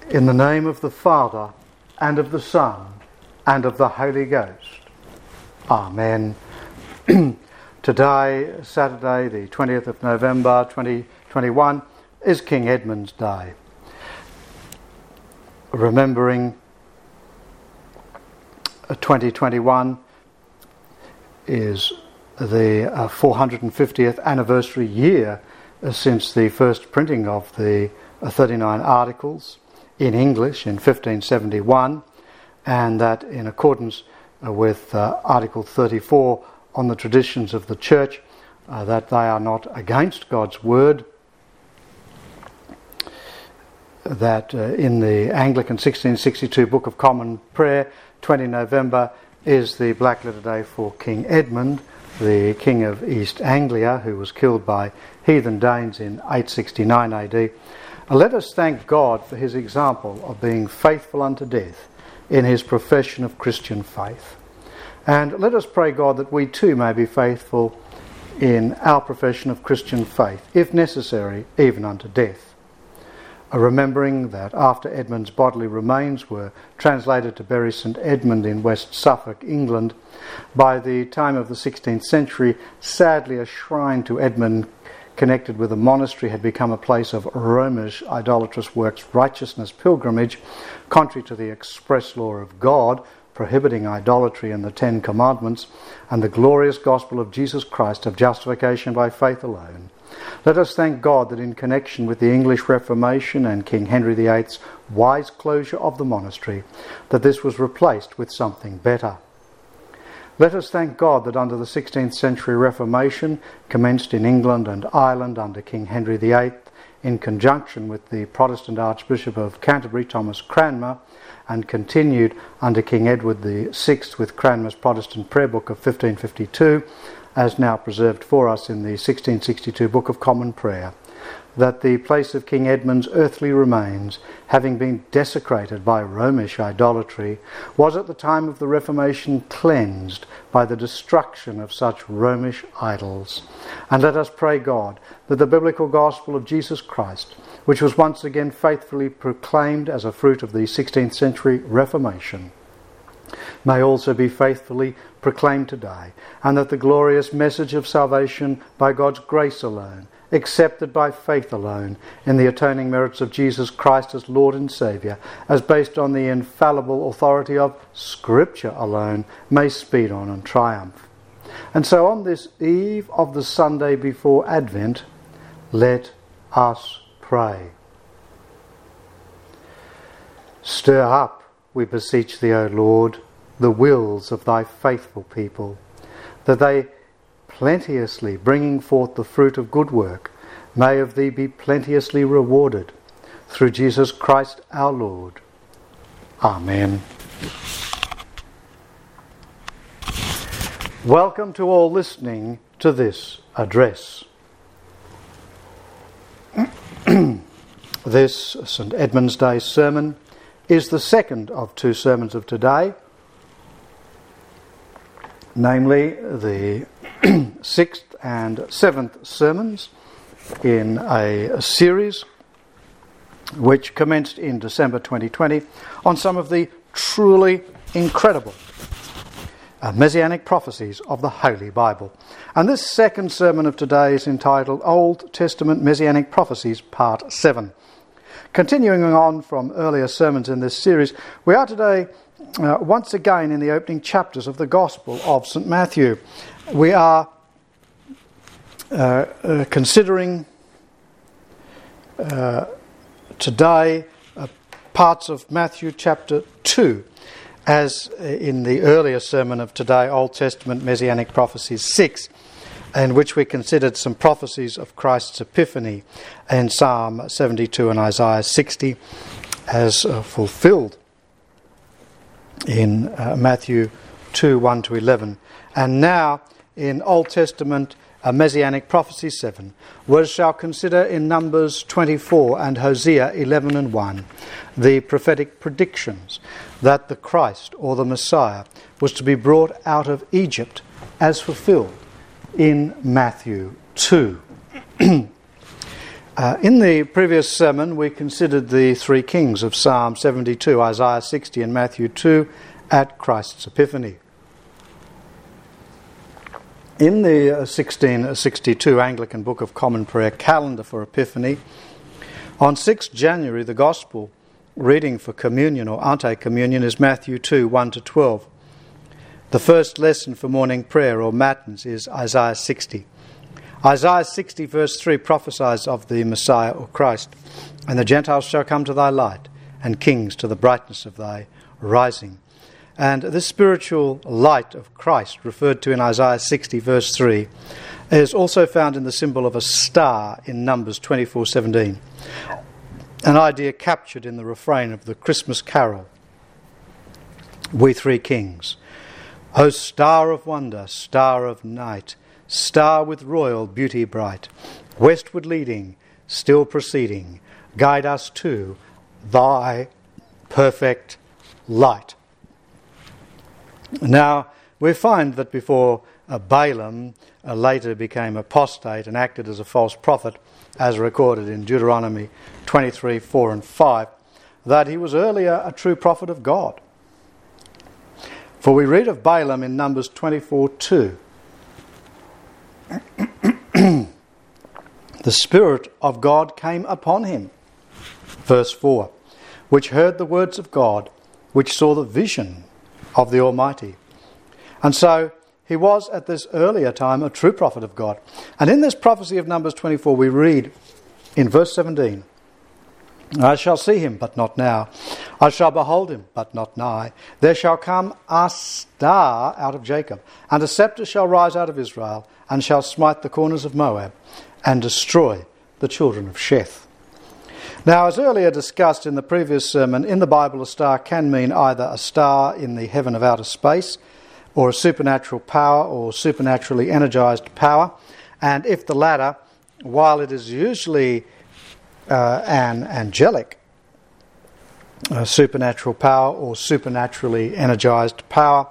In the name of the Father, and of the Son, and of the Holy Ghost. Amen. Today, Saturday, the 20th of November 2021, is King Edmund's Day. Remembering 2021 is the 450th anniversary year since the first printing of the 39 Articles in English in 1571, and that in accordance with Article 34 on the traditions of the Church, that they are not against God's Word, that in the Anglican 1662 Book of Common Prayer, 20 November is the Black Letter Day for King Edmund, the King of East Anglia, who was killed by heathen Danes in 869 AD. Let us thank God for his example of being faithful unto death in his profession of Christian faith. And let us pray God that we too may be faithful in our profession of Christian faith, if necessary, even unto death. Remembering that after Edmund's bodily remains were translated to bury St Edmund in West Suffolk, England, by the time of the 16th century, sadly a shrine to Edmund connected with a monastery had become a place of Romish idolatrous works righteousness pilgrimage, contrary to the express law of God, prohibiting idolatry and the Ten Commandments, and the glorious gospel of Jesus Christ of justification by faith alone. Let us thank God that in connection with the English Reformation and King Henry VIII's wise closure of the monastery, that this was replaced with something better. Let us thank God that under the 16th century Reformation, commenced in England and Ireland under King Henry VIII, in conjunction with the Protestant Archbishop of Canterbury, Thomas Cranmer, and continued under King Edward VI with Cranmer's Protestant Prayer Book of 1552, as now preserved for us in the 1662 Book of Common Prayer, that the place of King Edmund's earthly remains, having been desecrated by Romish idolatry, was at the time of the Reformation cleansed by the destruction of such Romish idols. And let us pray God that the biblical gospel of Jesus Christ, which was once again faithfully proclaimed as a fruit of the 16th century Reformation, may also be faithfully proclaimed today, and that the glorious message of salvation by God's grace alone, accepted by faith alone, in the atoning merits of Jesus Christ as Lord and Saviour, as based on the infallible authority of Scripture alone, may speed on and triumph. And so on this eve of the Sunday before Advent, let us pray. Stir up, we beseech thee, O Lord, the wills of thy faithful people, that they, plenteously bringing forth the fruit of good work, may of thee be plenteously rewarded. Through Jesus Christ our Lord. Amen. Welcome to all listening to this address. This St Edmund's Day sermon is the second of two sermons of today, namely the 6th and 7th sermons in a series which commenced in December 2020 on some of the truly incredible messianic prophecies of the Holy Bible. And this second sermon of today is entitled Old Testament Messianic Prophecies, Part 7. Continuing on from earlier sermons in this series, we are today once again in the opening chapters of the Gospel of St Matthew. We are considering today parts of Matthew chapter 2, as in the earlier sermon of today, Old Testament Messianic Prophecies 6, in which we considered some prophecies of Christ's Epiphany in Psalm 72 and Isaiah 60 as fulfilled in Matthew 2, 1 to 11. And now in Old Testament Messianic Prophecy 7, we shall consider in Numbers 24 and Hosea 11 and 1 the prophetic predictions that the Christ or the Messiah was to be brought out of Egypt as fulfilled in Matthew 2. In the previous sermon, we considered the three kings of Psalm 72, Isaiah 60 and Matthew 2 at Christ's Epiphany. In the 1662 Anglican Book of Common Prayer calendar for Epiphany, on 6 January the Gospel reading for communion or ante-communion is Matthew 2, 1-12. The first lesson for morning prayer or matins is Isaiah 60. Isaiah 60 verse 3 prophesies of the Messiah or Christ. And the Gentiles shall come to thy light, and kings to the brightness of thy rising. And this spiritual light of Christ, referred to in Isaiah 60 verse 3, is also found in the symbol of a star in Numbers 24:17. An idea captured in the refrain of the Christmas carol, We Three Kings. O star of wonder, star of night, star with royal beauty bright, westward leading, still proceeding, guide us to thy perfect light. Now, we find that before Balaam later became apostate and acted as a false prophet, as recorded in Deuteronomy 23, 4 and 5, that he was earlier a true prophet of God. For we read of Balaam in Numbers 24, 2. The Spirit of God came upon him, verse 4, which heard the words of God, which saw the vision of the Almighty. And so he was at this earlier time a true prophet of God. And in this prophecy of Numbers 24 we read in verse 17, I shall see him, but not now. I shall behold him, but not nigh. There shall come a star out of Jacob, and a scepter shall rise out of Israel, and shall smite the corners of Moab, and destroy the children of Sheth. Now, as earlier discussed in the previous sermon, in the Bible a star can mean either a star in the heaven of outer space, or a supernatural power, or supernaturally energized power. And if the latter, while it is usually an angelic supernatural power or supernaturally energized power,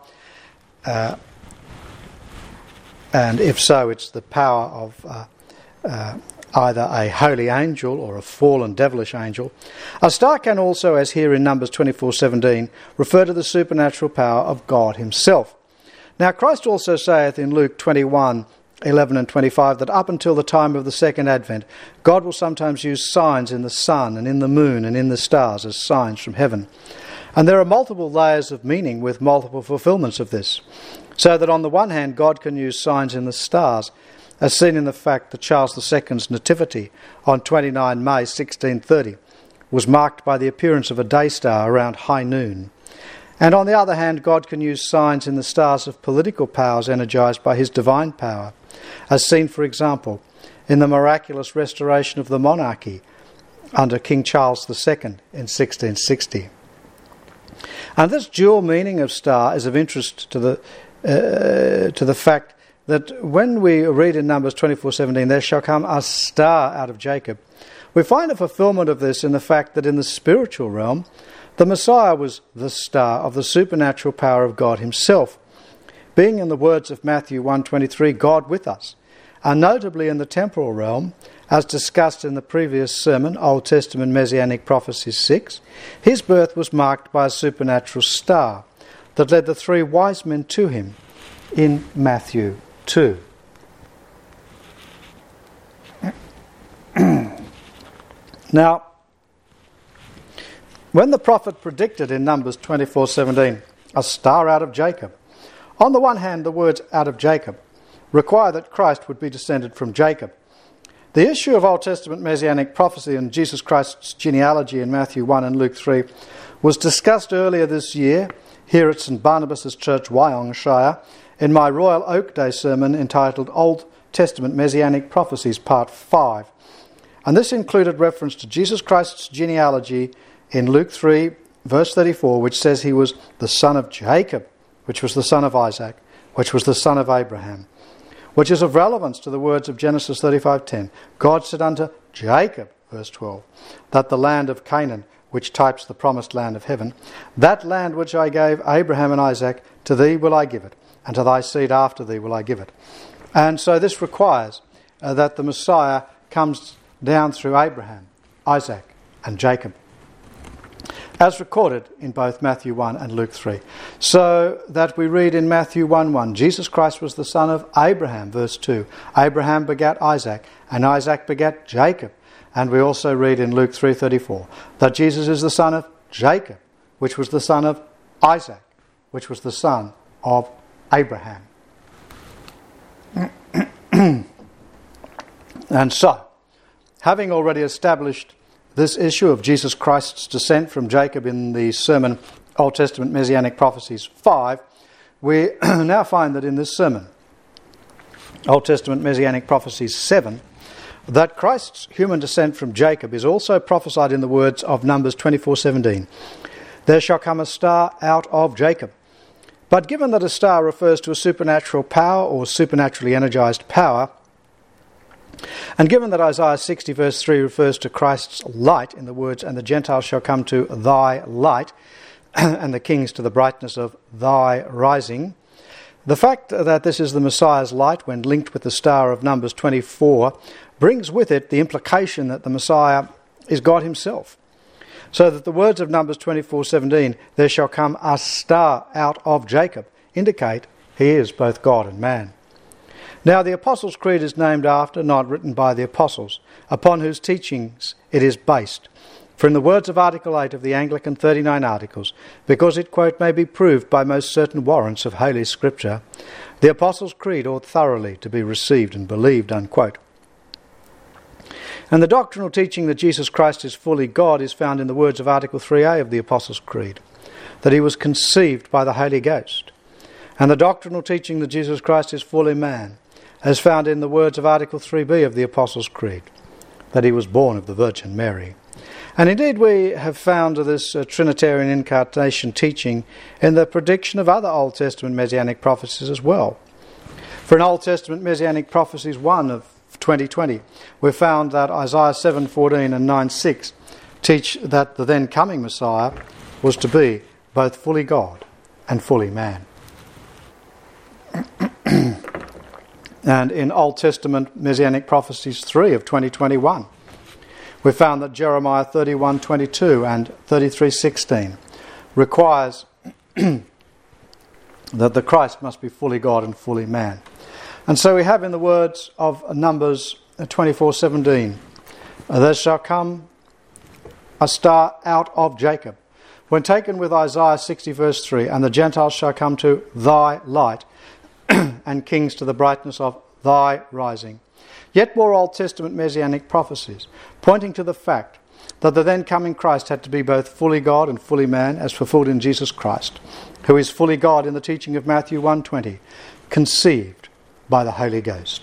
and if so, it's the power of either a holy angel or a fallen devilish angel. A star can also, as here in Numbers 24:17, refer to the supernatural power of God himself. Now Christ also saith in Luke 21:11 and 25 that up until the time of the second advent, God will sometimes use signs in the sun and in the moon and in the stars as signs from heaven. And there are multiple layers of meaning with multiple fulfillments of this. So that on the one hand, God can use signs in the stars, as seen in the fact that Charles II's nativity on 29 May 1630 was marked by the appearance of a day star around high noon. And on the other hand, God can use signs in the stars of political powers energized by his divine power, as seen, for example, in the miraculous restoration of the monarchy under King Charles II in 1660. And this dual meaning of star is of interest to the fact that when we read in Numbers 24:17, there shall come a star out of Jacob, we find a fulfillment of this in the fact that in the spiritual realm, the Messiah was the star of the supernatural power of God himself, being, in the words of Matthew 1:23, God with us. And notably in the temporal realm, as discussed in the previous sermon, Old Testament Messianic Prophecies 6, his birth was marked by a supernatural star that led the three wise men to him in Matthew 2. Now, when the prophet predicted in Numbers 24:17 a star out of Jacob, on the one hand the words out of Jacob require that Christ would be descended from Jacob. The issue of Old Testament Messianic prophecy and Jesus Christ's genealogy in Matthew 1 and Luke 3 was discussed earlier this year here at St Barnabas' Church, Wyong Shire, in my Royal Oak Day sermon entitled Old Testament Messianic Prophecies Part 5. And this included reference to Jesus Christ's genealogy in Luke 3, verse 34, which says he was the son of Jacob, which was the son of Isaac, which was the son of Abraham, which is of relevance to the words of Genesis 35:10. God said unto Jacob, verse 12, that the land of Canaan, which types the promised land of heaven, that land which I gave Abraham and Isaac, to thee will I give it, and to thy seed after thee will I give it. And so this requires that the Messiah comes down through Abraham, Isaac and Jacob, as recorded in both Matthew 1 and Luke 3. So that we read in Matthew 1:1, Jesus Christ was the son of Abraham, verse 2. Abraham begat Isaac, and Isaac begat Jacob. And we also read in Luke 3:34 that Jesus is the son of Jacob, which was the son of Isaac, which was the son of Abraham. And so, having already established this issue of Jesus Christ's descent from Jacob in the sermon Old Testament Messianic Prophecies 5, we now find that in this sermon, Old Testament Messianic Prophecies 7, that Christ's human descent from Jacob is also prophesied in the words of Numbers 24:17. There shall come a star out of Jacob. But given that a star refers to a supernatural power or supernaturally energized power, and given that Isaiah 60 verse 3 refers to Christ's light in the words, and the Gentiles shall come to thy light, and the kings to the brightness of thy rising, the fact that this is the Messiah's light when linked with the star of Numbers 24 brings with it the implication that the Messiah is God himself. So that the words of Numbers 24:17, there shall come a star out of Jacob, indicate he is both God and man. Now the Apostles' Creed is named after, not written by the Apostles, upon whose teachings it is based. For in the words of Article 8 of the Anglican 39 Articles, because it, quote, may be proved by most certain warrants of Holy Scripture, the Apostles' Creed ought thoroughly to be received and believed, unquote. And the doctrinal teaching that Jesus Christ is fully God is found in the words of Article 3a of the Apostles' Creed, that he was conceived by the Holy Ghost. And the doctrinal teaching that Jesus Christ is fully man is found in the words of Article 3b of the Apostles' Creed, that he was born of the Virgin Mary. And indeed we have found this Trinitarian incarnation teaching in the prediction of other Old Testament Messianic prophecies as well. For in Old Testament Messianic Prophecies 1 of 2020, we found that Isaiah 7:14 and 9:6 teach that the then coming Messiah was to be both fully God and fully man. And in Old Testament Messianic Prophecies 3 of 2021, we found that Jeremiah 31:22 and 33:16 requires that the Christ must be fully God and fully man. And so we have in the words of Numbers 24:17, there shall come a star out of Jacob. When taken with Isaiah 60 verse 3, and the Gentiles shall come to thy light, and kings to the brightness of thy rising. Yet more Old Testament Messianic prophecies, pointing to the fact that the then coming Christ had to be both fully God and fully man, as fulfilled in Jesus Christ, who is fully God in the teaching of Matthew 1:20, conceived by the Holy Ghost,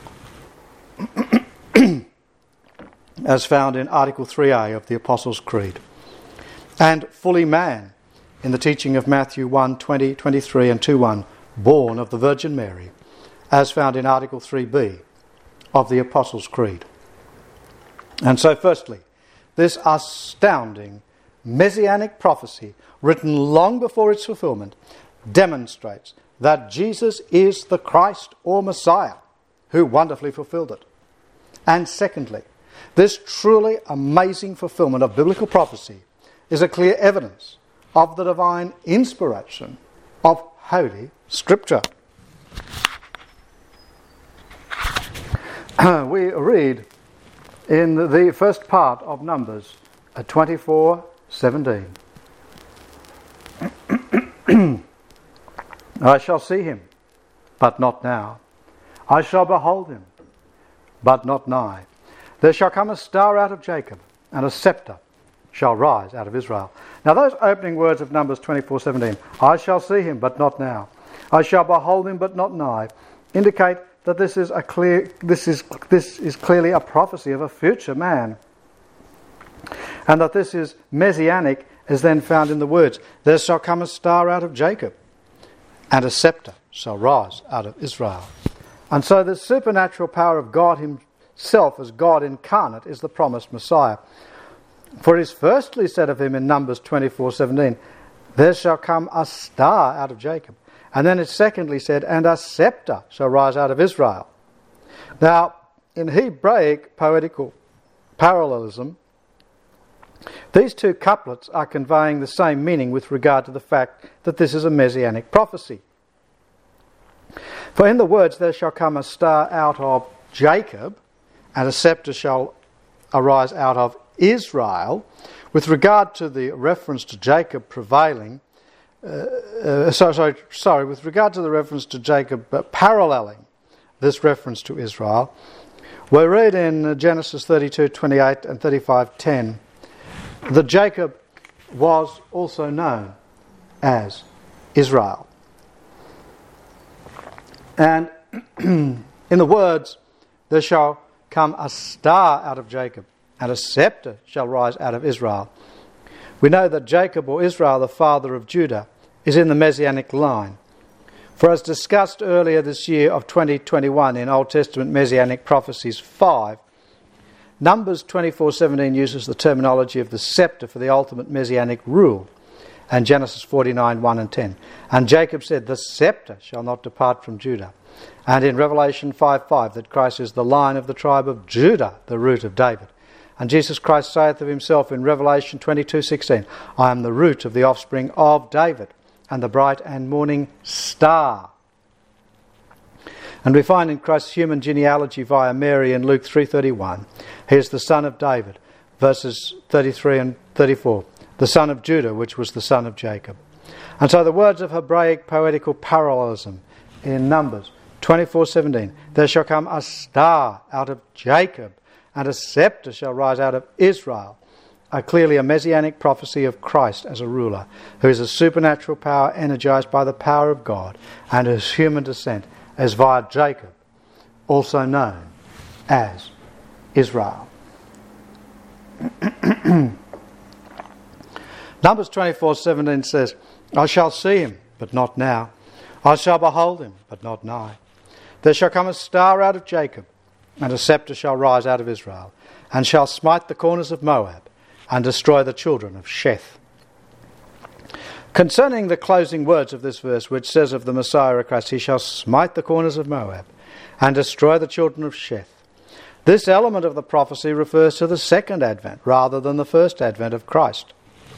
as found in Article 3a of the Apostles' Creed, and fully man in the teaching of Matthew 1:20, 23 and 2:1, born of the Virgin Mary, as found in Article 3b of the Apostles' Creed. And so firstly, this astounding Messianic prophecy, written long before its fulfillment, demonstrates that Jesus is the Christ or Messiah who wonderfully fulfilled it. And secondly, this truly amazing fulfillment of biblical prophecy is a clear evidence of the divine inspiration of Holy Scripture. We read in the first part of Numbers 24:17. I shall see him, but not now. I shall behold him, but not nigh. There shall come a star out of Jacob, and a scepter shall rise out of Israel. Now those opening words of Numbers 24:17, I shall see him, but not now. I shall behold him, but not nigh, indicate that this is clearly a prophecy of a future man. And that this is messianic is then found in the words, there shall come a star out of Jacob, and a scepter shall rise out of Israel. And so the supernatural power of God himself as God incarnate is the promised Messiah. For it is firstly said of him in Numbers 24:17, there shall come a star out of Jacob. And then it's secondly said, and a scepter shall rise out of Israel. Now, in Hebraic poetical parallelism, these two couplets are conveying the same meaning with regard to the fact that this is a messianic prophecy. For in the words, there shall come a star out of Jacob, and a sceptre shall arise out of Israel, with regard to the reference to Jacob prevailing, with regard to the reference to Jacob paralleling this reference to Israel, we read in Genesis 32:28 and 35:10 that Jacob was also known as Israel. And in the words, there shall come a star out of Jacob, and a sceptre shall rise out of Israel. We know that Jacob, or Israel, the father of Judah, is in the Messianic line. For as discussed earlier this year of 2021 in Old Testament Messianic Prophecies 5, Numbers 24:17 uses the terminology of the sceptre for the ultimate Messianic rule, and Genesis 49:1 and 10. And Jacob said, the sceptre shall not depart from Judah. And in Revelation 5:5 that Christ is the line of the tribe of Judah, the root of David. And Jesus Christ saith of himself in Revelation 22:16, I am the root of the offspring of David, and the bright and morning star. And we find in Christ's human genealogy via Mary in Luke 3:31, he is the son of David, verses 33 and 34, the son of Judah, which was the son of Jacob. And so the words of Hebraic poetical parallelism in Numbers 24:17, there shall come a star out of Jacob, and a sceptre shall rise out of Israel, are clearly a messianic prophecy of Christ as a ruler, who is a supernatural power energized by the power of God, and whose human descent is via Jacob, also known as Israel. Numbers 24:17 says, I shall see him, but not now. I shall behold him, but not nigh. There shall come a star out of Jacob, and a sceptre shall rise out of Israel, and shall smite the corners of Moab, and destroy the children of Sheth. Concerning the closing words of this verse, which says of the Messiah of Christ, he shall smite the corners of Moab, and destroy the children of Sheth, this element of the prophecy refers to the second advent, rather than the first advent of Christ.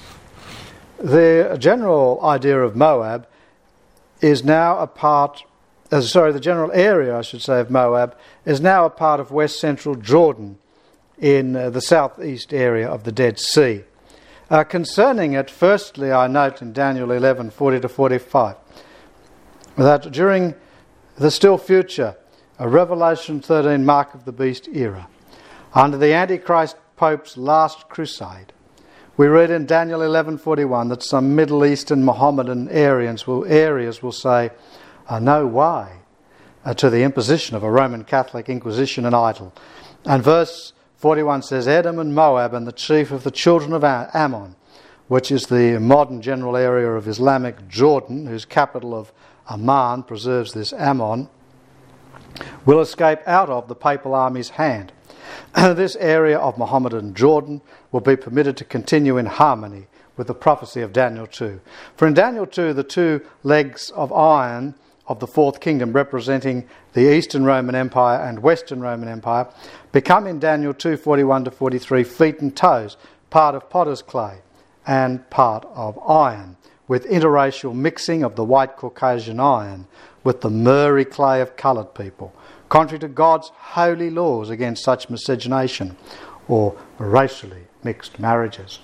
The general idea of Moab is now a part, the general area, I should say, of Moab is now a part of west central Jordan in the southeast area of the Dead Sea. Concerning it, firstly, I note in Daniel 11:40-45 that during the still future, a Revelation 13 mark of the beast era, under the Antichrist Pope's last crusade, we read in Daniel 11:41 that some Middle Eastern Mohammedan areas will say, no way to the imposition of a Roman Catholic Inquisition and idol. And verse 41 says, Edom and Moab and the chief of the children of Ammon, which is the modern general area of Islamic Jordan, whose capital of Amman preserves this Ammon, will escape out of the papal army's hand. This area of Mohammedan Jordan will be permitted to continue in harmony with the prophecy of Daniel 2. For in Daniel 2, the two legs of iron of the fourth kingdom, representing the Eastern Roman Empire and Western Roman Empire, become in Daniel 2:41-43 feet and toes, part of potter's clay and part of iron, with interracial mixing of the white Caucasian iron with the murrey clay of coloured people, contrary to God's holy laws against such miscegenation or racially mixed marriages.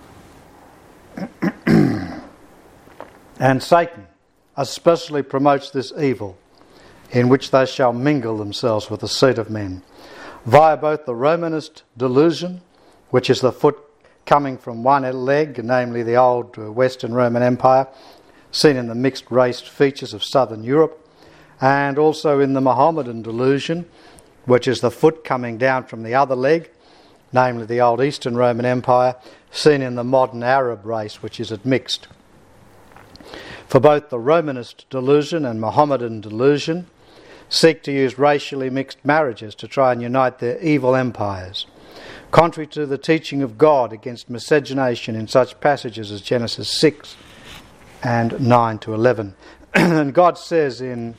And Satan especially promotes this evil, in which they shall mingle themselves with the seed of men, via both the Romanist delusion, which is the foot coming from one leg, namely the old Western Roman Empire, seen in the mixed race features of southern Europe, and also in the Mohammedan delusion, which is the foot coming down from the other leg, namely the old Eastern Roman Empire, seen in the modern Arab race, which is admixed. For both the Romanist delusion and Mohammedan delusion seek to use racially mixed marriages to try and unite their evil empires, contrary to the teaching of God against miscegenation in such passages as Genesis 6 and 9-11. And God says in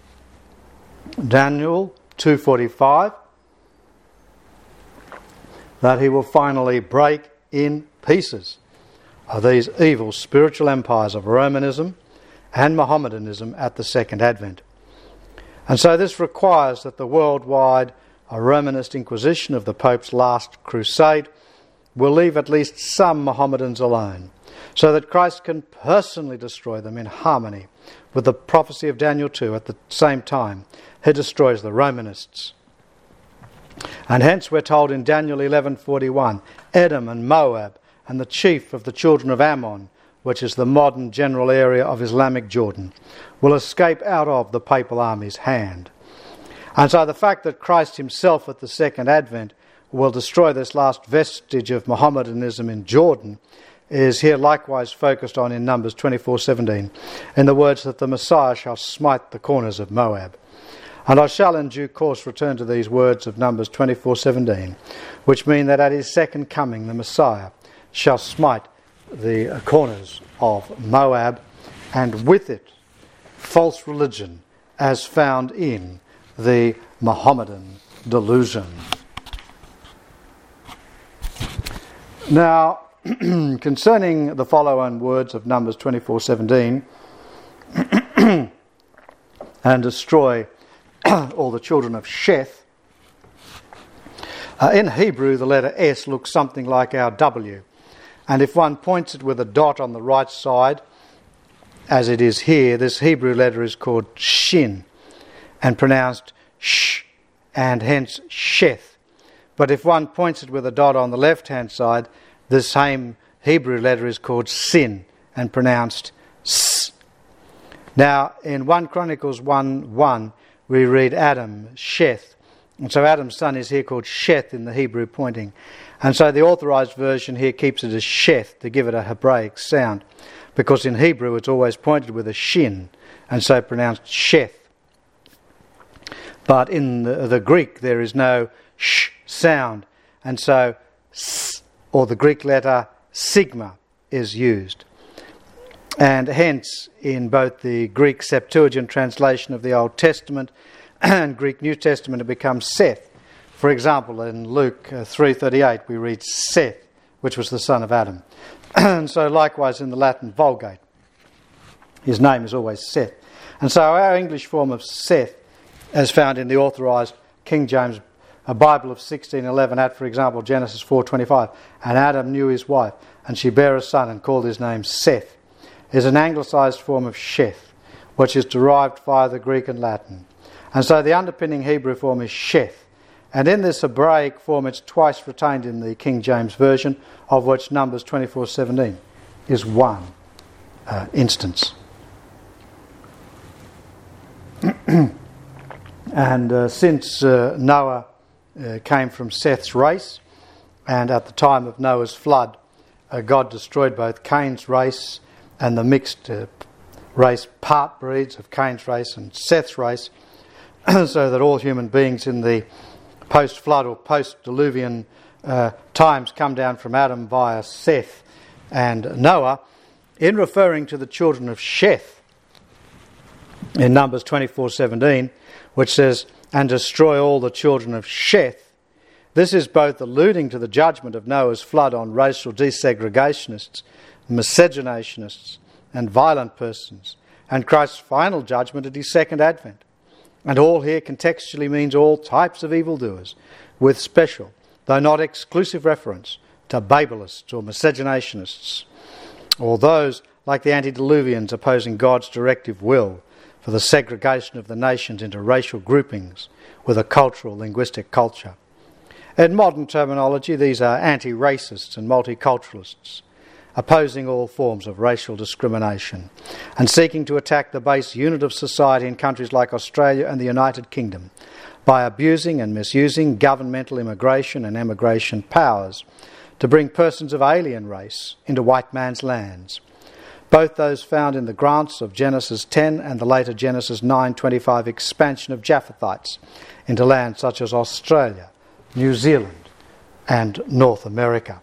Daniel 2:45, that he will finally break in pieces are these evil spiritual empires of Romanism and Mohammedanism at the Second Advent. And so this requires that the worldwide Romanist Inquisition of the Pope's last crusade will leave at least some Mohammedans alone, so that Christ can personally destroy them in harmony with the prophecy of Daniel 2 at the same time he destroys the Romanists. And hence we're told in Daniel 11:41, Edom and Moab and the chief of the children of Ammon, which is the modern general area of Islamic Jordan, will escape out of the papal army's hand. And so the fact that Christ himself at the Second Advent will destroy this last vestige of Mohammedanism in Jordan is here likewise focused on in Numbers 24:17, in the words that the Messiah shall smite the corners of Moab. And I shall in due course return to these words of Numbers 24:17, which mean that at his second coming the Messiah shall smite the corners of Moab, and with it false religion as found in the Mohammedan delusion. Now, concerning the following words of Numbers 24:17, and destroy all the children of Sheth, in Hebrew the letter S looks something like our W, and if one points it with a dot on the right side, as it is here, this Hebrew letter is called Shin and pronounced Sh, and hence Sheth. But if one points it with a dot on the left-hand side, the same Hebrew letter is called Sin and pronounced S. Now, in 1 Chronicles 1:1, we read Adam, Sheth. And so Adam's son is here called Sheth in the Hebrew pointing. And so the authorised version here keeps it as Sheth to give it a Hebraic sound, because in Hebrew it's always pointed with a shin, and so pronounced Sheth. But in the Greek there is no sh sound, and so s, or the Greek letter sigma, is used. And hence, in both the Greek Septuagint translation of the Old Testament and Greek New Testament, it becomes Seth. For example, in Luke 3:38 we read Seth, which was the son of Adam. And so likewise in the Latin Vulgate, his name is always Seth. And so our English form of Seth, as found in the authorised King James Bible of 1611 at, for example, Genesis 4:25, and Adam knew his wife, and she bare a son and called his name Seth, is an anglicised form of Sheth, which is derived via the Greek and Latin. And so the underpinning Hebrew form is Sheth. And in this Hebraic form it's twice retained in the King James Version, of which Numbers 24:17 is one instance. And since Noah came from Seth's race, and at the time of Noah's flood, God destroyed both Cain's race and the mixed race part breeds of Cain's race and Seth's race, so that all human beings in the post-flood or post-Diluvian times come down from Adam via Seth and Noah. In referring to the children of Sheth in Numbers 24:17, which says, and destroy all the children of Sheth, this is both alluding to the judgment of Noah's flood on racial desegregationists, miscegenationists, and violent persons, and Christ's final judgment at his second advent. And all here contextually means all types of evildoers, with special, though not exclusive reference to Babelists or miscegenationists, or those like the antediluvians opposing God's directive will for the segregation of the nations into racial groupings with a cultural, linguistic culture. In modern terminology, these are anti-racists and multiculturalists, opposing all forms of racial discrimination and seeking to attack the base unit of society in countries like Australia and the United Kingdom by abusing and misusing governmental immigration and emigration powers to bring persons of alien race into white man's lands, both those found in the grants of Genesis 10 and the later Genesis 9:25 expansion of Japhethites into lands such as Australia, New Zealand and North America.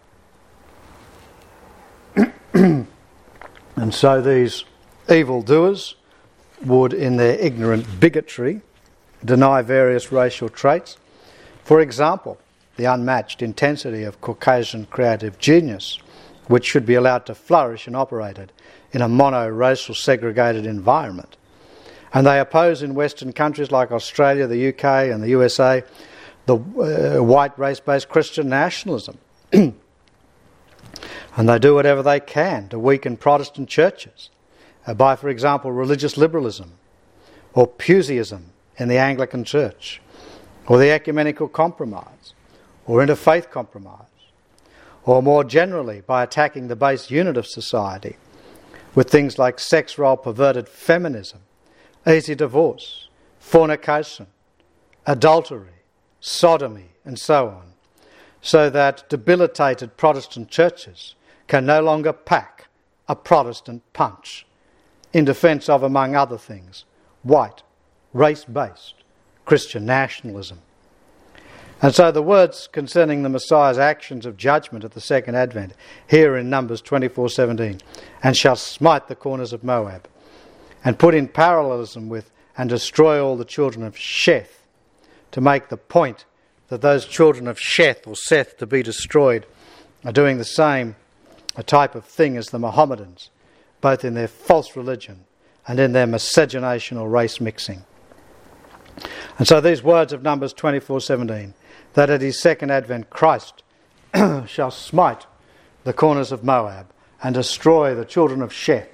And so these evildoers would, in their ignorant bigotry, deny various racial traits. For example, the unmatched intensity of Caucasian creative genius, which should be allowed to flourish and operated in a mono-racial segregated environment. And they oppose in Western countries like Australia, the UK and the USA the white race-based Christian nationalism. And they do whatever they can to weaken Protestant churches by, for example, religious liberalism or Puseyism in the Anglican Church, or the ecumenical compromise, or interfaith compromise, or more generally by attacking the base unit of society with things like sex role perverted feminism, easy divorce, fornication, adultery, sodomy, and so on, so that debilitated Protestant churches can no longer pack a Protestant punch in defence of, among other things, white, race-based Christian nationalism. And so the words concerning the Messiah's actions of judgment at the second advent, here in Numbers 24:17, and shall smite the corners of Moab, and put in parallelism with, and destroy all the children of Sheth, to make the point that those children of Sheth, or Seth, to be destroyed, are doing the same a type of thing as the Mohammedans, both in their false religion and in their miscegenation or race mixing. And so these words of Numbers 24:17, that at his second advent Christ shall smite the corners of Moab and destroy the children of Sheth,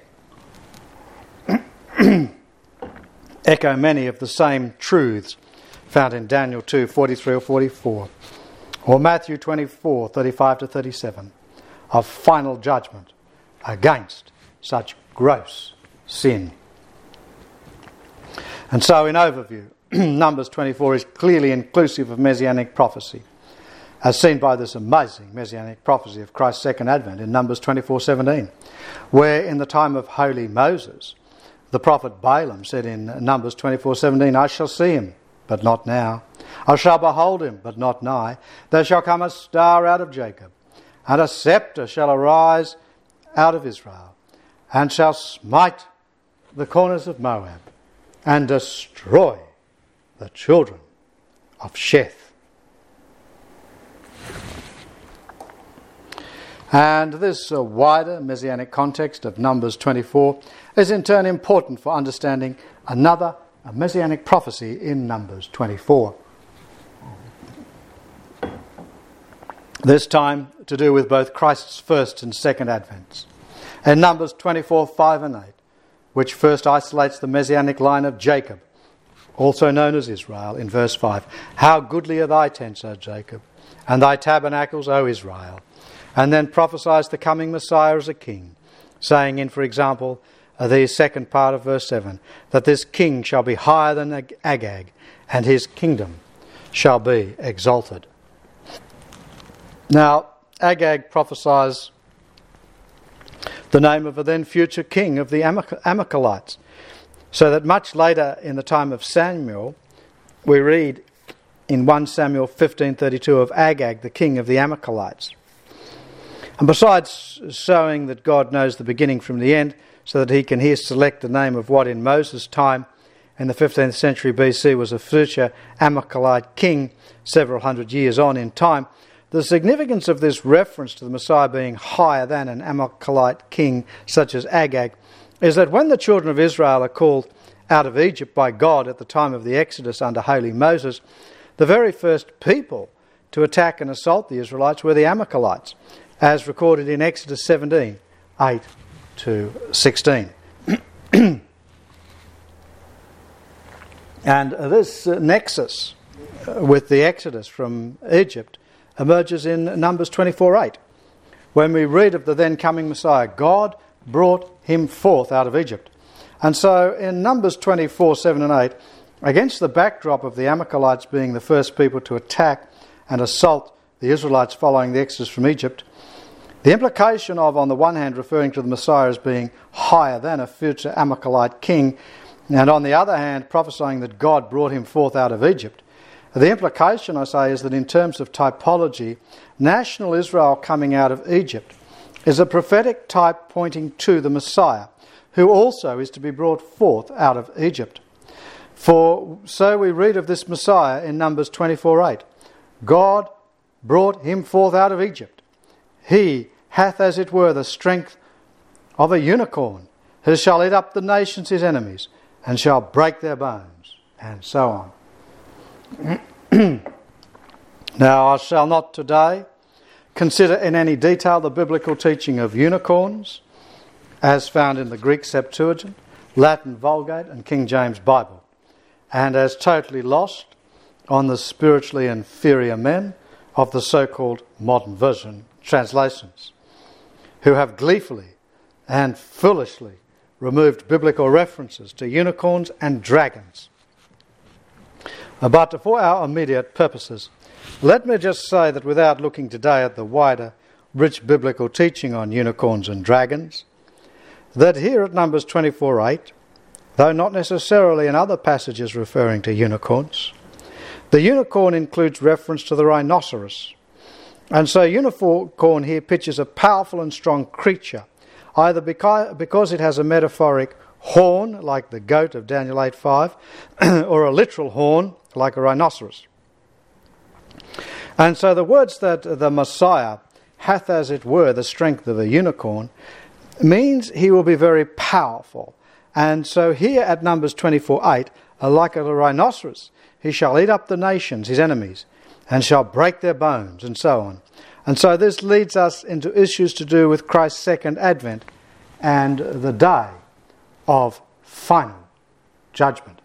echo many of the same truths found in Daniel 2:43 or 44, or Matthew 24:35-37, of final judgment against such gross sin. And so in overview, Numbers 24 is clearly inclusive of Messianic prophecy, as seen by this amazing Messianic prophecy of Christ's second advent in Numbers 24:17, where in the time of holy Moses, the prophet Balaam said in Numbers 24:17, I shall see him, but not now. I shall behold him, but not nigh. There shall come a star out of Jacob, and a scepter shall arise out of Israel, and shall smite the corners of Moab, and destroy the children of Sheth. And this wider Messianic context of Numbers 24 is in turn important for understanding another Messianic prophecy in Numbers 24. This time to do with both Christ's first and second advents. In Numbers 24:5 and 8, which first isolates the Messianic line of Jacob, also known as Israel, in verse 5. How goodly are thy tents, O Jacob, and thy tabernacles, O Israel. And then prophesies the coming Messiah as a king, saying in, for example, the second part of verse 7, that this king shall be higher than Agag, and his kingdom shall be exalted. Now, Agag prophesies the name of a then future king of the Amalekites, so that much later in the time of Samuel, we read in 1 Samuel 15:32 of Agag, the king of the Amalekites. And besides showing that God knows the beginning from the end, so that he can here select the name of what in Moses' time, in the 15th century BC, was a future Amalekite king several hundred years on in time, the significance of this reference to the Messiah being higher than an Amalekite king such as Agag is that when the children of Israel are called out of Egypt by God at the time of the Exodus under holy Moses, the very first people to attack and assault the Israelites were the Amalekites, as recorded in Exodus 17:8-16. And this nexus with the Exodus from Egypt emerges in Numbers 24:8, when we read of the then coming Messiah. God brought him forth out of Egypt. And so in Numbers 24:7 and 8, against the backdrop of the Amalekites being the first people to attack and assault the Israelites following the Exodus from Egypt, the implication of, on the one hand, referring to the Messiah as being higher than a future Amalekite king, and on the other hand, prophesying that God brought him forth out of Egypt, the implication, I say, is that in terms of typology, national Israel coming out of Egypt is a prophetic type pointing to the Messiah, who also is to be brought forth out of Egypt. For so we read of this Messiah in Numbers 24:8. God brought him forth out of Egypt. He hath as it were the strength of a unicorn, who shall eat up the nations his enemies, and shall break their bones, and so on. Now I shall not today consider in any detail the biblical teaching of unicorns, as found in the Greek Septuagint, Latin Vulgate and King James Bible, and as totally lost on the spiritually inferior men of the so-called modern version translations, who have gleefully and foolishly removed biblical references to unicorns and dragons. But for our immediate purposes, let me just say that without looking today at the wider, rich biblical teaching on unicorns and dragons, that here at Numbers 24:8, though not necessarily in other passages referring to unicorns, the unicorn includes reference to the rhinoceros. And so unicorn here pictures a powerful and strong creature, either because it has a metaphoric horn, like the goat of Daniel 8:5, or a literal horn, like a rhinoceros. And so the words that the Messiah hath as it were the strength of a unicorn means he will be very powerful. And so here at Numbers 24:8, like a rhinoceros, he shall eat up the nations, his enemies, and shall break their bones, and so on. And so this leads us into issues to do with Christ's second advent and the day of final judgment.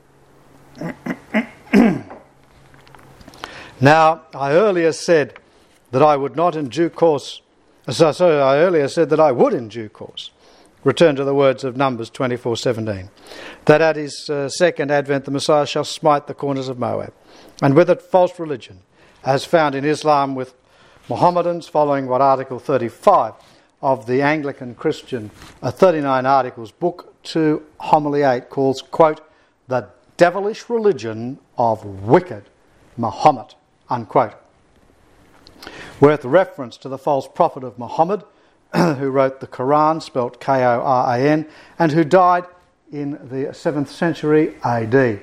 Now, I earlier said that I would not in due course, I earlier said that I would in due course return to the words of Numbers 24:17, that at his second advent the Messiah shall smite the corners of Moab, and with it false religion, as found in Islam with Mohammedans, following what Article 35 of the Anglican Christian 39 Articles Book 2 Homily 8 calls, quote, the devilish religion of wicked Muhammad, unquote, with reference to the false prophet of Muhammad, who wrote the Quran, spelt Koran, and who died in the 7th century AD.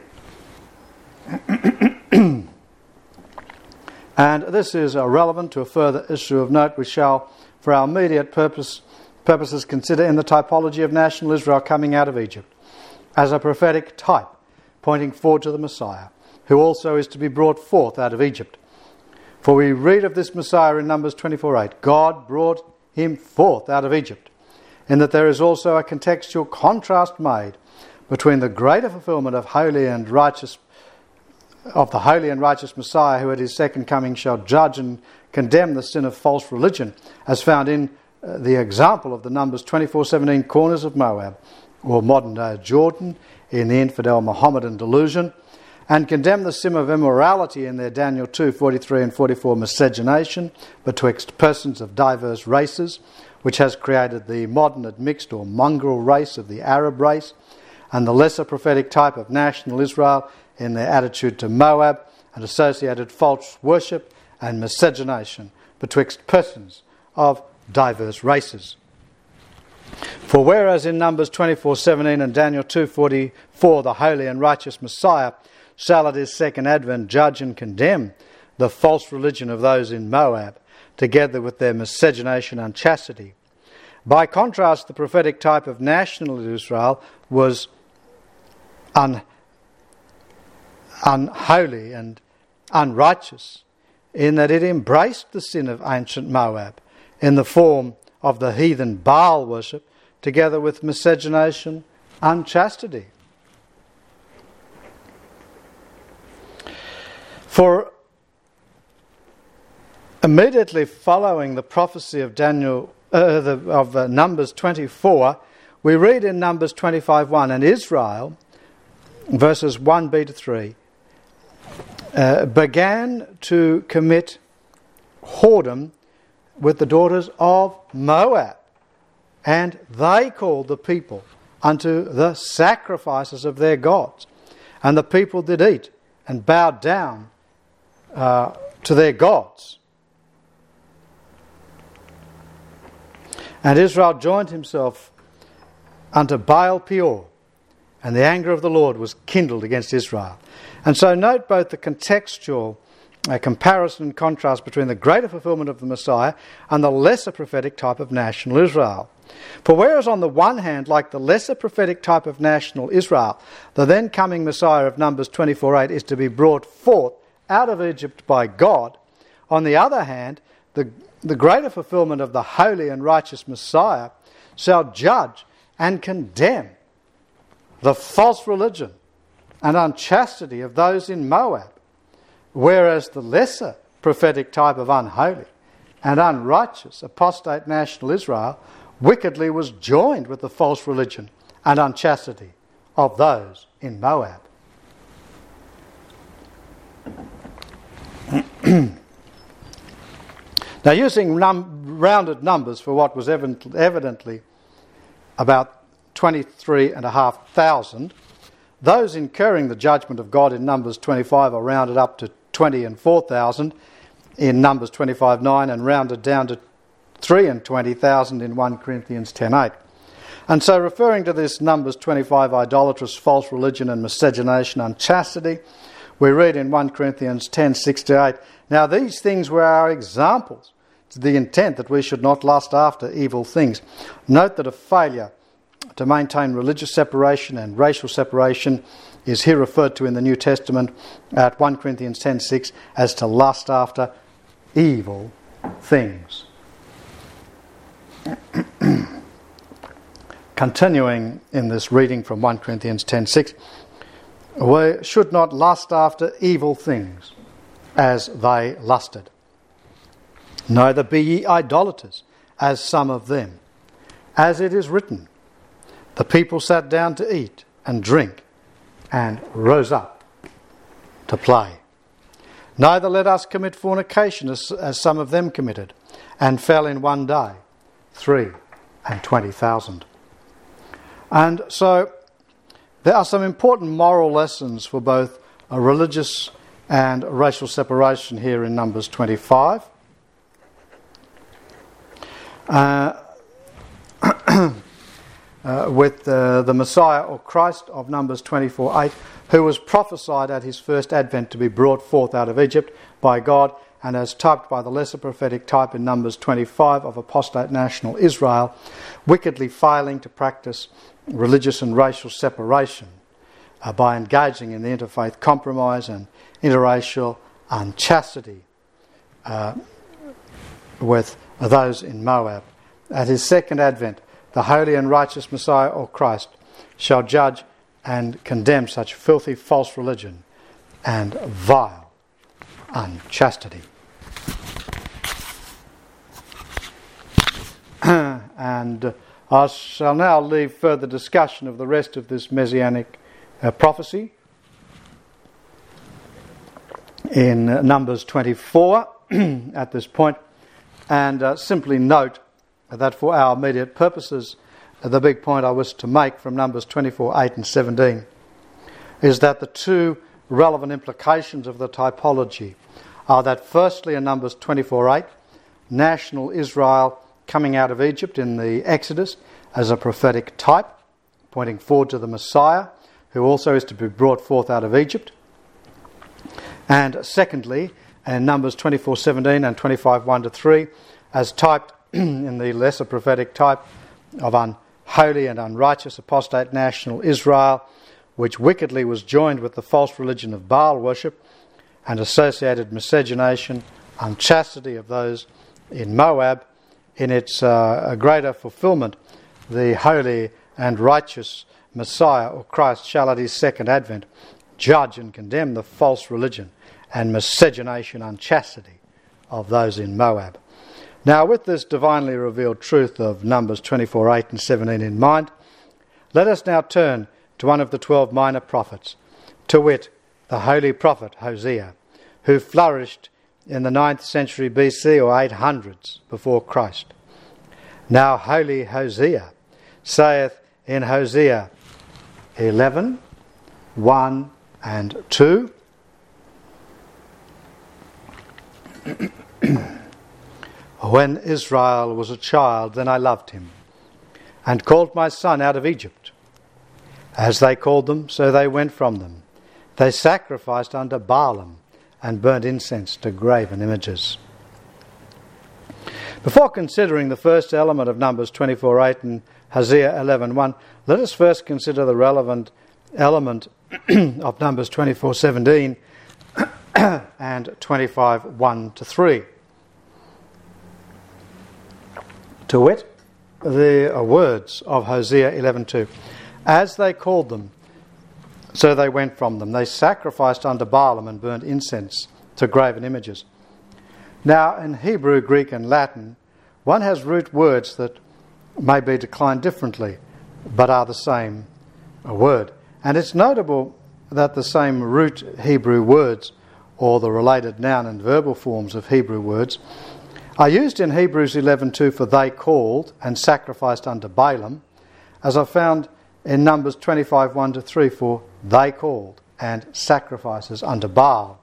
And this is relevant to a further issue of note we shall, for our immediate purposes, consider in the typology of national Israel coming out of Egypt as a prophetic type pointing forward to the Messiah, who also is to be brought forth out of Egypt. For we read of this Messiah in Numbers 24:8, God brought him forth out of Egypt, in that there is also a contextual contrast made between the greater fulfillment of the holy and righteous Messiah, who at his second coming shall judge and condemn the sin of false religion, as found in the example of the Numbers 24:17 corners of Moab, or modern day Jordan, in the infidel Mohammedan delusion, and condemn the sin of immorality in their Daniel 2:43 and 44 miscegenation betwixt persons of diverse races, which has created the modern admixed or mongrel race of the Arab race, and the lesser prophetic type of national Israel in their attitude to Moab and associated false worship and miscegenation betwixt persons of diverse races. For whereas in Numbers 24:17 and Daniel 2:44 the holy and righteous Messiah shall at his second advent judge and condemn the false religion of those in Moab, together with their miscegenation and chastity. By contrast, the prophetic type of national Israel was unholy and unrighteous, in that it embraced the sin of ancient Moab in the form of the heathen Baal worship, together with miscegenation and chastity. For immediately following the prophecy of Numbers 24, we read in Numbers 25:1, and Israel, verses 1b to 3, began to commit whoredom with the daughters of Moab, and they called the people unto the sacrifices of their gods. And the people did eat and bowed down to their gods. And Israel joined himself unto Baal Peor, and the anger of the Lord was kindled against Israel. And so note both the contextual a comparison and contrast between the greater fulfillment of the Messiah and the lesser prophetic type of national Israel. For whereas on the one hand, like the lesser prophetic type of national Israel, the then coming Messiah of Numbers 24:8 is to be brought forth out of Egypt by God, on the other hand, the greater fulfillment of the holy and righteous Messiah shall judge and condemn the false religion and unchastity of those in Moab, whereas the lesser prophetic type of unholy and unrighteous apostate national Israel wickedly was joined with the false religion and unchastity of those in Moab. Now, using rounded numbers for what was evidently about 23,500, those incurring the judgment of God in Numbers 25 are rounded up to 24,000 in Numbers 25:9 and rounded down to 23,000 in 1 Corinthians 10:8. And so, referring to this Numbers 25 idolatrous false religion and miscegenation unchastity, we read in 1 Corinthians 10:6-8, "Now these things were our examples, to the intent that we should not lust after evil things." Note that a failure to maintain religious separation and racial separation is here referred to in the New Testament at 1 Corinthians 10:6 as to lust after evil things. Continuing in this reading from 1 Corinthians 10:6, we should not lust after evil things as they lusted. Neither be ye idolaters, as some of them. As it is written, the people sat down to eat and drink and rose up to play. Neither let us commit fornication, as some of them committed, and fell in one day 23,000. And so there are some important moral lessons for both a religious and racial separation here in Numbers 25. With the Messiah or Christ of Numbers 24:8, who was prophesied at his first advent to be brought forth out of Egypt by God, and as typed by the lesser prophetic type in Numbers 25 of apostate national Israel, wickedly failing to practice religious and racial separation by engaging in the interfaith compromise and interracial unchastity with those in Moab. At his second advent, the holy and righteous Messiah or Christ shall judge and condemn such filthy false religion and vile unchastity. And I shall now leave further discussion of the rest of this messianic prophecy in Numbers 24 at this point, and simply note that for our immediate purposes, the big point I wish to make from Numbers 24:8 and 17 is that the two relevant implications of the typology are that firstly in Numbers 24:8, national Israel coming out of Egypt in the Exodus as a prophetic type, pointing forward to the Messiah, who also is to be brought forth out of Egypt. And secondly, in Numbers 24:17 and 25:1-3, as typed in the lesser prophetic type of unholy and unrighteous apostate national Israel, which wickedly was joined with the false religion of Baal worship and associated miscegenation, unchastity of those in Moab, in its greater fulfillment, the holy and righteous Messiah or Christ shall at his second advent judge and condemn the false religion and miscegenation, unchastity of those in Moab. Now, with this divinely revealed truth of Numbers 24:8 and 17 in mind, let us now turn to one of the 12 minor prophets, to wit, the holy prophet Hosea, who flourished in the 9th century BC or 800s before Christ. Now, holy Hosea saith in Hosea 11:1 and 2, when Israel was a child, then I loved him, and called my son out of Egypt. As they called them, so they went from them. They sacrificed unto Baalim, and burnt incense to graven images. Before considering the first element of Numbers 24:8 and Hosea 11:1, let us first consider the relevant element of Numbers 24:17 and 25:1-3. To wit, the words of Hosea 11:2. As they called them, so they went from them. They sacrificed unto Baalim and burnt incense to graven images. Now, in Hebrew, Greek and Latin, one has root words that may be declined differently, but are the same word. And it's notable that the same root Hebrew words, or the related noun and verbal forms of Hebrew words, are used in Hebrews 11:2 for they called and sacrificed unto Baalim, as I found in Numbers 25:1-3 for they called and sacrifices unto Baal.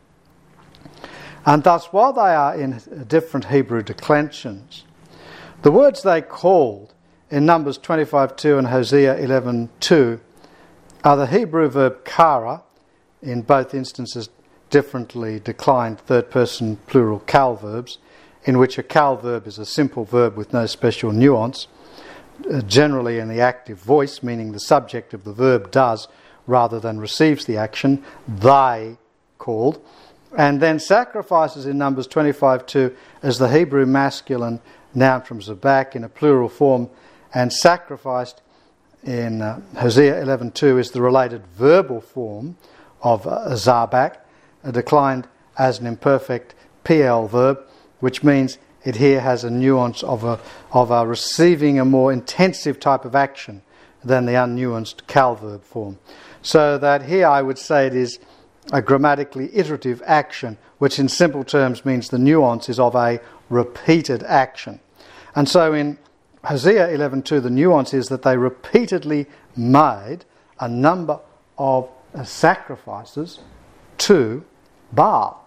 And thus, while they are in different Hebrew declensions, the words they called in Numbers 25:2 and Hosea 11:2 are the Hebrew verb kara, in both instances differently declined third-person plural kal verbs, in which a kal verb is a simple verb with no special nuance, generally in the active voice, meaning the subject of the verb does rather than receives the action, they called. And then sacrifices in Numbers 25:2 as the Hebrew masculine noun from zabak in a plural form, and sacrificed in Hosea 11:2 is the related verbal form of zabak, declined as an imperfect PL verb, which means it here has a nuance of a receiving a more intensive type of action than the unnuanced kal verb form. So that here I would say it is a grammatically iterative action, which in simple terms means the nuance is of a repeated action. And so in Hosea 11:2, the nuance is that they repeatedly made a number of sacrifices to Baal.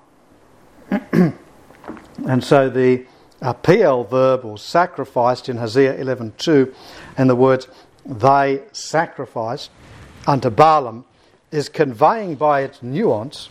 And so the PL verb, or sacrificed, in Hosea 11:2, and the words they sacrificed unto Baalim, is conveying by its nuance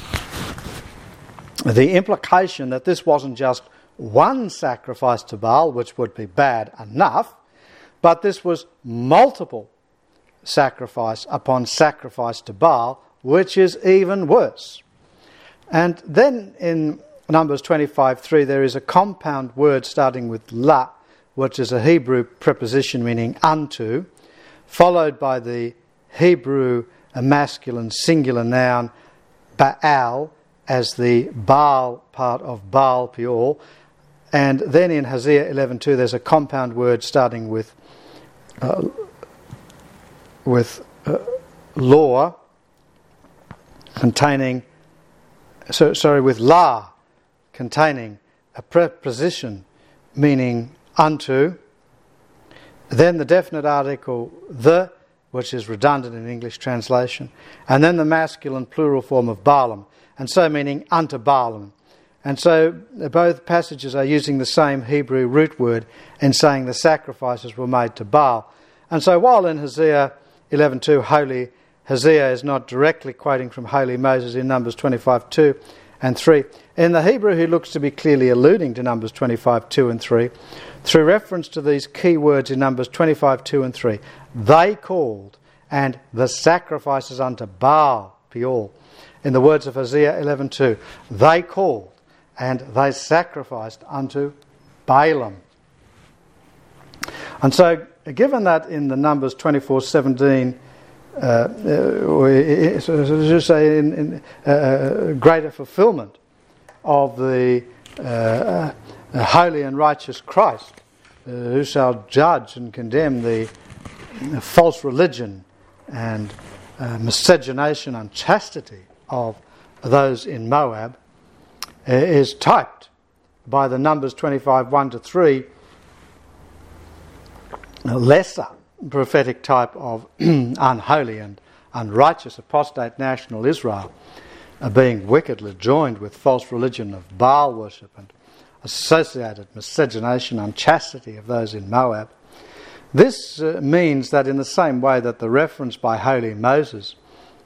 the implication that this wasn't just one sacrifice to Baal, which would be bad enough, but this was multiple sacrifice upon sacrifice to Baal, which is even worse. And then in Numbers 25:3 there is a compound word starting with la, which is a Hebrew preposition meaning unto, followed by the Hebrew masculine singular noun Baal as the Baal part of Baal Peor. And then in Hosea 11:2 there's a compound word starting with law, containing, with la, containing a preposition meaning unto, then the definite article the, which is redundant in English translation, and then the masculine plural form of Baalim, and so meaning unto Baalim. And so both passages are using the same Hebrew root word in saying the sacrifices were made to Baal. And so while in Hosea 11:2 holy Hosea is not directly quoting from holy Moses in Numbers 25:2 and 3, in the Hebrew he looks to be clearly alluding to Numbers 25:2 and 3 through reference to these key words in Numbers 25:2 and 3. They called and the sacrifices unto Baal Peor. In the words of Hosea 11:2, they called and they sacrificed unto Baalim. And so, given that in the Numbers 24:17, greater fulfillment of the holy and righteous Christ, who shall judge and condemn the false religion and miscegenation and chastity of those in Moab, is typed by the Numbers 25:1-3 lesser prophetic type of unholy and unrighteous apostate national Israel, being wickedly joined with false religion of Baal worship and associated miscegenation and unchastity of those in Moab. This means that in the same way that the reference by holy Moses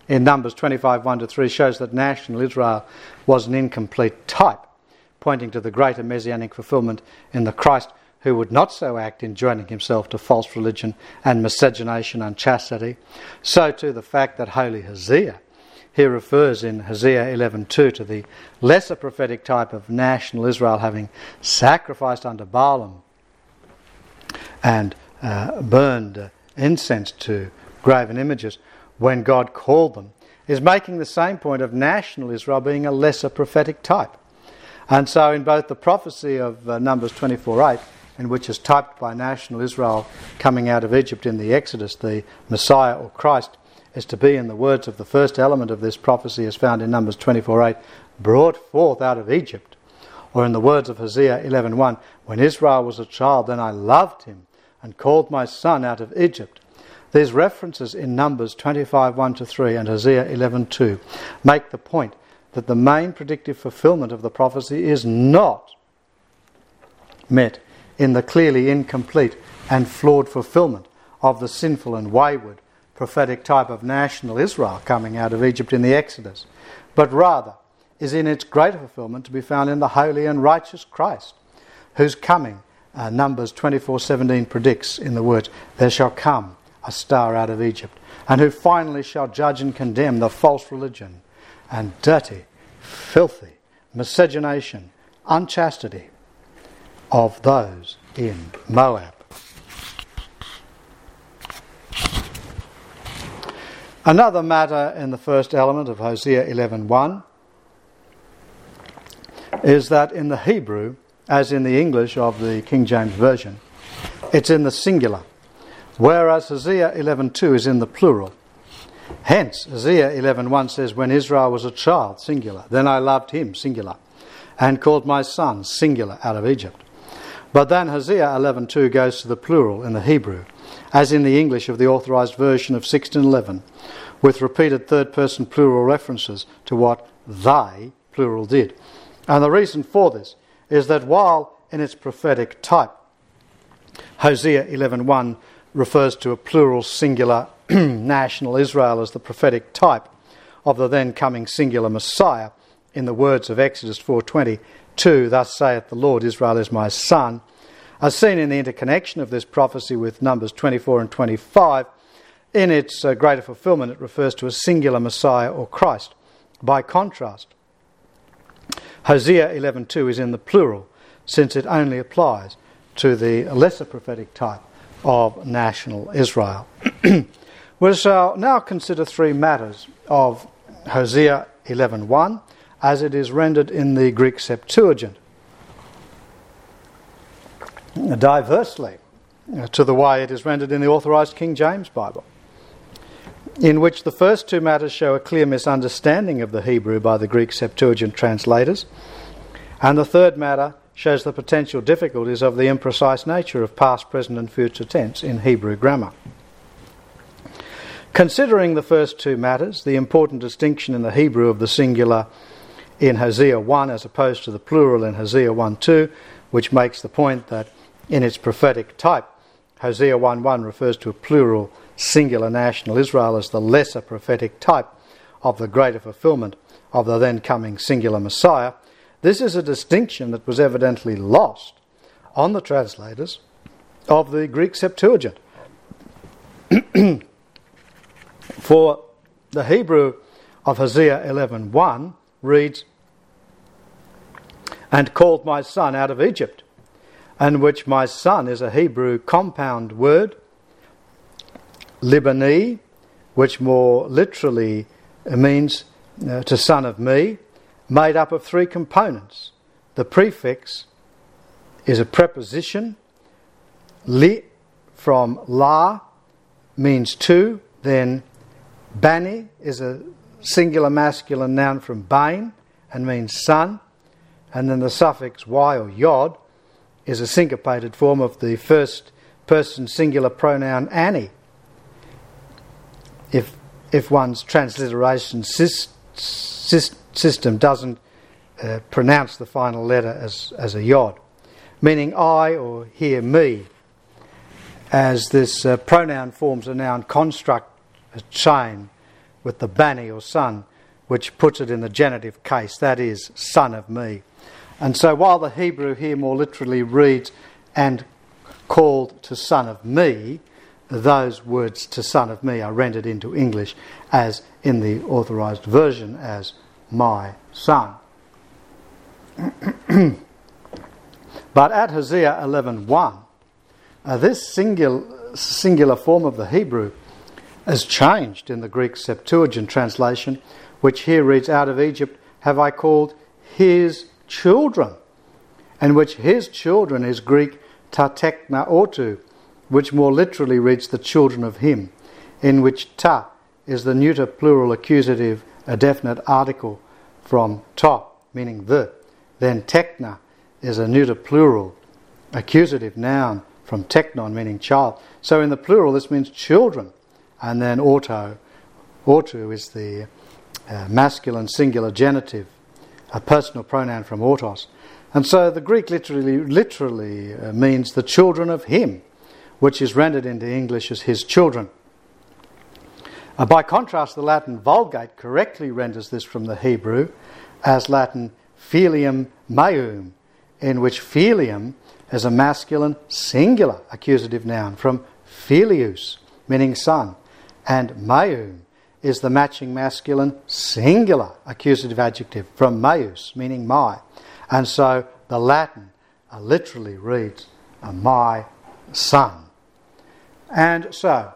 in Numbers 25, 1-3 shows that national Israel was an incomplete type, pointing to the greater messianic fulfillment in the Christ who would not so act in joining himself to false religion and miscegenation and chastity. So too the fact that holy Hosea here refers in Hosea 11:2 to the lesser prophetic type of national Israel having sacrificed unto Balaam and burned incense to graven images when God called them, is making the same point of national Israel being a lesser prophetic type. And so in both the prophecy of Numbers 24:8, in which is typed by national Israel coming out of Egypt in the Exodus, the Messiah or Christ is to be, in the words of the first element of this prophecy as found in Numbers 24:8, brought forth out of Egypt. Or in the words of Hosea 11:1, when Israel was a child, then I loved him and called my son out of Egypt. These references in Numbers 25:1-3 and Hosea 11:2 make the point that the main predictive fulfillment of the prophecy is not met in the clearly incomplete and flawed fulfillment of the sinful and wayward prophetic type of national Israel coming out of Egypt in the Exodus, but rather is in its greater fulfillment to be found in the holy and righteous Christ, whose coming Numbers 24:17 predicts in the words, there shall come a star out of Egypt, and who finally shall judge and condemn the false religion and dirty, filthy miscegenation, unchastity of those in Moab. Another matter in the first element of Hosea 11:1 is that in the Hebrew, as in the English of the King James Version, it's in the singular, whereas Hosea 11:2 is in the plural. Hence, Hosea 11:1 says, when Israel was a child, singular, then I loved him, singular, and called my son, singular, out of Egypt. But then Hosea 11:2 goes to the plural in the Hebrew, as in the English of the Authorised Version of 1611, with repeated third-person plural references to what they, plural, did. And the reason for this is that while in its prophetic type, Hosea 11:1 refers to a plural singular national Israel as the prophetic type of the then coming singular Messiah, in the words of Exodus 4:22, thus saith the Lord, Israel is my son, as seen in the interconnection of this prophecy with Numbers 24 and 25, in its greater fulfillment it refers to a singular Messiah or Christ. By contrast, Hosea 11:2 is in the plural, since it only applies to the lesser prophetic type of national Israel. We shall now consider three matters of Hosea 11:1 as it is rendered in the Greek Septuagint, diversely to the way it is rendered in the Authorised King James Bible, in which the first two matters show a clear misunderstanding of the Hebrew by the Greek Septuagint translators, and the third matter shows the potential difficulties of the imprecise nature of past, present and future tense in Hebrew grammar. Considering the first two matters, the important distinction in the Hebrew of the singular in Hosea 1 as opposed to the plural in Hosea 1:2, which makes the point that in its prophetic type, Hosea 1:1 refers to a plural singular national Israel as the lesser prophetic type of the greater fulfillment of the then coming singular Messiah. This is a distinction that was evidently lost on the translators of the Greek Septuagint. For the Hebrew of Hosea 11:1 reads, and called my son out of Egypt, and which my son is a Hebrew compound word, Libani, which more literally means to son of me, made up of three components. The prefix is a preposition, li, from la, means two, then bani is a singular masculine noun from bain and means son, and then the suffix y or yod is a syncopated form of the first person singular pronoun ani. If one's transliteration system doesn't pronounce the final letter as a yod, meaning I or here me, as this pronoun forms a noun construct, a chain, with the bani or son, which puts it in the genitive case, that is, son of me. And so while the Hebrew here more literally reads, and called to son of me, those words to son of me are rendered into English as in the authorised version as my son. But at Hosea 11:1, this singular form of the Hebrew is changed in the Greek Septuagint translation, which here reads, out of Egypt have I called his children, and which his children is Greek ta tekna ortu, which more literally reads the children of him, in which ta is the neuter plural accusative, a definite article from ta, meaning the. Then tekna is a neuter plural accusative noun from teknon, meaning child. So in the plural this means children. And then ortu is the masculine singular genitive, a personal pronoun from ortos. And so the Greek literally means the children of him, which is rendered into English as his children. By contrast, the Latin Vulgate correctly renders this from the Hebrew as Latin filium meum, in which filium is a masculine singular accusative noun from filius, meaning son, and meum is the matching masculine singular accusative adjective from meus, meaning my. And so the Latin literally reads my son. And so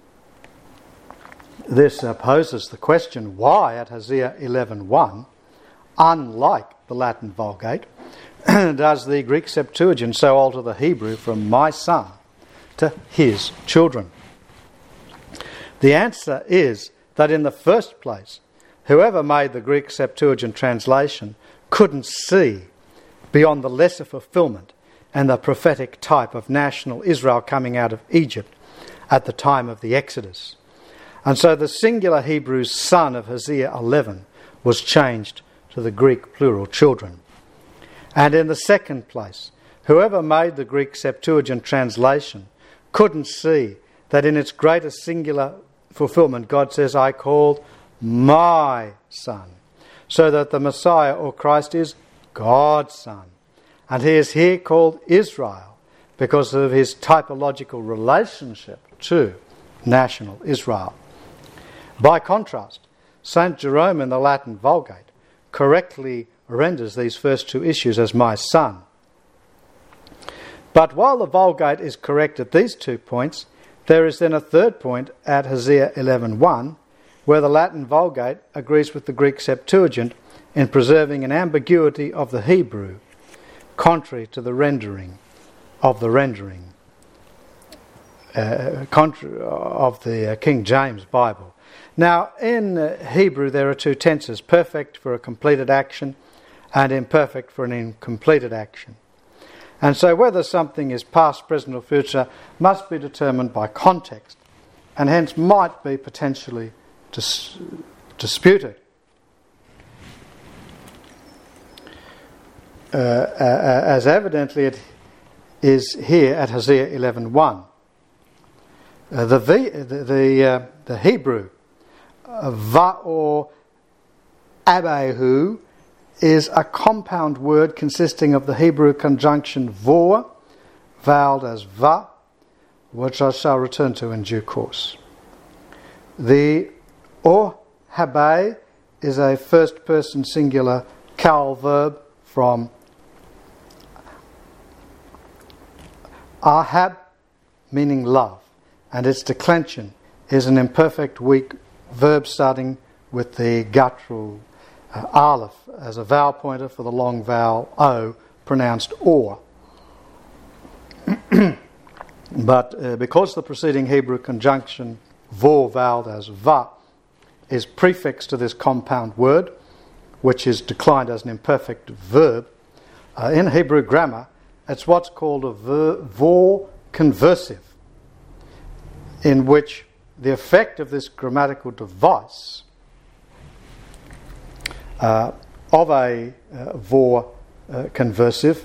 this poses the question, why at Hosea 11:1, unlike the Latin Vulgate, does the Greek Septuagint so alter the Hebrew from my son to his children? The answer is that in the first place, whoever made the Greek Septuagint translation couldn't see beyond the lesser fulfillment and the prophetic type of national Israel coming out of Egypt at the time of the Exodus. And so the singular Hebrew son of Hosea 11 was changed to the Greek plural children. And in the second place, whoever made the Greek Septuagint translation couldn't see that in its greatest singular fulfillment, God says, I called my son, so that the Messiah or Christ is God's son. And he is here called Israel because of his typological relationship to national Israel. By contrast, St. Jerome in the Latin Vulgate correctly renders these first two issues as my son. But while the Vulgate is correct at these 2 points, there is then a third point at Hosea 11:1, where the Latin Vulgate agrees with the Greek Septuagint in preserving an ambiguity of the Hebrew, contrary to the rendering of the King James Bible. Now, in Hebrew there are two tenses, perfect for a completed action and imperfect for an incompleted action. And so whether something is past, present or future must be determined by context, and hence might be potentially disputed. As evidently it is here at Hosea 11:1. The Hebrew va or abehu is a compound word consisting of the Hebrew conjunction vor, voweled as va, which I shall return to in due course. The or habe is a first person singular cowl verb from ahab, meaning love, and its declension is an imperfect weak verb starting with the guttural aleph as a vowel pointer for the long vowel o, pronounced or. But because the preceding Hebrew conjunction vor, voweled as va, is prefixed to this compound word, which is declined as an imperfect verb, in Hebrew grammar it's what's called a vor conversive, in which the effect of this grammatical device of a vor conversive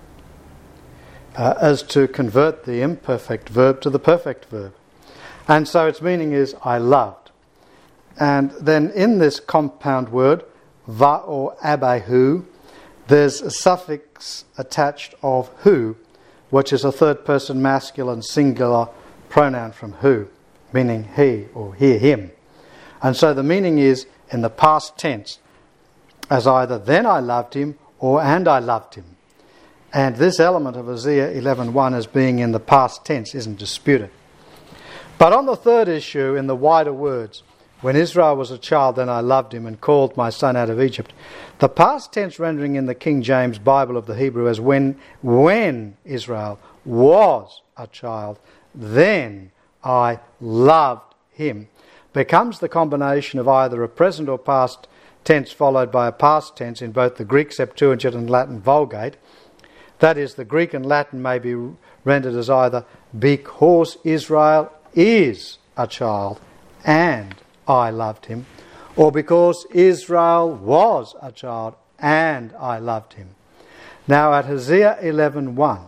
is to convert the imperfect verb to the perfect verb. And so its meaning is I loved. And then in this compound word, va or abahu, there's a suffix attached of who, which is a third person masculine singular pronoun from who, meaning he or he, him. And so the meaning is in the past tense, as either then I loved him or and I loved him. And this element of Hosea 11:1 as being in the past tense isn't disputed. But on the third issue, in the wider words, when Israel was a child, then I loved him and called my son out of Egypt, the past tense rendering in the King James Bible of the Hebrew as when Israel was a child, then I loved him, becomes the combination of either a present or past tense followed by a past tense in both the Greek Septuagint and Latin Vulgate. That is, the Greek and Latin may be rendered as either because Israel is a child and I loved him, or because Israel was a child and I loved him. Now at Hosea 11:1,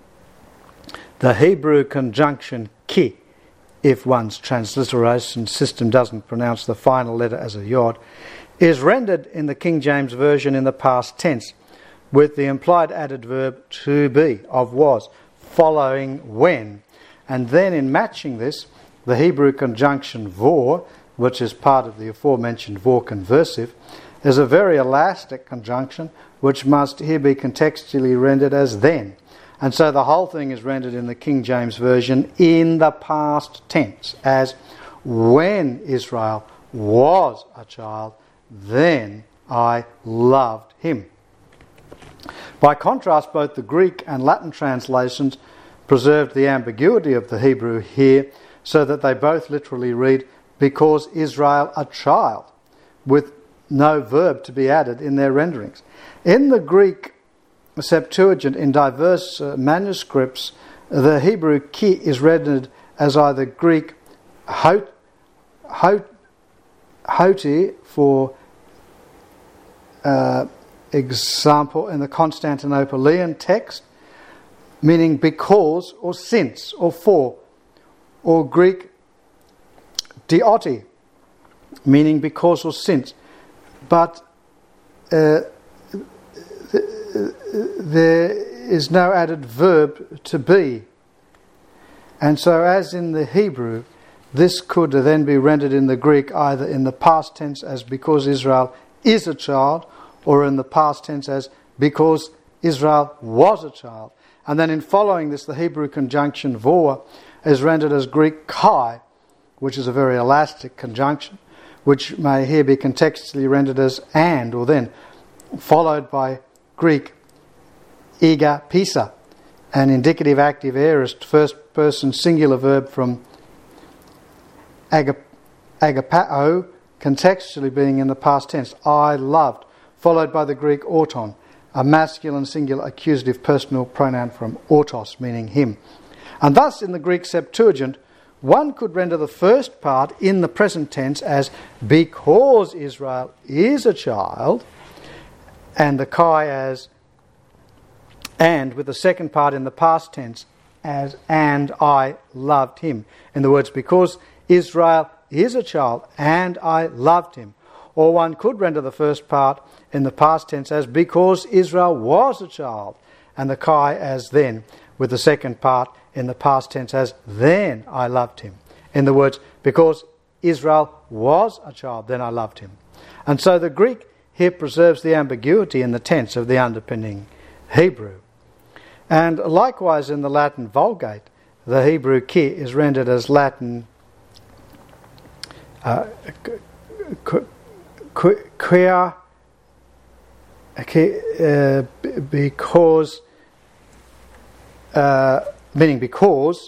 the Hebrew conjunction ki, if one's transliteration system doesn't pronounce the final letter as a yod, is rendered in the King James Version in the past tense with the implied added verb to be, of was, following when. And then in matching this, the Hebrew conjunction vor, which is part of the aforementioned vor conversive, is a very elastic conjunction which must here be contextually rendered as then. And so the whole thing is rendered in the King James Version in the past tense as when Israel was a child, then I loved him. By contrast, both the Greek and Latin translations preserved the ambiguity of the Hebrew here so that they both literally read, because Israel a child, with no verb to be added in their renderings. In the Greek Septuagint, in diverse manuscripts, the Hebrew ki is rendered as either Greek hoti for example in the Constantinopolitan text, meaning because or since or for, or Greek dioti, meaning because or since. But there is no added verb to be. And so as in the Hebrew, this could then be rendered in the Greek either in the past tense as because Israel is a child, or in the past tense as because Israel was a child. And then in following this, the Hebrew conjunction vor is rendered as Greek kai, which is a very elastic conjunction, which may here be contextually rendered as and or then, followed by Greek ega pisa, an indicative active aorist first person singular verb from agapao, contextually being in the past tense, I loved, followed by the Greek auton, a masculine singular accusative personal pronoun from autos, meaning him. And thus in the Greek Septuagint, one could render the first part in the present tense as because Israel is a child, and the kai as and, with the second part in the past tense as and I loved him. In the words, because Israel is a child and I loved him. Or one could render the first part in the past tense as because Israel was a child, and the kai as then, with the second part in the past tense as then I loved him. In the words, because Israel was a child, then I loved him. And so the Greek here preserves the ambiguity in the tense of the underpinning Hebrew. And likewise in the Latin Vulgate, the Hebrew ki is rendered as Latin quia, because, meaning because,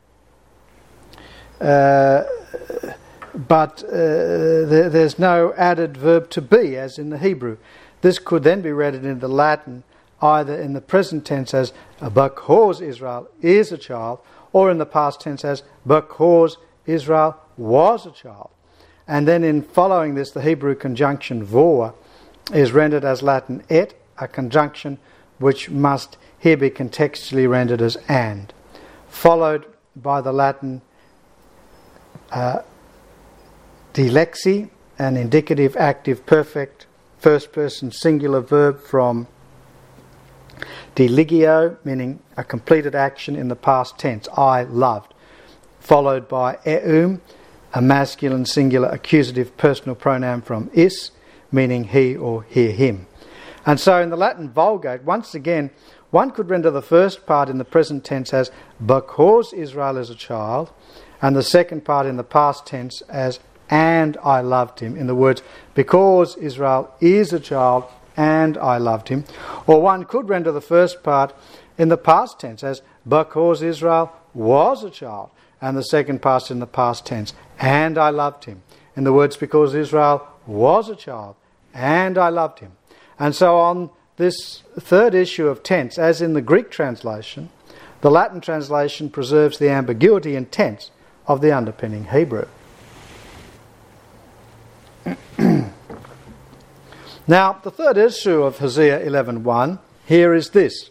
but there's no added verb to be, as in the Hebrew. This could then be read in the Latin either in the present tense as because Israel is a child, or in the past tense as because Israel was a child. And then in following this, the Hebrew conjunction vor is rendered as Latin et, a conjunction which must here be contextually rendered as and, followed by the Latin Dilexi, an indicative, active, perfect, first person singular verb from diligio, meaning a completed action in the past tense, I loved, followed by eum, a masculine singular accusative personal pronoun from is, meaning he or hear him. And so in the Latin Vulgate, once again, one could render the first part in the present tense as because Israel is a child, and the second part in the past tense as and I loved him, in the words because Israel is a child and I loved him. Or one could render the first part in the past tense as because Israel was a child, and the second part in the past tense and I loved him, in the words because Israel was a child and I loved him. And so on this third issue of tense, as in the Greek translation, the Latin translation preserves the ambiguity in tense of the underpinning Hebrew. Now, the third issue of Hosea 11:1 here is this.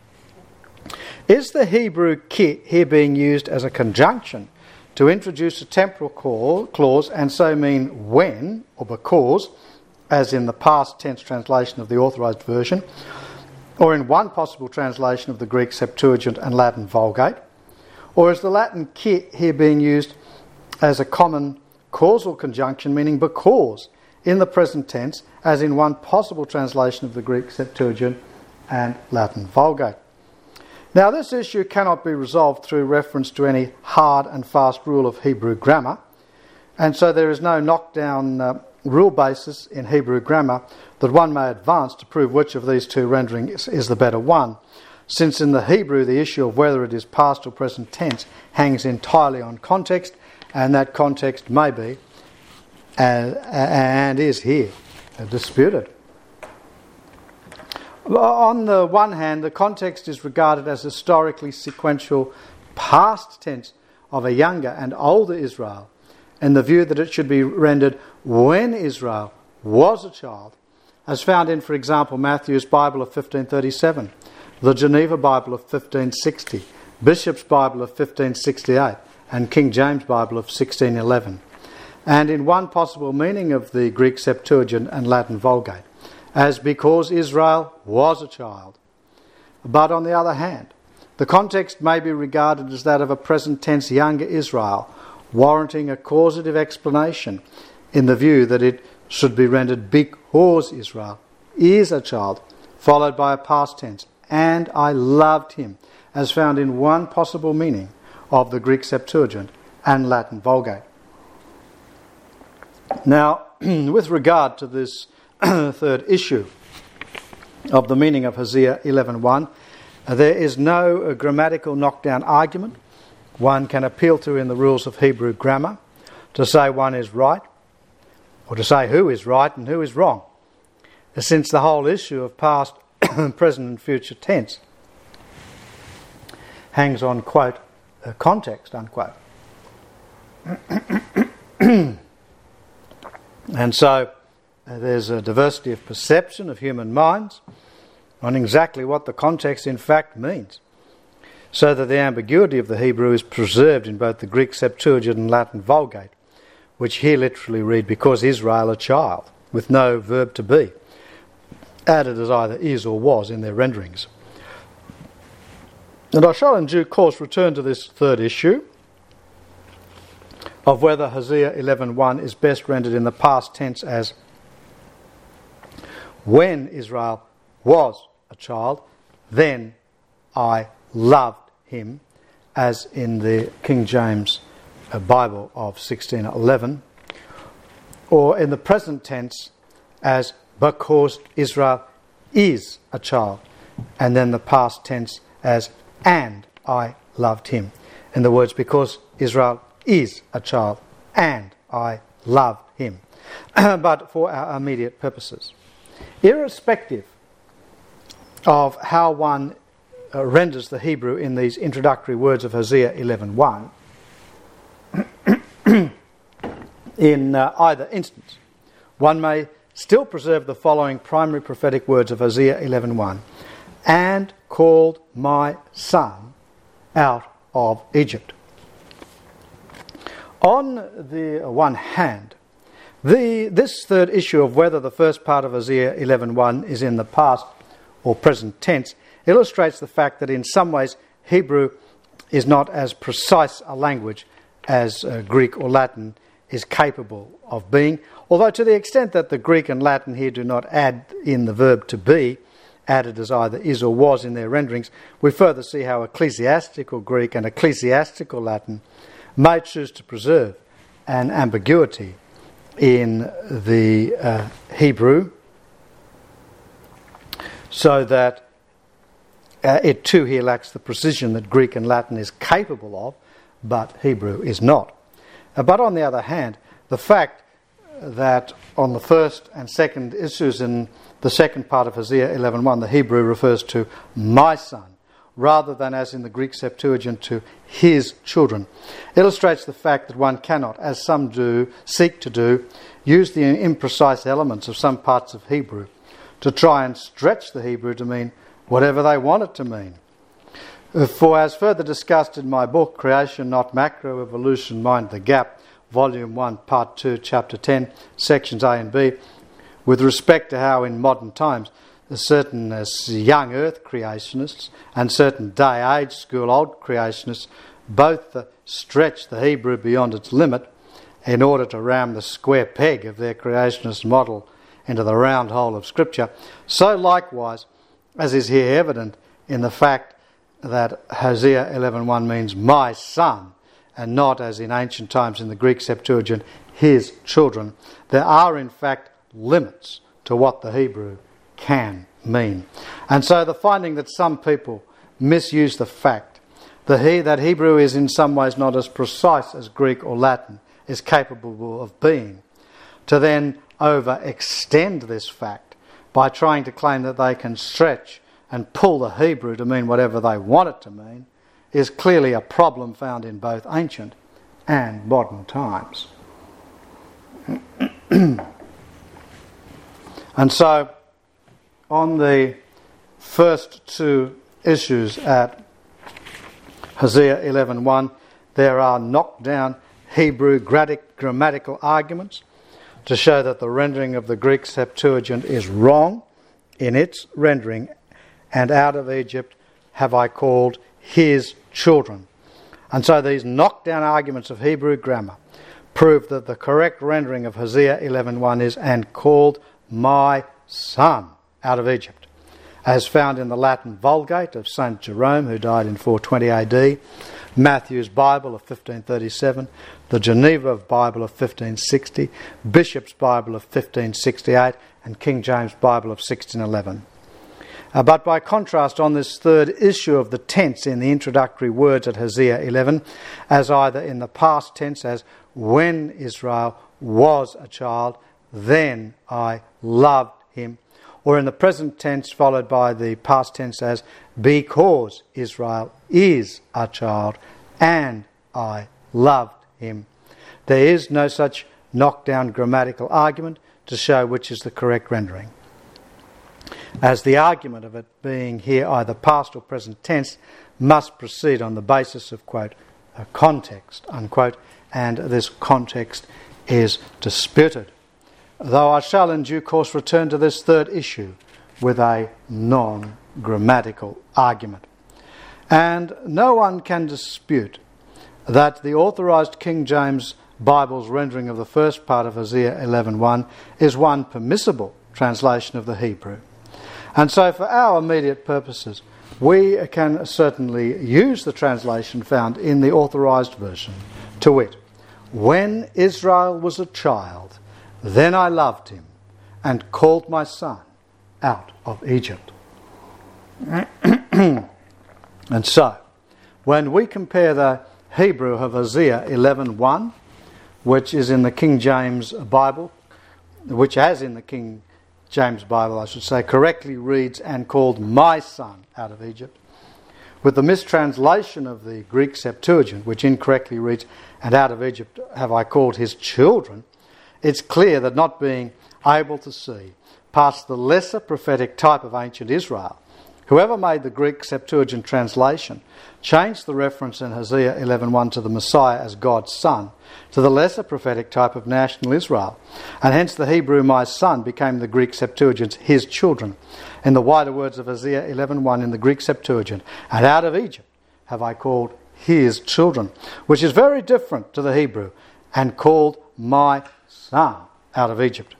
Is the Hebrew kit here being used as a conjunction to introduce a temporal clause and so mean when or because, as in the past tense translation of the Authorised Version, or in one possible translation of the Greek Septuagint and Latin Vulgate? Or is the Latin kit here being used as a common causal conjunction meaning because in the present tense, as in one possible translation of the Greek Septuagint and Latin Vulgate? Now, this issue cannot be resolved through reference to any hard and fast rule of Hebrew grammar, and so there is no knockdown rule basis in Hebrew grammar that one may advance to prove which of these two renderings is the better one, since in the Hebrew the issue of whether it is past or present tense hangs entirely on context, and that context may be and is here disputed. On the one hand, the context is regarded as historically sequential past tense of a younger and older Israel, in the view that it should be rendered when Israel was a child, as found in, for example, Matthew's Bible of 1537, the Geneva Bible of 1560, Bishop's Bible of 1568, and King James Bible of 1611, and in one possible meaning of the Greek Septuagint and Latin Vulgate, as because Israel was a child. But on the other hand, the context may be regarded as that of a present tense younger Israel, warranting a causative explanation in the view that it should be rendered because Israel is a child, followed by a past tense, and I loved him, as found in one possible meaning of the Greek Septuagint and Latin Vulgate. Now, with regard to this third issue of the meaning of Hosea 11:1, there is no grammatical knockdown argument one can appeal to in the rules of Hebrew grammar to say one is right, or to say who is right and who is wrong, since the whole issue of past, present and future tense hangs on, quote, context, unquote. And so there's a diversity of perception of human minds on exactly what the context in fact means, so that the ambiguity of the Hebrew is preserved in both the Greek Septuagint and Latin Vulgate, which here literally read, because Israel a child, with no verb to be, added as either is or was in their renderings. And I shall in due course return to this third issue of whether Hosea 11:1 is best rendered in the past tense as when Israel was a child, then I loved him, as in the King James Bible of 1611, or in the present tense as because Israel is a child, and then the past tense as and I loved him, in the words because Israel is a child and I love him, but for our immediate purposes. Irrespective of how one renders the Hebrew in these introductory words of Hosea 11:1, in either instance, one may still preserve the following primary prophetic words of Hosea 11:1, and called my son out of Egypt. On the one hand, This third issue of whether the first part of Hosea 11:1 is in the past or present tense illustrates the fact that in some ways Hebrew is not as precise a language as Greek or Latin is capable of being, although to the extent that the Greek and Latin here do not add in the verb to be, added as either is or was in their renderings, we further see how ecclesiastical Greek and ecclesiastical Latin may choose to preserve an ambiguity in the Hebrew, so that it too here lacks the precision that Greek and Latin is capable of, but Hebrew is not. But on the other hand, the fact that on the first and second issues in the second part of Hosea 11:1, the Hebrew refers to my son, rather than as in the Greek Septuagint to his children, illustrates the fact that one cannot, as some do, seek to do, use the imprecise elements of some parts of Hebrew to try and stretch the Hebrew to mean whatever they want it to mean. For as further discussed in my book, Creation Not Macroevolution, Mind the Gap, Volume 1, Part 2, Chapter 10, Sections A and B, with respect to how in modern times certain young earth creationists and certain day-age school-old creationists both stretch the Hebrew beyond its limit in order to ram the square peg of their creationist model into the round hole of Scripture, so likewise, as is here evident in the fact that Hosea 11:1 means my son, and not, as in ancient times in the Greek Septuagint, his children, there are in fact limits to what the Hebrew can mean. And so the finding that some people misuse the fact that Hebrew is in some ways not as precise as Greek or Latin is capable of being, to then overextend this fact by trying to claim that they can stretch and pull the Hebrew to mean whatever they want it to mean, is clearly a problem found in both ancient and modern times. And so, on the first two issues at Hosea 11:1, there are knockdown Hebrew grammatical arguments to show that the rendering of the Greek Septuagint is wrong in its rendering, and out of Egypt have I called his children. And so these knockdown arguments of Hebrew grammar prove that the correct rendering of Hosea 11:1 is, and called my son out of Egypt, as found in the Latin Vulgate of St. Jerome, who died in 420 AD, Matthew's Bible of 1537, the Geneva Bible of 1560, Bishop's Bible of 1568, and King James Bible of 1611. But by contrast, on this third issue of the tense in the introductory words at Hosea 11, as either in the past tense as when Israel was a child, then I loved him, or in the present tense followed by the past tense as because Israel is a child and I loved him. There is no such knockdown grammatical argument to show which is the correct rendering, as the argument of it being here either past or present tense must proceed on the basis of, quote, a context, unquote, and this context is disputed. Though I shall in due course return to this third issue with a non-grammatical argument. And no one can dispute that the authorised King James Bible's rendering of the first part of Hosea 11:1 is one permissible translation of the Hebrew. And so for our immediate purposes, we can certainly use the translation found in the authorised version, to wit, when Israel was a child, then I loved him and called my son out of Egypt. And so, when we compare the Hebrew of Hosea 11:1, which is in the King James Bible, which as in the King James Bible, I should say, correctly reads, and called my son out of Egypt, with the mistranslation of the Greek Septuagint, which incorrectly reads, and out of Egypt have I called his children, it's clear that not being able to see past the lesser prophetic type of ancient Israel, Whoever made the Greek Septuagint translation changed the reference in Hosea 11:1 to the Messiah as God's son, to the lesser prophetic type of national Israel, and hence the Hebrew "my son" became the Greek Septuagint's "his children." In the wider words of Hosea 11:1 in the Greek Septuagint, "And out of Egypt have I called his children," which is very different to the Hebrew, "and called my son out of Egypt."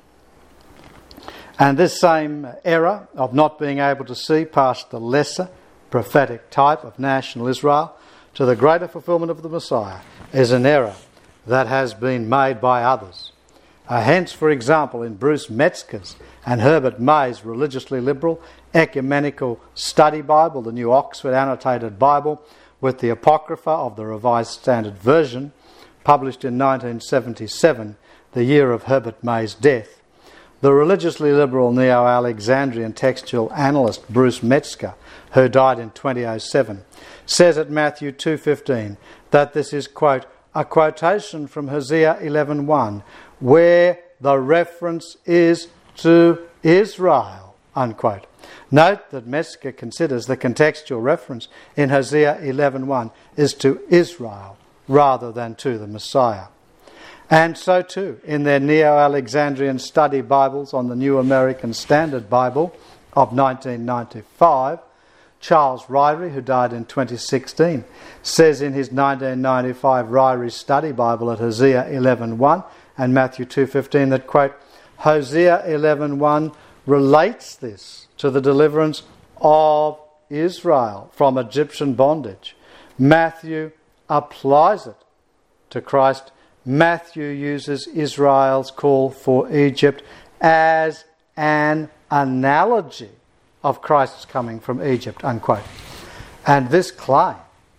And this same error of not being able to see past the lesser prophetic type of national Israel to the greater fulfillment of the Messiah is an error that has been made by others. Hence, for example, in Bruce Metzger's and Herbert May's religiously liberal ecumenical study Bible, the New Oxford Annotated Bible, with the Apocrypha of the Revised Standard Version, published in 1977, the year of Herbert May's death, the religiously liberal Neo-Alexandrian textual analyst Bruce Metzger, who died in 2007, says at Matthew 2:15 that this is, quote, a quotation from Hosea 11:1, where the reference is to Israel, unquote. Note that Metzger considers the contextual reference in Hosea 11:1 is to Israel rather than to the Messiah. And so too, in their Neo-Alexandrian study Bibles on the New American Standard Bible of 1995, Charles Ryrie, who died in 2016, says in his 1995 Ryrie Study Bible at Hosea 11:1 and Matthew 2:15 that, quote, Hosea 11:1 relates this to the deliverance of Israel from Egyptian bondage. Matthew applies it to Christ. Matthew uses Israel's call for Egypt as an analogy of Christ's coming from Egypt, unquote. And this claim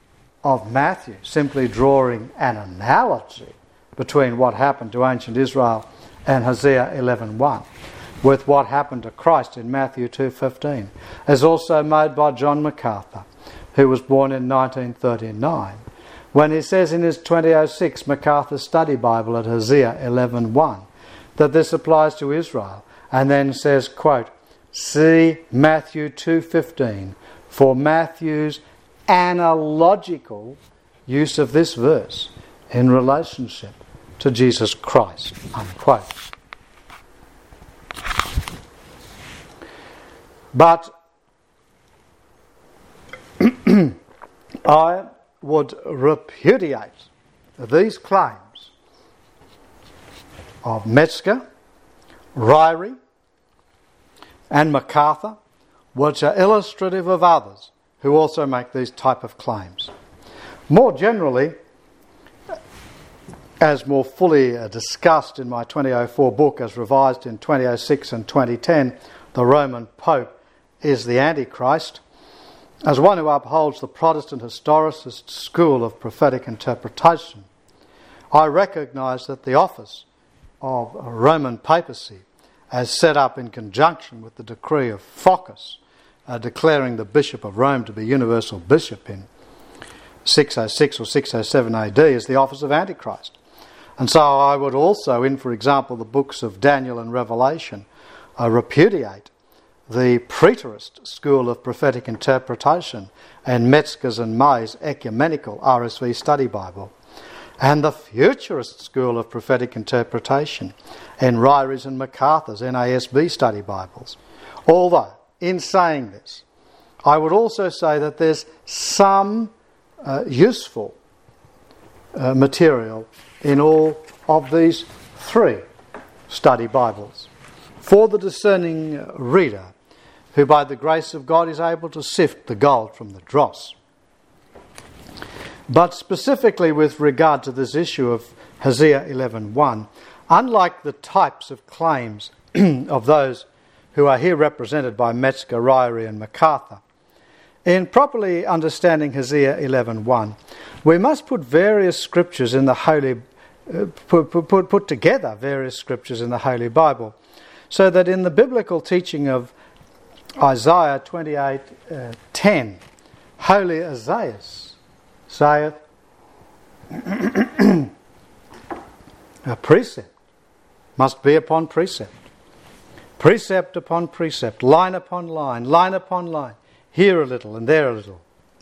of Matthew simply drawing an analogy between what happened to ancient Israel and Hosea 11:1 with what happened to Christ in Matthew 2:15 is also made by John MacArthur, who was born in 1939, when he says in his 2006 MacArthur Study Bible at Hosea 11:1 that this applies to Israel, and then says, quote, see Matthew 2:15 for Matthew's analogical use of this verse in relationship to Jesus Christ, unquote. But I would repudiate these claims of Metzger, Ryrie, and MacArthur, which are illustrative of others who also make these type of claims. More generally, as more fully discussed in my 2004 book as revised in 2006 and 2010, The Roman Pope is the Antichrist, as one who upholds the Protestant historicist school of prophetic interpretation, I recognise that the office of Roman papacy, as set up in conjunction with the decree of Phocas, declaring the Bishop of Rome to be universal bishop in 606 or 607 AD, is the office of Antichrist. And so I would also, in, for example, the books of Daniel and Revelation, repudiate the preterist school of prophetic interpretation and Metzger's and May's ecumenical RSV study Bible, and the futurist school of prophetic interpretation in Ryrie's and MacArthur's NASB study Bibles. Although, in saying this, I would also say that there's some useful material in all of these three study Bibles for the discerning reader who by the grace of God is able to sift the gold from the dross. But specifically with regard to this issue of Hosea 11:1, unlike the types of claims of those who are here represented by Metzger, Ryrie and MacArthur, in properly understanding Hosea 11:1, we must put various scriptures in the Holy put together various scriptures in the Holy Bible, so that in the biblical teaching of Isaiah 28:10, Holy Isaiah saith, a precept must be upon precept, precept upon precept, line upon line, line upon line, here a little and there a little.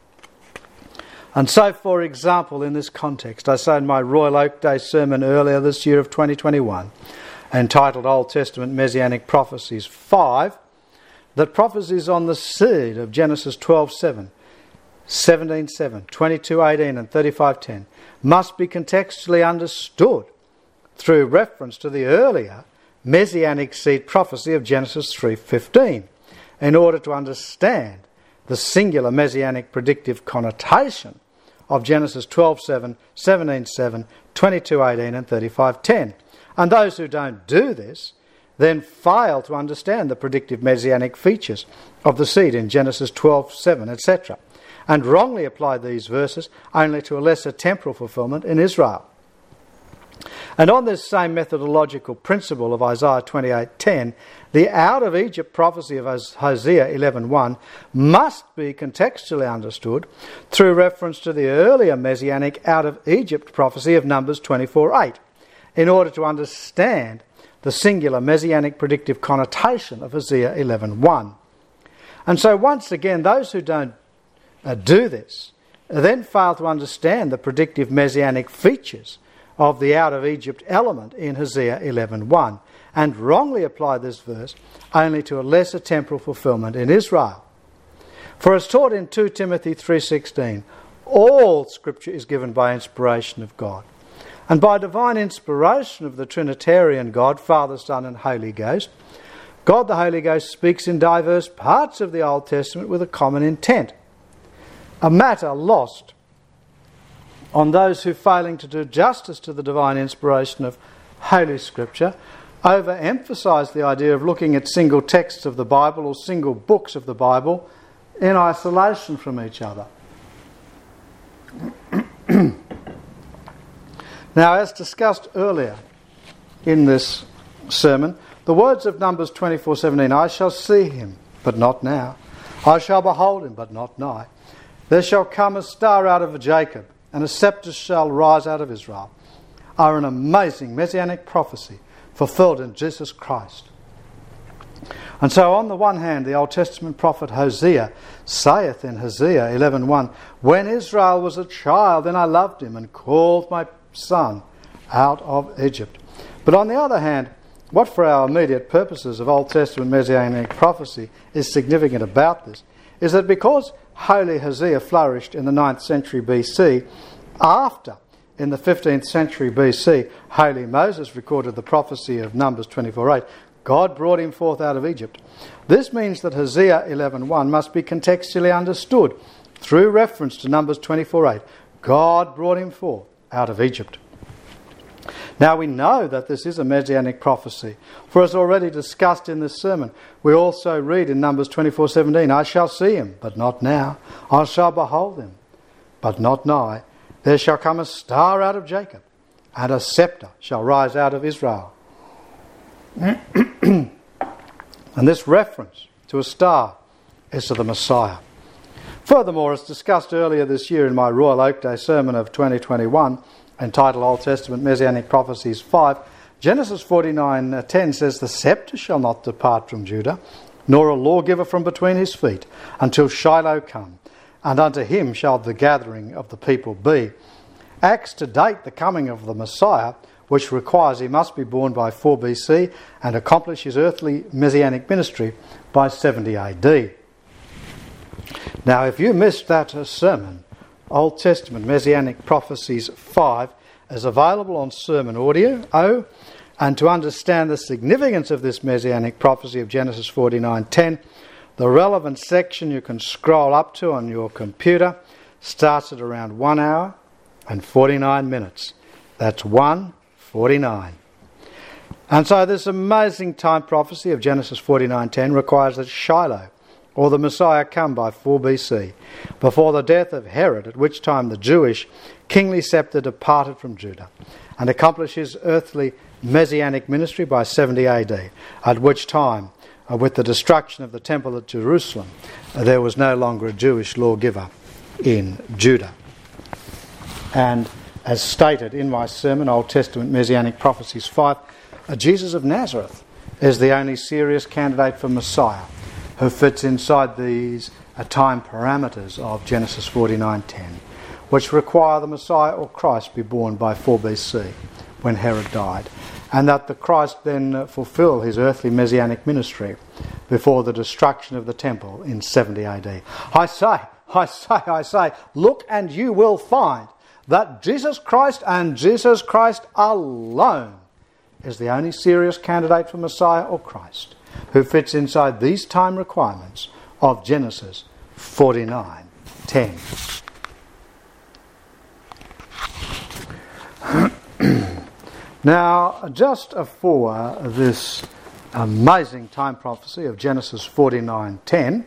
And so, for example, in this context, I say in my Royal Oak Day sermon earlier this year of 2021, entitled Old Testament Messianic Prophecies 5, that prophecies on the seed of Genesis 12:7, 17:7, 22:18 and 35:10 must be contextually understood through reference to the earlier Messianic seed prophecy of Genesis 3:15 in order to understand the singular Messianic predictive connotation of Genesis 12:7, 17:7, 22:18 and 35:10. And those who don't do this then fail to understand the predictive Messianic features of the seed in Genesis 12:7, etc., and wrongly apply these verses only to a lesser temporal fulfillment in Israel. And on this same methodological principle of Isaiah 28:10, the out of Egypt prophecy of Hosea 11:1 must be contextually understood through reference to the earlier Messianic out of Egypt prophecy of Numbers 24:8, in order to understand the singular Messianic predictive connotation of Hosea 11:1. And so once again, those who don't do this then fail to understand the predictive Messianic features of the out of Egypt element in Hosea 11:1 and wrongly apply this verse only to a lesser temporal fulfillment in Israel. For as taught in 2 Timothy 3:16, all Scripture is given by inspiration of God. And by divine inspiration of the Trinitarian God, Father, Son and Holy Ghost, God the Holy Ghost speaks in diverse parts of the Old Testament with a common intent, a matter lost on those who, failing to do justice to the divine inspiration of Holy Scripture, overemphasise the idea of looking at single texts of the Bible or single books of the Bible in isolation from each other. Now, as discussed earlier in this sermon, the words of Numbers 24:17, I shall see him, but not now. I shall behold him, but not nigh. There shall come a star out of Jacob, and a sceptre shall rise out of Israel, are an amazing messianic prophecy fulfilled in Jesus Christ. And so on the one hand, the Old Testament prophet Hosea saith in Hosea 11:1, when Israel was a child, then I loved him and called my son out of Egypt. But on the other hand, what for our immediate purposes of Old Testament Messianic prophecy is significant about this is that because Holy Hosea flourished in the 9th century BC, after, in the 15th century BC, Holy Moses recorded the prophecy of Numbers 24:8, God brought him forth out of Egypt. This means that Hosea 11:1 must be contextually understood through reference to Numbers 24:8. God brought him forth out of Egypt. Now we know that this is a messianic prophecy, for as already discussed in this sermon, we also read in Numbers 24:17, I shall see him, but not now. I shall behold him, but not nigh. There shall come a star out of Jacob, and a sceptre shall rise out of Israel. And this reference to a star is to the Messiah. Furthermore, as discussed earlier this year in my Royal Oak Day sermon of 2021, entitled Old Testament Messianic Prophecies 5, Genesis 49:10 says, the sceptre shall not depart from Judah, nor a lawgiver from between his feet, until Shiloh come, and unto him shall the gathering of the people be. Acts to date the coming of the Messiah, which requires he must be born by 4 BC and accomplish his earthly messianic ministry by 70 AD. Now, if you missed that sermon, Old Testament Messianic Prophecies 5 is available on sermon audio. And to understand the significance of this Messianic prophecy of Genesis 49:10, the relevant section you can scroll up to on your computer starts at around 1 hour and 49 minutes. That's 1:49. And so this amazing time prophecy of Genesis 49:10 requires that Shiloh, or the Messiah, come by 4 BC, before the death of Herod, at which time the Jewish kingly sceptre departed from Judah, and accomplish his earthly messianic ministry by 70 AD, at which time, with the destruction of the temple at Jerusalem, there was no longer a Jewish lawgiver in Judah. And as stated in my sermon, Old Testament Messianic Prophecies 5, Jesus of Nazareth is the only serious candidate for Messiah, who fits inside these time parameters of Genesis 49:10, which require the Messiah or Christ be born by 4 BC, when Herod died, and that the Christ then fulfill his earthly messianic ministry before the destruction of the temple in 70 AD. I say, look and you will find that Jesus Christ and Jesus Christ alone is the only serious candidate for Messiah or Christ who fits inside these time requirements of Genesis 49:10. Now, just for this amazing time prophecy of Genesis 49:10,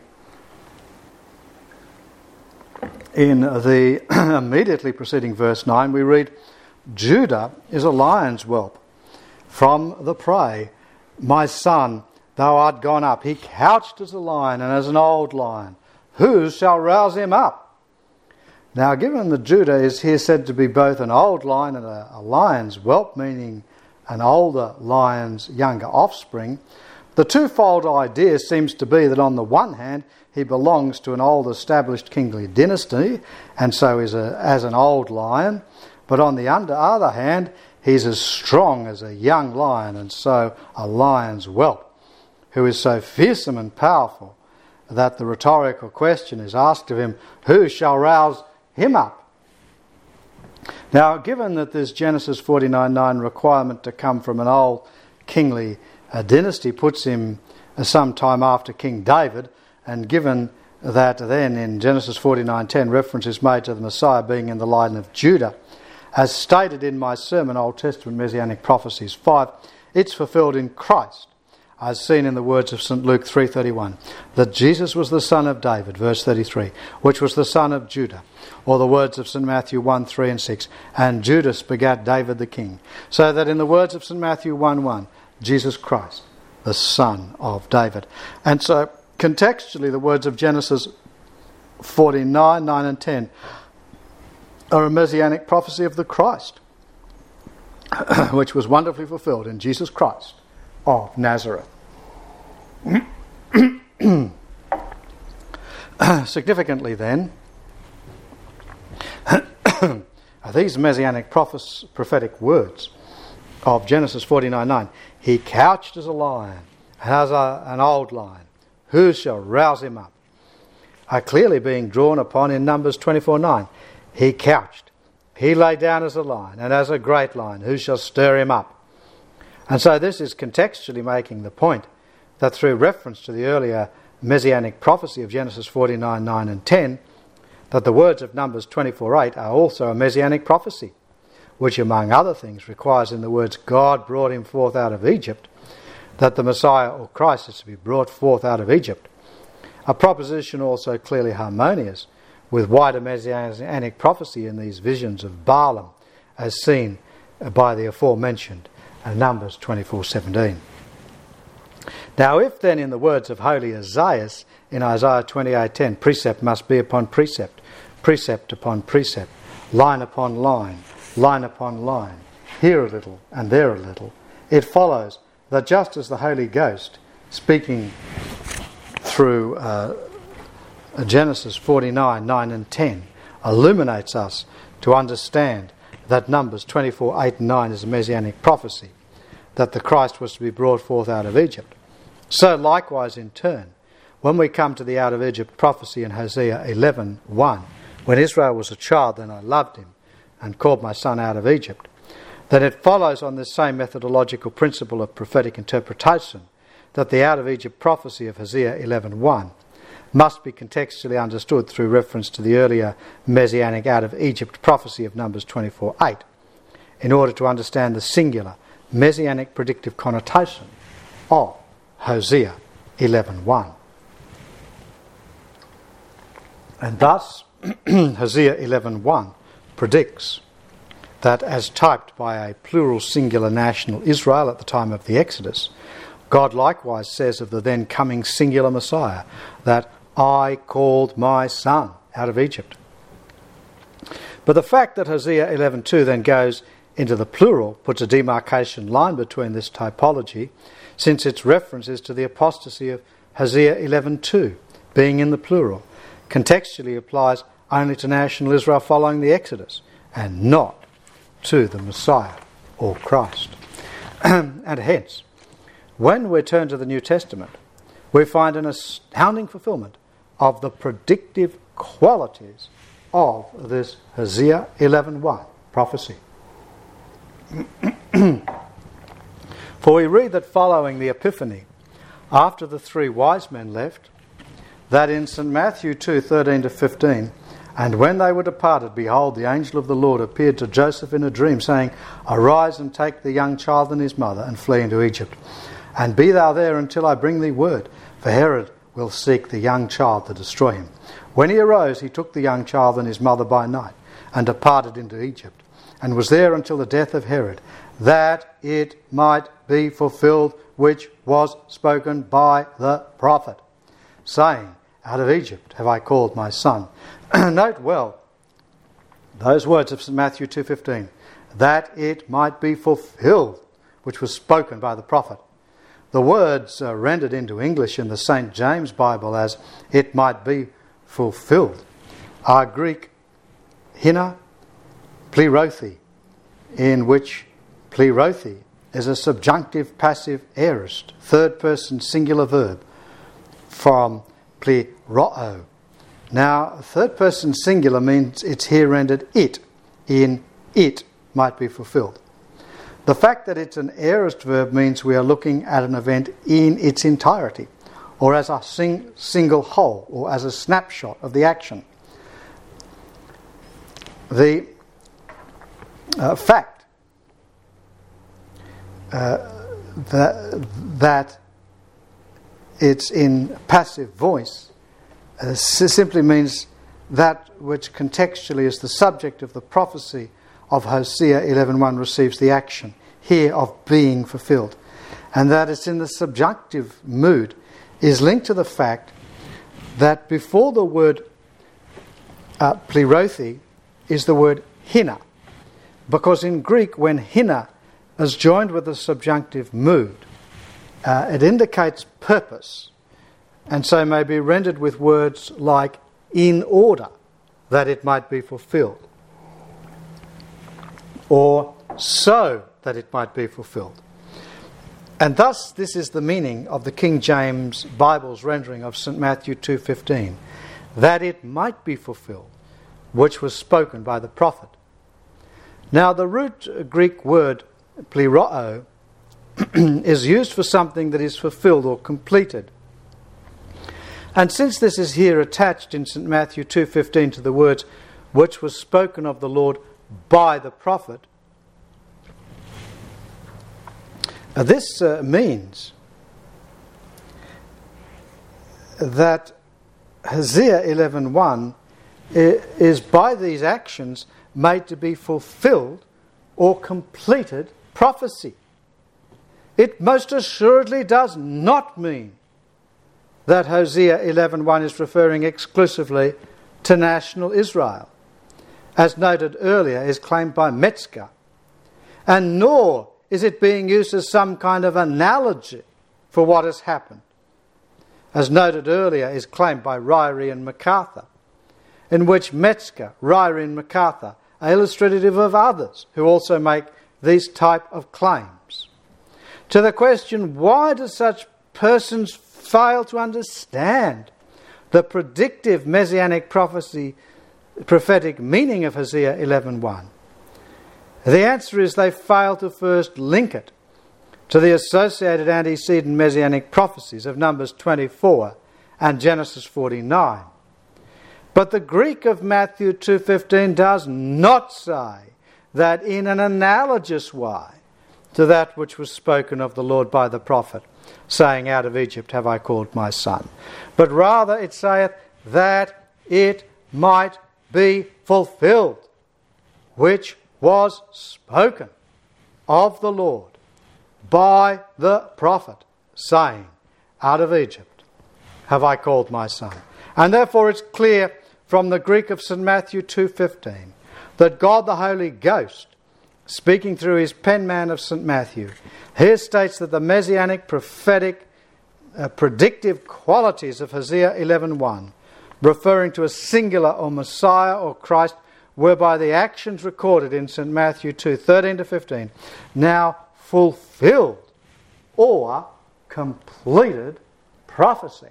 in the immediately preceding verse 9, we read, Judah is a lion's whelp from the prey. My son, thou art gone up. He couched as a lion and as an old lion. Who shall rouse him up? Now, given that Judah is here said to be both an old lion and a lion's whelp, meaning an older lion's younger offspring, the twofold idea seems to be that on the one hand, he belongs to an old established kingly dynasty, and so is as an old lion, but on the other hand, he's as strong as a young lion, and so a lion's whelp, who is so fearsome and powerful that the rhetorical question is asked of him, who shall rouse him up? Now, given that this Genesis 49:9 requirement to come from an old kingly dynasty puts him some time after King David, and given that then in Genesis 49:10 reference is made to the Messiah being in the line of Judah, as stated in my sermon, Old Testament Messianic Prophecies 5, it's fulfilled in Christ, as seen in the words of St. Luke 3:31, that Jesus was the son of David, verse 33, which was the son of Judah, or the words of St. Matthew 1:3 and 6, and Judas begat David the king, so that in the words of St. Matthew 1:1, Jesus Christ, the son of David. And so, contextually, the words of Genesis 49:9 and 10 are a messianic prophecy of the Christ, which was wonderfully fulfilled in Jesus Christ of Nazareth. Significantly then, these messianic prophetic words of Genesis 49:9, he couched as a lion and as an old lion, who shall rouse him up? Are clearly being drawn upon in Numbers 24:9. He couched, he lay down as a lion and as a great lion, who shall stir him up? And so this is contextually making the point that through reference to the earlier messianic prophecy of Genesis 49:9 and 10, that the words of Numbers 24:8 are also a messianic prophecy, which among other things requires in the words God brought him forth out of Egypt, that the Messiah or Christ is to be brought forth out of Egypt. A proposition also clearly harmonious with wider messianic prophecy in these visions of Balaam, as seen by the aforementioned Numbers 24:17. Now, if then in the words of holy Isaiah in Isaiah 28:10, precept must be upon precept, precept upon precept, line upon line, line upon line, here a little and there a little, it follows that just as the Holy Ghost, speaking through Genesis 49:9 and 10, illuminates us to understand that Numbers 24:8 and 9 is a messianic prophecy, that the Christ was to be brought forth out of Egypt. So likewise in turn, when we come to the out of Egypt prophecy in Hosea 11:1, when Israel was a child, then I loved him and called my son out of Egypt, then it follows on this same methodological principle of prophetic interpretation that the out of Egypt prophecy of Hosea 11:1 must be contextually understood through reference to the earlier messianic out of Egypt prophecy of Numbers 24:8, in order to understand the singular messianic predictive connotation of Hosea 11:1. And thus, Hosea 11:1 predicts that as typed by a plural singular national Israel at the time of the Exodus, God likewise says of the then coming singular Messiah that I called my son out of Egypt. But the fact that Hosea 11:2 then goes into the plural puts a demarcation line between this typology, since its reference is to the apostasy of Hosea 11:2, being in the plural, contextually applies only to national Israel following the Exodus and not to the Messiah or Christ. And hence, when we turn to the New Testament, we find an astounding fulfillment of the predictive qualities of this Hosea 11:1 prophecy. For we read that following the Epiphany, after the three wise men left, that in St. Matthew 2:13-15, and when they were departed, behold, the angel of the Lord appeared to Joseph in a dream, saying, Arise and take the young child and his mother, and flee into Egypt. And be thou there until I bring thee word, for Herod will seek the young child to destroy him. When he arose, he took the young child and his mother by night, and departed into Egypt, and was there until the death of Herod, that it might be fulfilled which was spoken by the prophet, saying, Out of Egypt have I called my son. Note well those words of St. Matthew 2:15, that it might be fulfilled which was spoken by the prophet. The words rendered into English in the St. James Bible as it might be fulfilled are Greek hina plerothi, in which plerothi is a subjunctive passive aorist, third person singular verb from pleroo. Now, third person singular means it's here rendered it, in it might be fulfilled. The fact that it's an aorist verb means we are looking at an event in its entirety, or as a single whole, or as a snapshot of the action. The fact that it's in passive voice simply means that which contextually is the subject of the prophecy of Hosea 11:1 receives the action here of being fulfilled. And that it's in the subjunctive mood is linked to the fact that before the word plerothi is the word hina. Because in Greek, when hina is joined with the subjunctive mood, it indicates purpose, and so may be rendered with words like in order that it might be fulfilled, or so that it might be fulfilled. And thus this is the meaning of the King James Bible's rendering of St. Matthew 2:15, that it might be fulfilled which was spoken by the prophet. Now the root Greek word pleroo is used for something that is fulfilled or completed. And since this is here attached in St. Matthew 2:15 to the words which was spoken of the Lord by the prophet, this means that Hosea 11:1 is by these actions made to be fulfilled or completed prophecy. It most assuredly does not mean that Hosea 11:1 is referring exclusively to national Israel, as noted earlier is claimed by Metzger, and nor is it being used as some kind of analogy for what has happened, as noted earlier is claimed by Ryrie and MacArthur, in which Metzger, Ryrie and MacArthur are illustrative of others who also make these type of claims. To the question, why do such persons fail to understand the predictive messianic prophetic meaning of Hosea 11:1? The answer is they fail to first link it to the associated antecedent messianic prophecies of Numbers 24 and Genesis 49. But the Greek of Matthew 2:15 does not say that in an analogous way to that which was spoken of the Lord by the prophet, saying, Out of Egypt have I called my son. But rather it saith that it might be fulfilled, which was spoken of the Lord by the prophet, saying, Out of Egypt have I called my son. And therefore it's clear from the Greek of St. Matthew 2:15 that God the Holy Ghost, speaking through his penman of St. Matthew, here states that the messianic prophetic predictive qualities of Hosea 11:1, referring to a singular or Messiah or Christ, whereby the actions recorded in St. Matthew 2:13-15 now fulfilled or completed prophecy.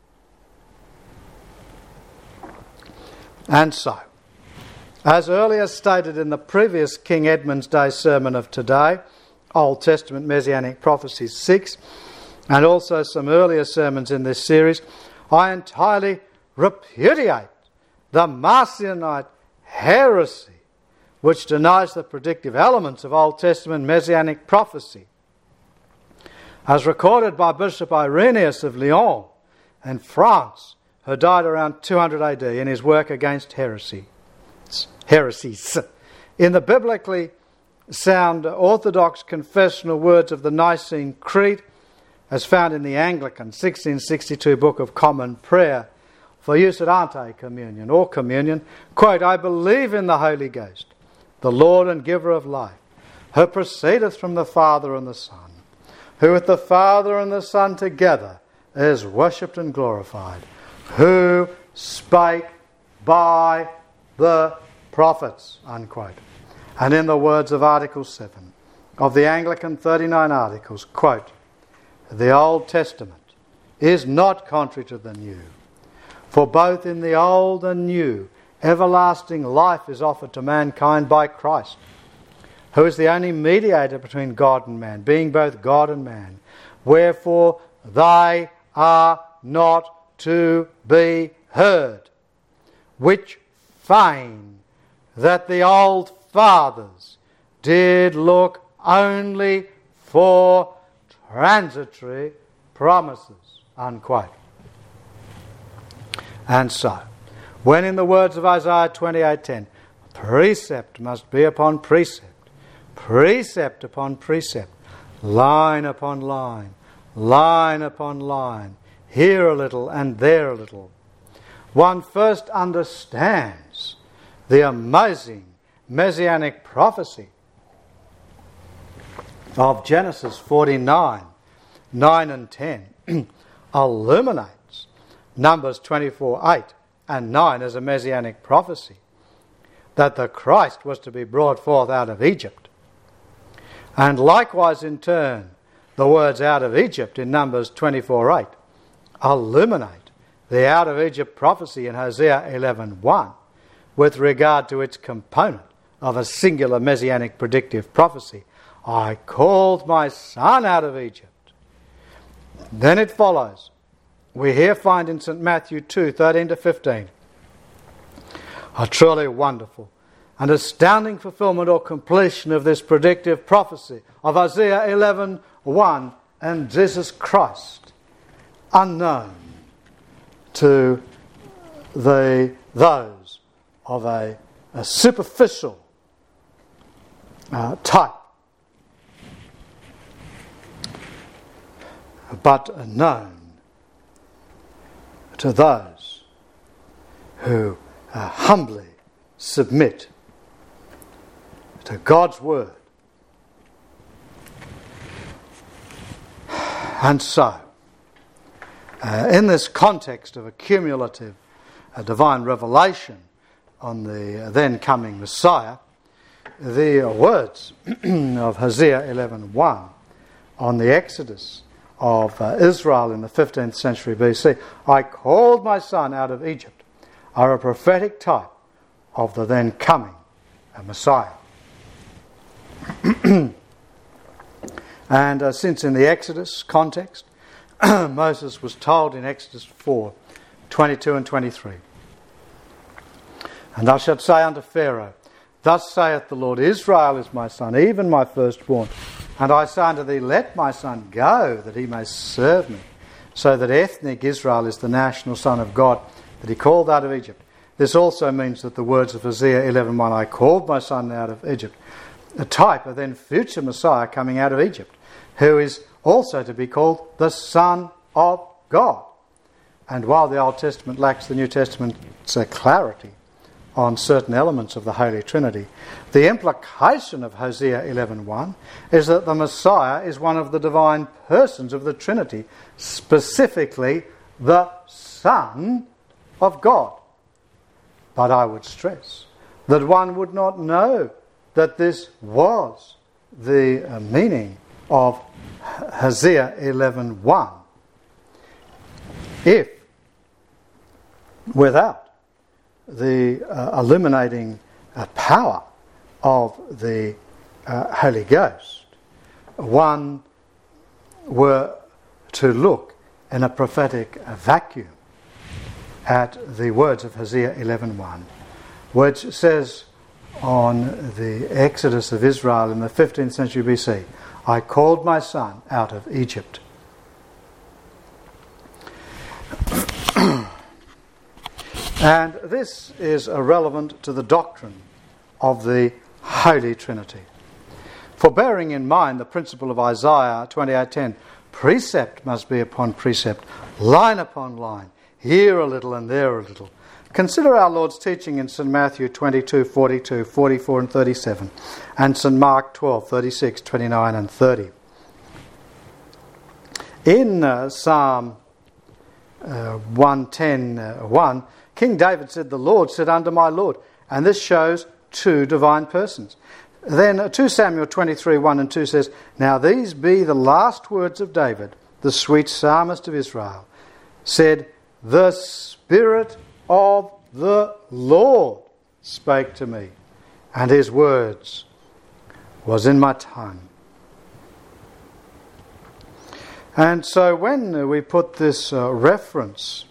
And so, as earlier stated in the previous King Edmund's Day sermon of today, Old Testament Messianic Prophecies 6, and also some earlier sermons in this series, I entirely repudiate the Marcionite heresy which denies the predictive elements of Old Testament Messianic prophecy. As recorded by Bishop Irenaeus of Lyon in France, who died around 200 AD in his work against heresies. In the biblically sound Orthodox confessional words of the Nicene Creed, as found in the Anglican 1662 Book of Common Prayer for use at ante communion or communion, quote, I believe in the Holy Ghost, the Lord and giver of life, who proceedeth from the Father and the Son, who with the Father and the Son together is worshipped and glorified, who spake by the prophets, unquote. And in the words of Article 7 of the Anglican 39 Articles, quote, the Old Testament is not contrary to the New, for both in the Old and New everlasting life is offered to mankind by Christ, who is the only mediator between God and man, being both God and man. Wherefore they are not to be heard, which feign that the old fathers did look only for transitory promises, unquote. And so, when in the words of Isaiah 28:10, precept must be upon precept, precept upon precept, line upon line, line upon line, here a little and there a little, one first understands the amazing messianic prophecy of Genesis 49, 9 and 10 illuminates Numbers 24:8 and 9 as a messianic prophecy that the Christ was to be brought forth out of Egypt. And likewise in turn, the words out of Egypt in Numbers 24:8 illuminate the out of Egypt prophecy in Hosea 11:1 with regard to its component of a singular messianic predictive prophecy. I called my son out of Egypt. Then it follows. We here find in St. Matthew 2:13-15 a truly wonderful and astounding fulfillment or completion of this predictive prophecy of Hosea 11:1 and Jesus Christ, unknown to those of a superficial type, but known to those who humbly submit to God's word. And so, in this context of a cumulative divine revelation on the then coming Messiah, the words of Hosea 11:1 on the Exodus of Israel in the 15th century BC, I called my son out of Egypt, are a prophetic type of the then coming Messiah. And since in the Exodus context, Moses was told in Exodus 4:22 and 23, and thou shalt say unto Pharaoh, thus saith the Lord, Israel is my son, even my firstborn. And I say unto thee, let my son go, that he may serve me. So that ethnic Israel is the national son of God, that he called out of Egypt. This also means that the words of Hosea 11:1, I called my son out of Egypt, a type of then future Messiah coming out of Egypt, who is also to be called the Son of God. And while the Old Testament lacks the New Testament's clarity on certain elements of the Holy Trinity. The implication of Hosea 11:1 is that the Messiah is one of the divine persons of the Trinity, specifically the Son of God. But I would stress that one would not know that this was the meaning of Hosea 11:1 if, without the illuminating power of the Holy Ghost, one were to look in a prophetic vacuum at the words of Hosea 11:1, which says on the exodus of Israel in the 15th century BC, "I called my son out of Egypt." And this is relevant to the doctrine of the Holy Trinity. For bearing in mind the principle of Isaiah 28:10, precept must be upon precept, line upon line, here a little and there a little. Consider our Lord's teaching in St. Matthew 22:42, 44 and 37, and St. Mark 12:36, 29 and 30. In Psalm 110:1, King David said, "The Lord said unto my Lord," and this shows two divine persons. Then 2 Samuel 23:1 and 2 says, "Now these be the last words of David, the sweet psalmist of Israel, said, The Spirit of the Lord spake to me, and his words was in my tongue." And so when we put this reference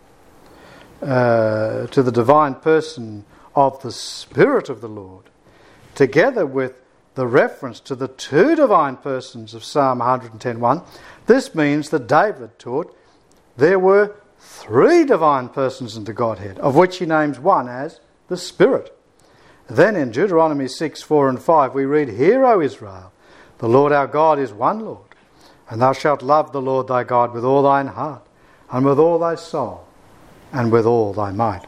to the divine person of the Spirit of the Lord, together with the reference to the two divine persons of Psalm 110:1, this means that David taught there were three divine persons in the Godhead, of which he names one as the Spirit. Then in Deuteronomy 6:4 and 5 we read, "Hear, O Israel, the Lord our God is one Lord, and thou shalt love the Lord thy God with all thine heart, and with all thy soul, and with all thy might."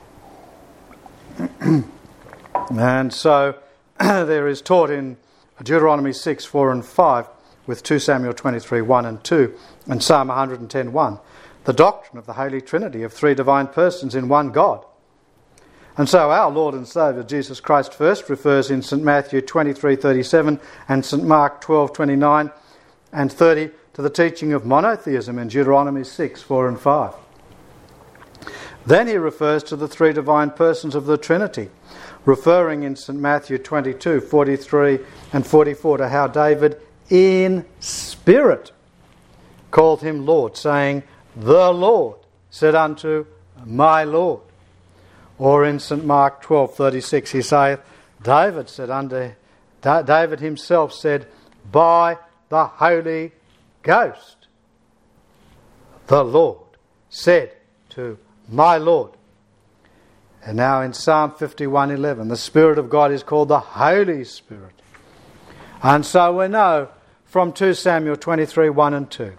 And so there is taught in Deuteronomy 6:4 and 5 with 2 Samuel 23:1 and 2 and Psalm 110:1 the doctrine of the Holy Trinity of three divine persons in one God. And so our Lord and Saviour Jesus Christ first refers in St. Matthew 23:37 and St. Mark 12:29 and 30 to the teaching of monotheism in Deuteronomy 6:4 and 5. Then he refers to the three divine persons of the Trinity, referring in St. Matthew 22:43 and 44 to how David in spirit called him Lord, saying, "The Lord said unto my Lord." Or in St. Mark 12:36 he saith, David himself said, "By the Holy Ghost, the Lord said to my Lord." And now in Psalm 51:11, the Spirit of God is called the Holy Spirit. And so we know from 2 Samuel 23:1 and 2,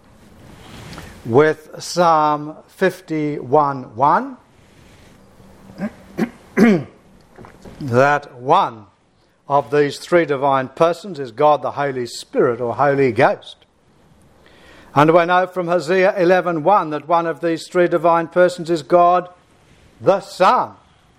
with Psalm 51:1, that one of these three divine persons is God the Holy Spirit or Holy Ghost. And we know from Hosea 11:1 that one of these three divine persons is God the Son.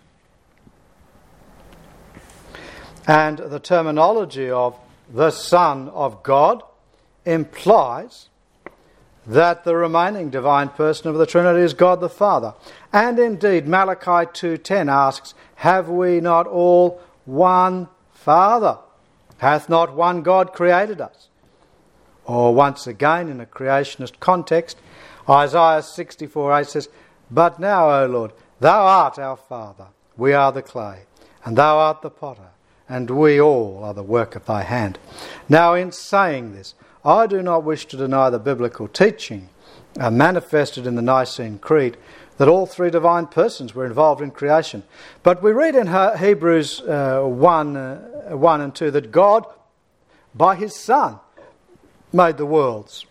And the terminology of the Son of God implies that the remaining divine person of the Trinity is God the Father. And indeed, Malachi 2:10 asks, "Have we not all one Father? Hath not one God created us?" Or once again, in a creationist context, Isaiah 64:8 says, "But now, O Lord, thou art our Father, we are the clay, and thou art the potter, and we all are the work of thy hand." Now, in saying this, I do not wish to deny the biblical teaching manifested in the Nicene Creed that all three divine persons were involved in creation. But we read in Hebrews 1 and 2 that God, by his Son, made the worlds.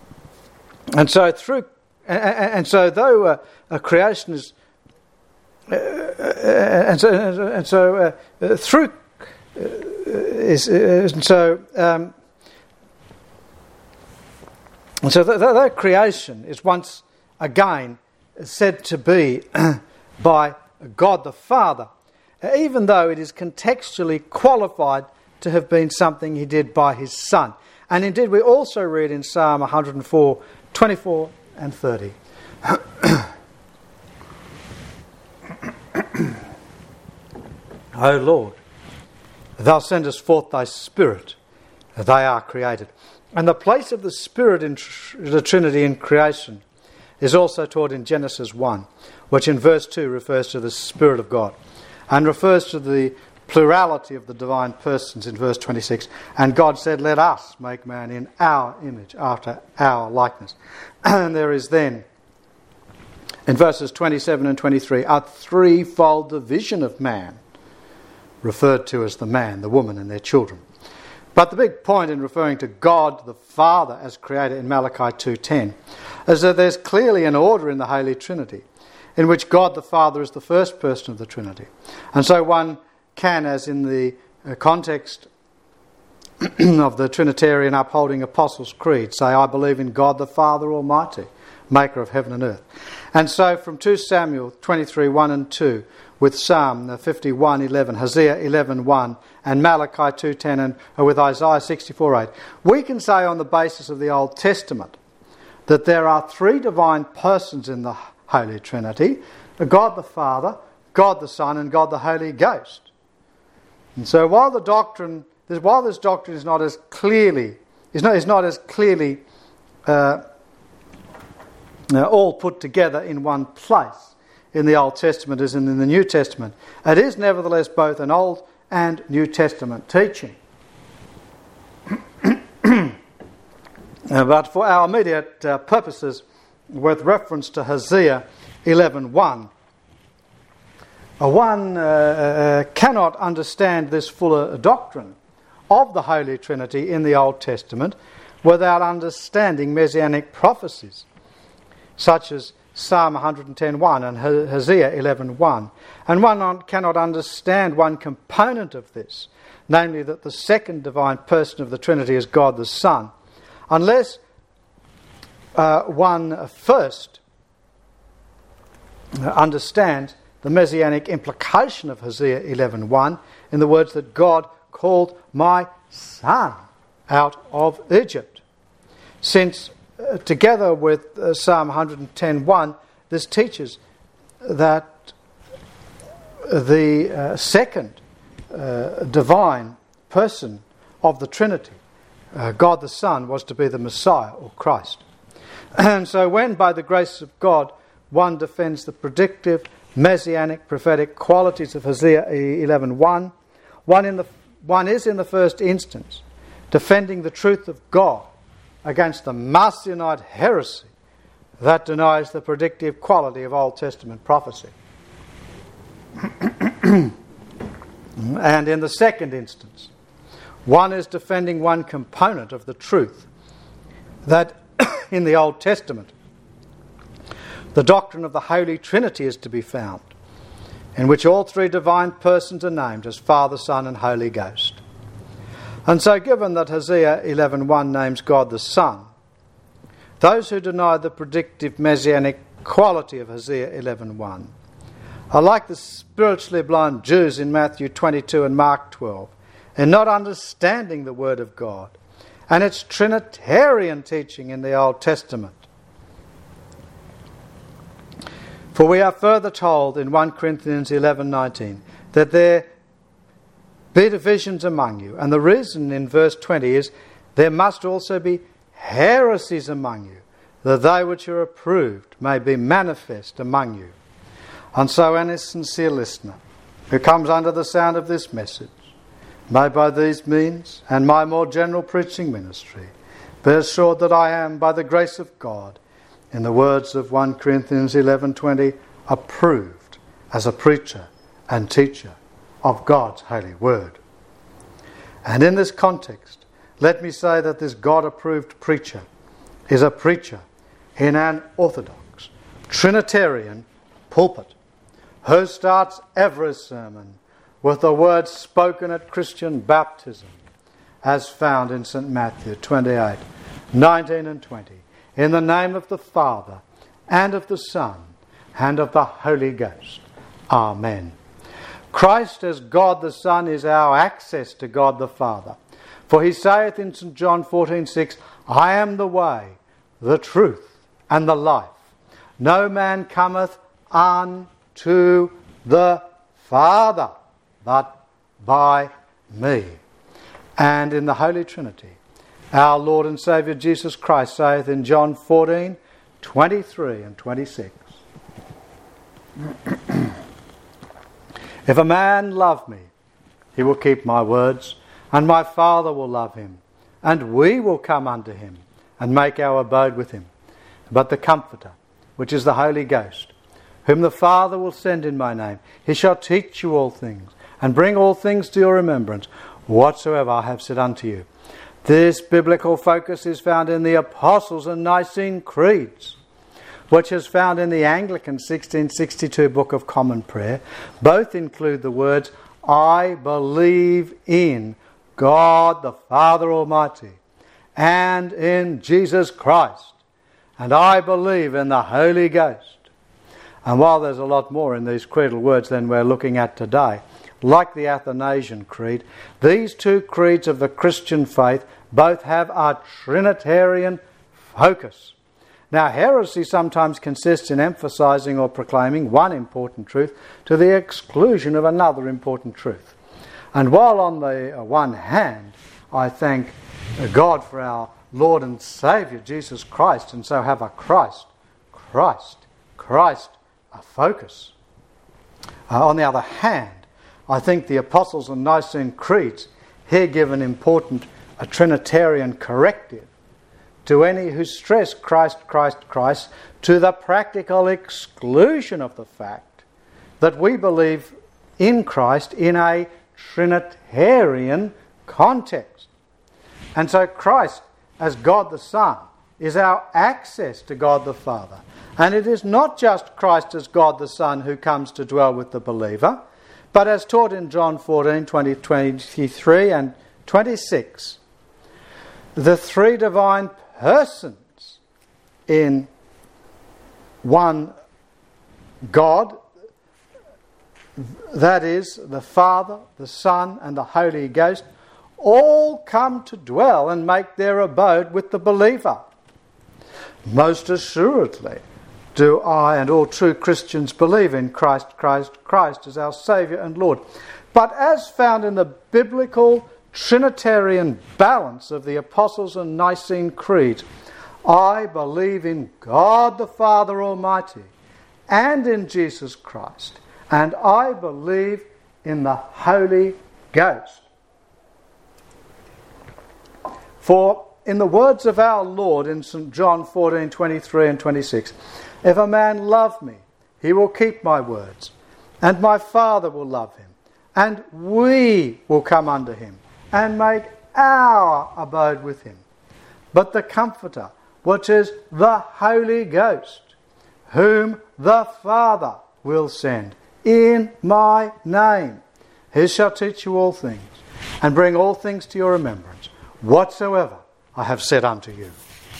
And so though a creation is that creation is once again said to be by God the Father, even though it is contextually qualified to have been something he did by his Son. And indeed we also read in Psalm 104, 24 and 30. O Lord, thou sendest forth thy Spirit, they are created. And the place of the Spirit in the Trinity in creation is also taught in Genesis 1, which in verse 2 refers to the Spirit of God and refers to the plurality of the divine persons in verse 26. And God said, let us make man in our image, after our likeness. And there is then, in verses 27 and 23, a threefold division of man, referred to as the man, the woman and their children. But the big point in referring to God the Father as creator in Malachi 2:10 is that there's clearly an order in the Holy Trinity in which God the Father is the first person of the Trinity. And so one can, as in the context of the Trinitarian upholding Apostles' Creed, say, I believe in God the Father Almighty, maker of heaven and earth. And so from 2 Samuel 23, 1 and 2, with Psalm 51:11, Hosea 11:1, and Malachi 2:10, and with Isaiah 64:8, we can say on the basis of the Old Testament that there are three divine persons in the Holy Trinity: God the Father, God the Son, and God the Holy Ghost. And so while this doctrine is not as clearly all put together in one place in the Old Testament as in the New Testament, it is nevertheless both an Old and New Testament teaching. But for our immediate purposes, with reference to Hosea 11:1, one cannot understand this fuller doctrine of the Holy Trinity in the Old Testament without understanding Messianic prophecies, such as Psalm 110:1 and Hosea 11:1. And one cannot understand one component of this, namely that the second divine person of the Trinity is God the Son, unless one first understands the Messianic implication of Hosea 11:1 in the words that God called my son out of Egypt. Since together with Psalm 110:1, this teaches that the second divine person of the Trinity, God the Son, was to be the Messiah or Christ. And so when, by the grace of God, one defends the predictive, messianic, prophetic qualities of Hosea 11:1, one is in the first instance defending the truth of God against the Marcionite heresy that denies the predictive quality of Old Testament prophecy. And in the second instance, one is defending one component of the truth that in the Old Testament the doctrine of the Holy Trinity is to be found, in which all three divine persons are named as Father, Son and Holy Ghost. And so given that Hosea 11:1 names God the Son, those who deny the predictive messianic quality of Hosea 11:1 are like the spiritually blind Jews in Matthew 22 and Mark 12 in not understanding the Word of God and its Trinitarian teaching in the Old Testament. For we are further told in 1 Corinthians 11:19 that there be divisions among you. And the reason in verse 20 is, there must also be heresies among you, that they which are approved may be manifest among you. And so any sincere listener who comes under the sound of this message may by these means and my more general preaching ministry be assured that I am, by the grace of God, in the words of 1 Corinthians 11:20, approved as a preacher and teacher of God's holy word. And in this context, let me say that this God-approved preacher is a preacher in an orthodox Trinitarian pulpit, who starts every sermon with the words spoken at Christian baptism, as found in St. Matthew 28, 19 and 20. In the name of the Father, and of the Son, and of the Holy Ghost. Amen. Christ as God the Son is our access to God the Father. For he saith in St. John 14:6, I am the way, the truth, and the life. No man cometh unto the Father, but by me. And in the Holy Trinity, our Lord and Saviour Jesus Christ saith in John 14:23 and 26, If a man love me, he will keep my words, and my Father will love him, and we will come unto him, and make our abode with him. But the Comforter, which is the Holy Ghost, whom the Father will send in my name, he shall teach you all things, and bring all things to your remembrance, whatsoever I have said unto you. This biblical focus is found in the Apostles' and Nicene Creeds, which is found in the Anglican 1662 Book of Common Prayer. Both include the words, I believe in God the Father Almighty, and in Jesus Christ, and I believe in the Holy Ghost. And while there's a lot more in these creedal words than we're looking at today, like the Athanasian Creed, these two creeds of the Christian faith both have a Trinitarian focus. Now, heresy sometimes consists in emphasizing or proclaiming one important truth to the exclusion of another important truth. And while on the one hand, I thank God for our Lord and Saviour Jesus Christ, and so have a Christ, a focus. On the other hand, I think the Apostles' and Nicene Creeds here give an important Trinitarian corrective to any who stress Christ, to the practical exclusion of the fact that we believe in Christ in a Trinitarian context. And so Christ, as God the Son, is our access to God the Father. And it is not just Christ as God the Son who comes to dwell with the believer, but as taught in John 14, 20, 23 and 26, the three divine persons in one God, that is, the Father, the Son, and the Holy Ghost, all come to dwell and make their abode with the believer. Most assuredly do I and all true Christians believe in Christ as our Saviour and Lord. But as found in the biblical Trinitarian balance of the Apostles' and Nicene Creeds, I believe in God the Father Almighty and in Jesus Christ, and I believe in the Holy Ghost. For in the words of our Lord in St. John 14, 23 and 26, if a man love me, he will keep my words, and my Father will love him, and we will come unto him, and make our abode with him. But the Comforter, which is the Holy Ghost, whom the Father will send in my name, he shall teach you all things, and bring all things to your remembrance, whatsoever I have said unto you.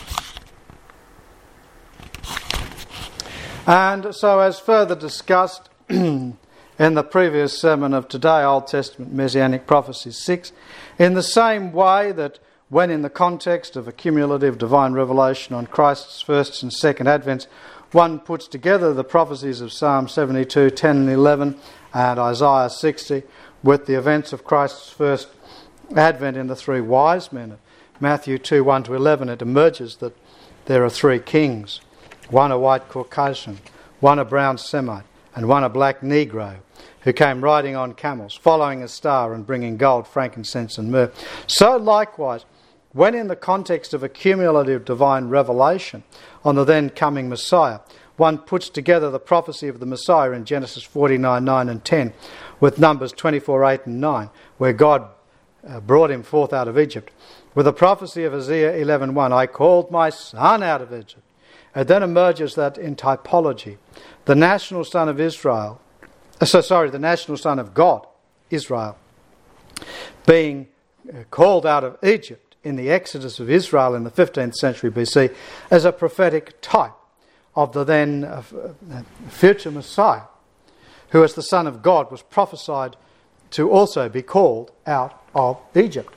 And so, as further discussed in the previous sermon of today, Old Testament Messianic Prophecies 6, in the same way that when in the context of a cumulative divine revelation on Christ's first and second advents, one puts together the prophecies of Psalm 72, 10 and 11 and Isaiah 60 with the events of Christ's first advent in the three wise men. Matthew 2, 1 to 11, it emerges that there are three kings, one a white Caucasian, one a brown Semite, and one a black Negro, who came riding on camels, following a star and bringing gold, frankincense and myrrh. So likewise, when in the context of a cumulative divine revelation on the then coming Messiah, one puts together the prophecy of the Messiah in Genesis 49, 9 and 10, with Numbers 24, 8 and 9, where God brought him forth out of Egypt, with the prophecy of Isaiah 11, 1, I called my son out of Egypt. It then emerges that in typology, the national son of Israel the national son of God, Israel, being called out of Egypt in the exodus of Israel in the 15th century BC as a prophetic type of the then future Messiah, who as the Son of God was prophesied to also be called out of Egypt.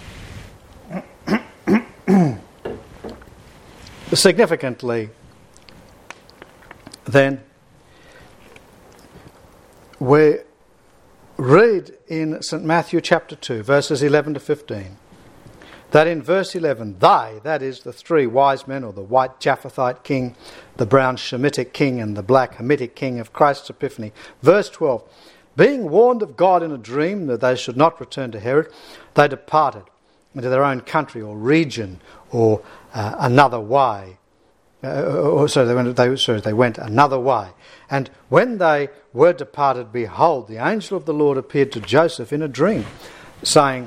Significantly, then, we read in St. Matthew chapter 2, verses 11 to 15, that in verse 11, they, that is the three wise men, or the white Japhetite king, the brown Shemitic king, and the black Hamitic king of Christ's epiphany. Verse 12, being warned of God in a dream that they should not return to Herod, they departed into their own country or region or another way. They went another way. And when they were departed, behold, the angel of the Lord appeared to Joseph in a dream, saying,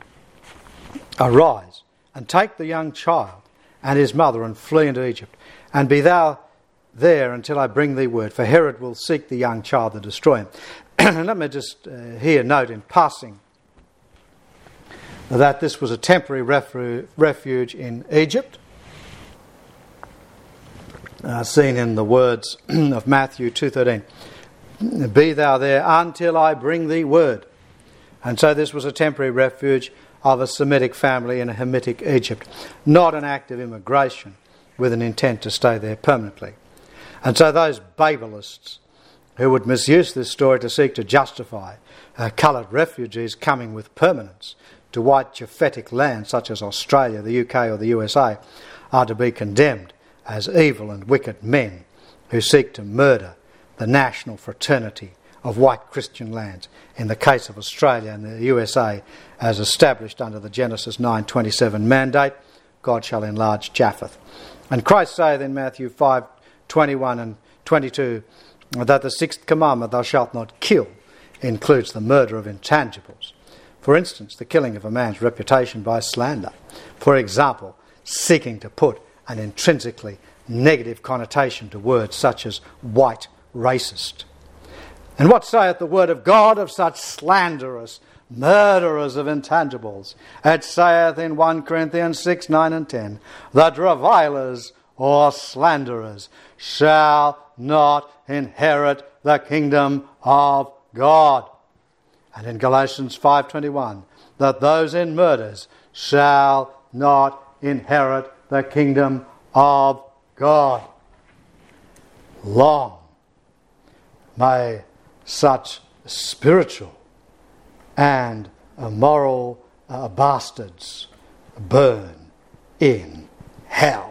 arise, and take the young child and his mother, and flee into Egypt, and be thou there until I bring thee word, for Herod will seek the young child to destroy him. And let me just here note in passing that this was a temporary refuge in Egypt, seen in the words of Matthew 2:13. Be thou there until I bring thee word. And so this was a temporary refuge of a Semitic family in a Hamitic Egypt, not an act of immigration with an intent to stay there permanently. And so those Babelists who would misuse this story to seek to justify coloured refugees coming with permanence to white Japhetic lands such as Australia, the UK or the USA are to be condemned as evil and wicked men who seek to murder the national fraternity of white Christian lands, in the case of Australia and the USA as established under the Genesis 9:27 mandate, God shall enlarge Japheth. And Christ saith in Matthew 5:21 and 22 that the sixth commandment, thou shalt not kill, includes the murder of intangibles. For instance, the killing of a man's reputation by slander. For example, seeking to put an intrinsically negative connotation to words such as white racist. And what saith the word of God of such slanderers, murderers of intangibles? It saith in 1 Corinthians 6:9 and 10, that revilers or slanderers shall not inherit the kingdom of God. And in Galatians 5:21, that those in murders shall not inherit the kingdom of God. Long may such spiritual and moral bastards burn in hell.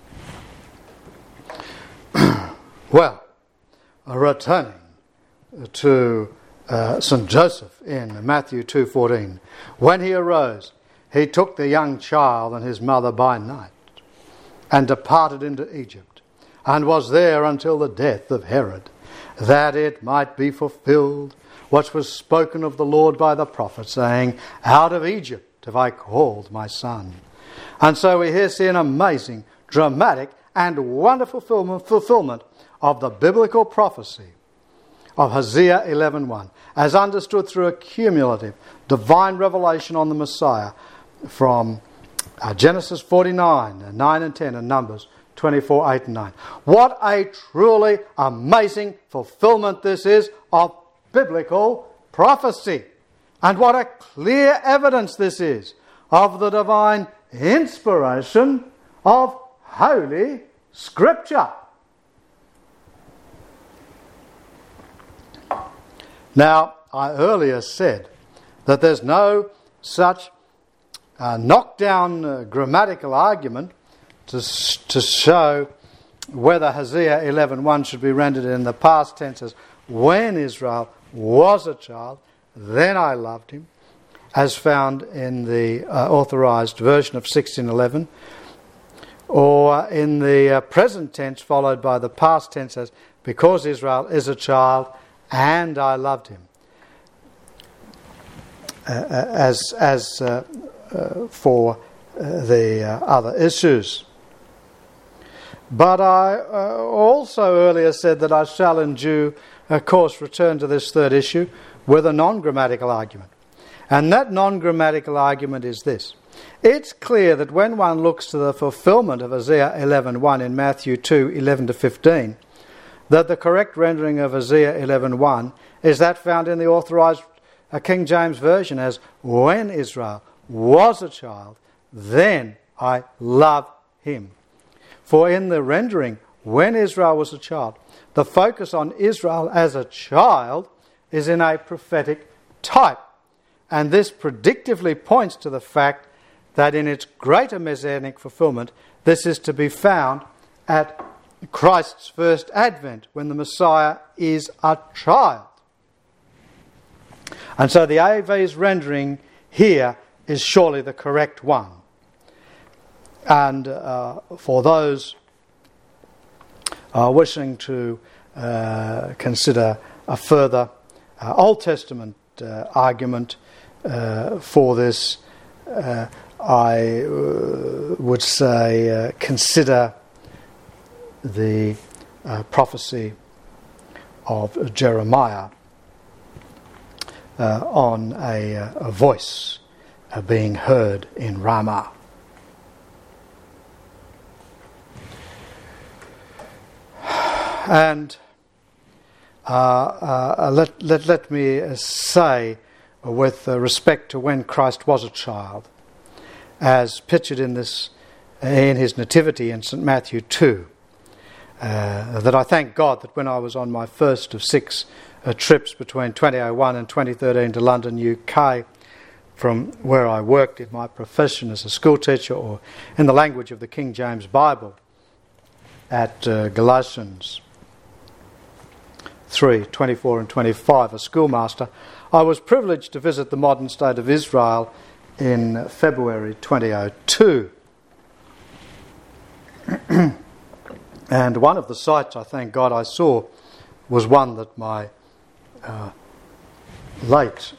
Well, returning to St. Joseph in Matthew 2:14, when he arose, he took the young child and his mother by night and departed into Egypt, and was there until the death of Herod, that it might be fulfilled what was spoken of the Lord by the prophet, saying, out of Egypt have I called my son. And so we here see an amazing, dramatic and wonderful fulfillment of the biblical prophecy of Hosea 11:1, as understood through a cumulative divine revelation on the Messiah from Genesis 49, 9 and 10, and Numbers 24, 8 and 9. What a truly amazing fulfillment this is of biblical prophecy. And what a clear evidence this is of the divine inspiration of Holy Scripture. Now, I earlier said that there's no such knockdown grammatical argument to show whether Hosea 11:1 should be rendered in the past tense as when Israel was a child, then I loved him, as found in the authorised version of 1611, or in the present tense followed by the past tense as because Israel is a child and I loved him, for the other issues. But I also earlier said that I shall endue of course, return to this third issue with a non-grammatical argument. And that non-grammatical argument is this. It's clear that when one looks to the fulfillment of Isaiah 11:1 in Matthew 2:11-15, that the correct rendering of Isaiah 11:1 is that found in the authorized King James Version as, when Israel was a child, then I loved him. For in the rendering, when Israel was a child, the focus on Israel as a child is in a prophetic type. And this predictively points to the fact that in its greater messianic fulfillment, this is to be found at Christ's first advent, when the Messiah is a child. And so the AV's rendering here is surely the correct one. And for those wishing to consider a further Old Testament argument for this, I would say consider the prophecy of Jeremiah on a voice being heard in Ramah. And let me say, with respect to when Christ was a child, as pictured in his nativity in St. Matthew 2, that I thank God that when I was on my first of 6 trips between 2001 and 2013 to London, UK, from where I worked in my profession as a school teacher, or in the language of the King James Bible at Galatians 3:24 and 25, a schoolmaster, I was privileged to visit the modern state of Israel in February 2002. And one of the sights, I thank God, I saw was one that my late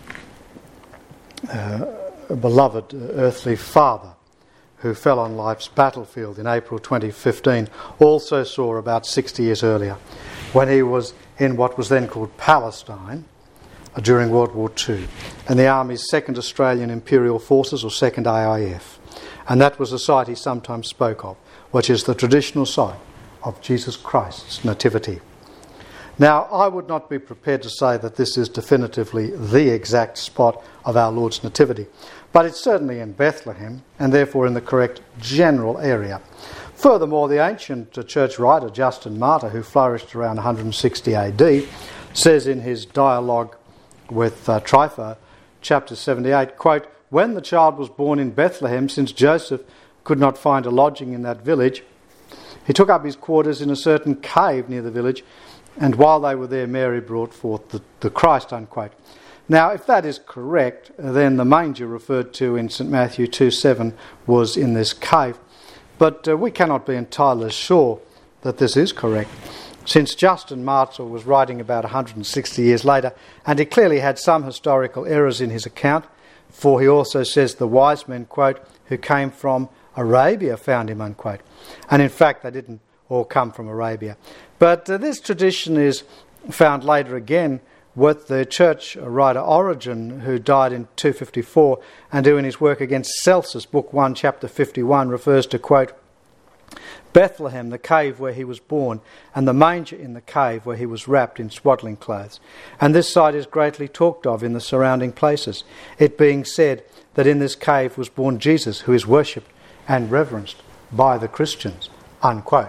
beloved earthly father, who fell on life's battlefield in April 2015, also saw about 60 years earlier, when he was in what was then called Palestine during World War II, and the Army's 2nd Australian Imperial Forces, or 2nd AIF. And that was the site he sometimes spoke of, which is the traditional site of Jesus Christ's nativity. Now, I would not be prepared to say that this is definitively the exact spot of our Lord's nativity, but it's certainly in Bethlehem, and therefore in the correct general area. Furthermore, the ancient church writer Justin Martyr, who flourished around 160 AD, says in his dialogue with Trypho, chapter 78, quote, "When the child was born in Bethlehem, since Joseph could not find a lodging in that village, he took up his quarters in a certain cave near the village, and while they were there, Mary brought forth the Christ," unquote. Now, if that is correct, then the manger referred to in St. Matthew 2:7 was in this cave. But we cannot be entirely sure that this is correct, since Justin Martyr was writing about 160 years later, and he clearly had some historical errors in his account, for he also says the wise men, quote, "who came from Arabia found him," unquote. And in fact, they didn't all come from Arabia. But this tradition is found later again with the church writer Origen, who died in 254, and who in his work against Celsus, Book 1, Chapter 51, refers to, quote, "Bethlehem, the cave where he was born, and the manger in the cave where he was wrapped in swaddling clothes. And this site is greatly talked of in the surrounding places, it being said that in this cave was born Jesus, who is worshipped and reverenced by the Christians," unquote.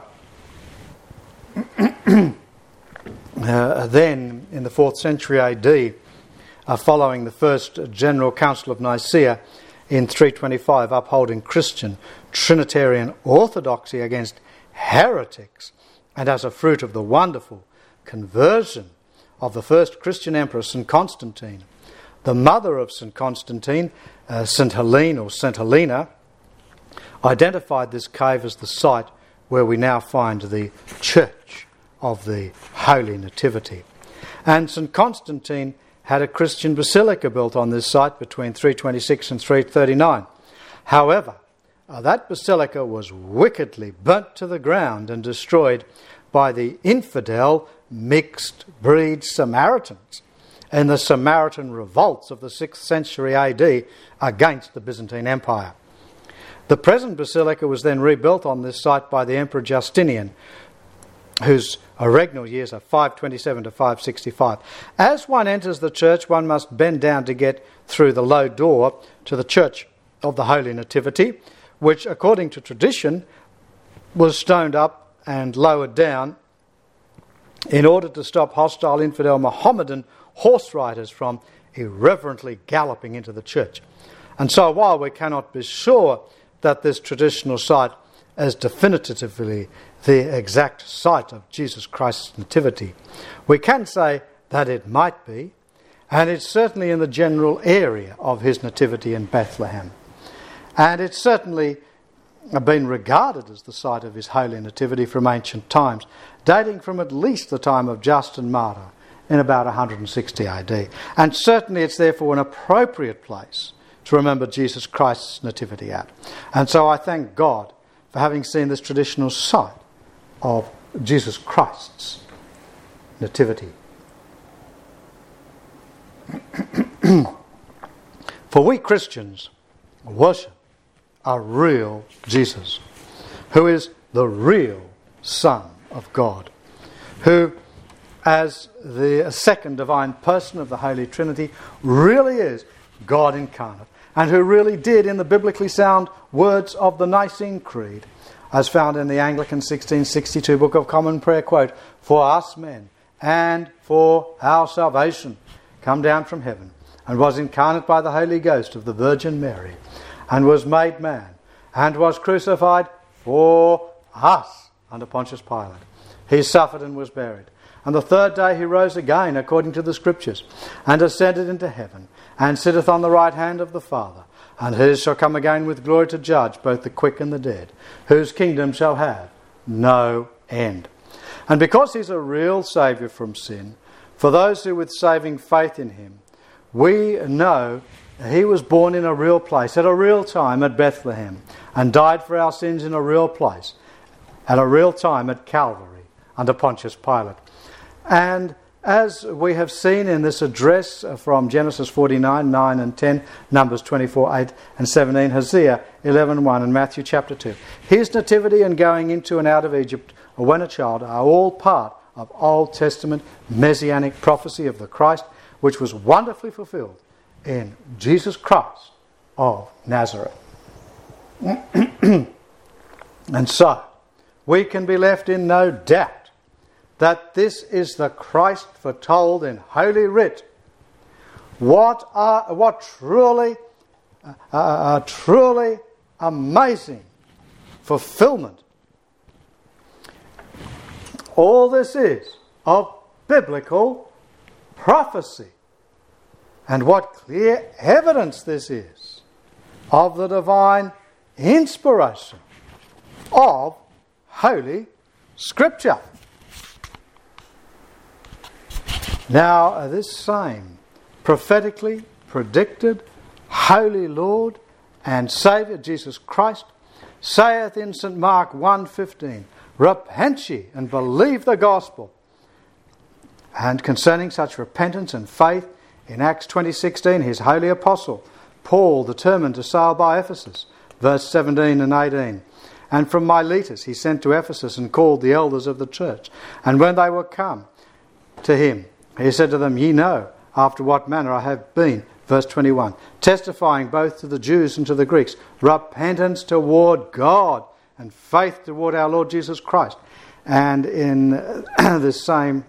Then, in the 4th century AD, following the First General Council of Nicaea in 325, upholding Christian Trinitarian orthodoxy against heretics, and as a fruit of the wonderful conversion of the first Christian emperor, St. Constantine, the mother of St. Constantine, St. Helene or St. Helena, identified this cave as the site where we now find the Church of the Holy Nativity. And St. Constantine had a Christian basilica built on this site between 326 and 339. However, that basilica was wickedly burnt to the ground and destroyed by the infidel mixed breed Samaritans in the Samaritan revolts of the 6th century AD against the Byzantine Empire. The present basilica was then rebuilt on this site by the Emperor Justinian, whose regnal years are 527 to 565. As one enters the church, one must bend down to get through the low door to the Church of the Holy Nativity, which, according to tradition, was stoned up and lowered down in order to stop hostile infidel Mohammedan horse riders from irreverently galloping into the church. And so while we cannot be sure that this traditional site is definitively the exact site of Jesus Christ's nativity, we can say that it might be, and it's certainly in the general area of his nativity in Bethlehem. And it's certainly been regarded as the site of his holy nativity from ancient times, dating from at least the time of Justin Martyr in about 160 AD. And certainly it's therefore an appropriate place to remember Jesus Christ's nativity at. And so I thank God for having seen this traditional site of Jesus Christ's nativity. For we Christians worship a real Jesus, who is the real Son of God, who, as the second divine person of the Holy Trinity, really is God incarnate, and who really did, in the biblically sound words of the Nicene Creed, as found in the Anglican 1662 Book of Common Prayer, quote, "For us men and for our salvation come down from heaven, and was incarnate by the Holy Ghost of the Virgin Mary, and was made man, and was crucified for us under Pontius Pilate. He suffered and was buried. And the third day he rose again, according to the Scriptures, and ascended into heaven, and sitteth on the right hand of the Father. And he shall come again with glory to judge both the quick and the dead, whose kingdom shall have no end." And because he's a real Saviour from sin, for those who with saving faith in him, we know he was born in a real place, at a real time at Bethlehem, and died for our sins in a real place, at a real time at Calvary, under Pontius Pilate. And as we have seen in this address from Genesis 49, 9 and 10, Numbers 24, 8 and 17, Hosea 11, 1 and Matthew chapter 2, his nativity and going into and out of Egypt when a child are all part of Old Testament messianic prophecy of the Christ, which was wonderfully fulfilled in Jesus Christ of Nazareth. And so, we can be left in no doubt that this is the Christ foretold in Holy Writ. What truly amazing fulfillment all this is of biblical prophecy. And what clear evidence this is of the divine inspiration of Holy Scripture. Now, this same prophetically predicted Holy Lord and Saviour Jesus Christ saith in St. Mark 1:15, "Repent ye and believe the gospel." And concerning such repentance and faith, in Acts 20:16, his holy apostle Paul determined to sail by Ephesus, verse 17 and 18. "And from Miletus he sent to Ephesus and called the elders of the church. And when they were come to him, he said to them, Ye know after what manner I have been," verse 21, "testifying both to the Jews and to the Greeks, repentance toward God and faith toward our Lord Jesus Christ." And in the same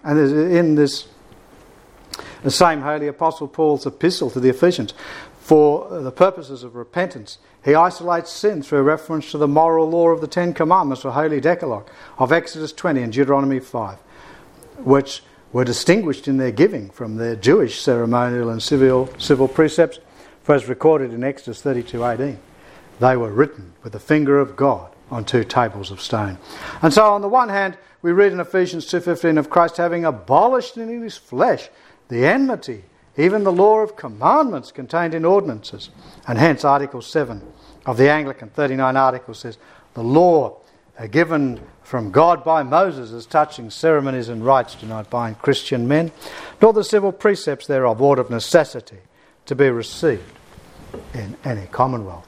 holy apostle Paul's epistle to the Ephesians, for the purposes of repentance, he isolates sin through reference to the moral law of the Ten Commandments, or Holy Decalogue, of Exodus 20 and Deuteronomy 5, which were distinguished in their giving from their Jewish ceremonial and civil precepts, for as recorded in Exodus 32:18, they were written with the finger of God on 2 tables of stone. And so on the one hand, we read in Ephesians 2:15 of Christ having abolished in his flesh the enmity, even the law of commandments contained in ordinances. And hence Article 7 of the Anglican 39 Articles says, "The law given from God by Moses as touching ceremonies and rites do not bind Christian men, nor the civil precepts thereof ought of necessity to be received in any commonwealth.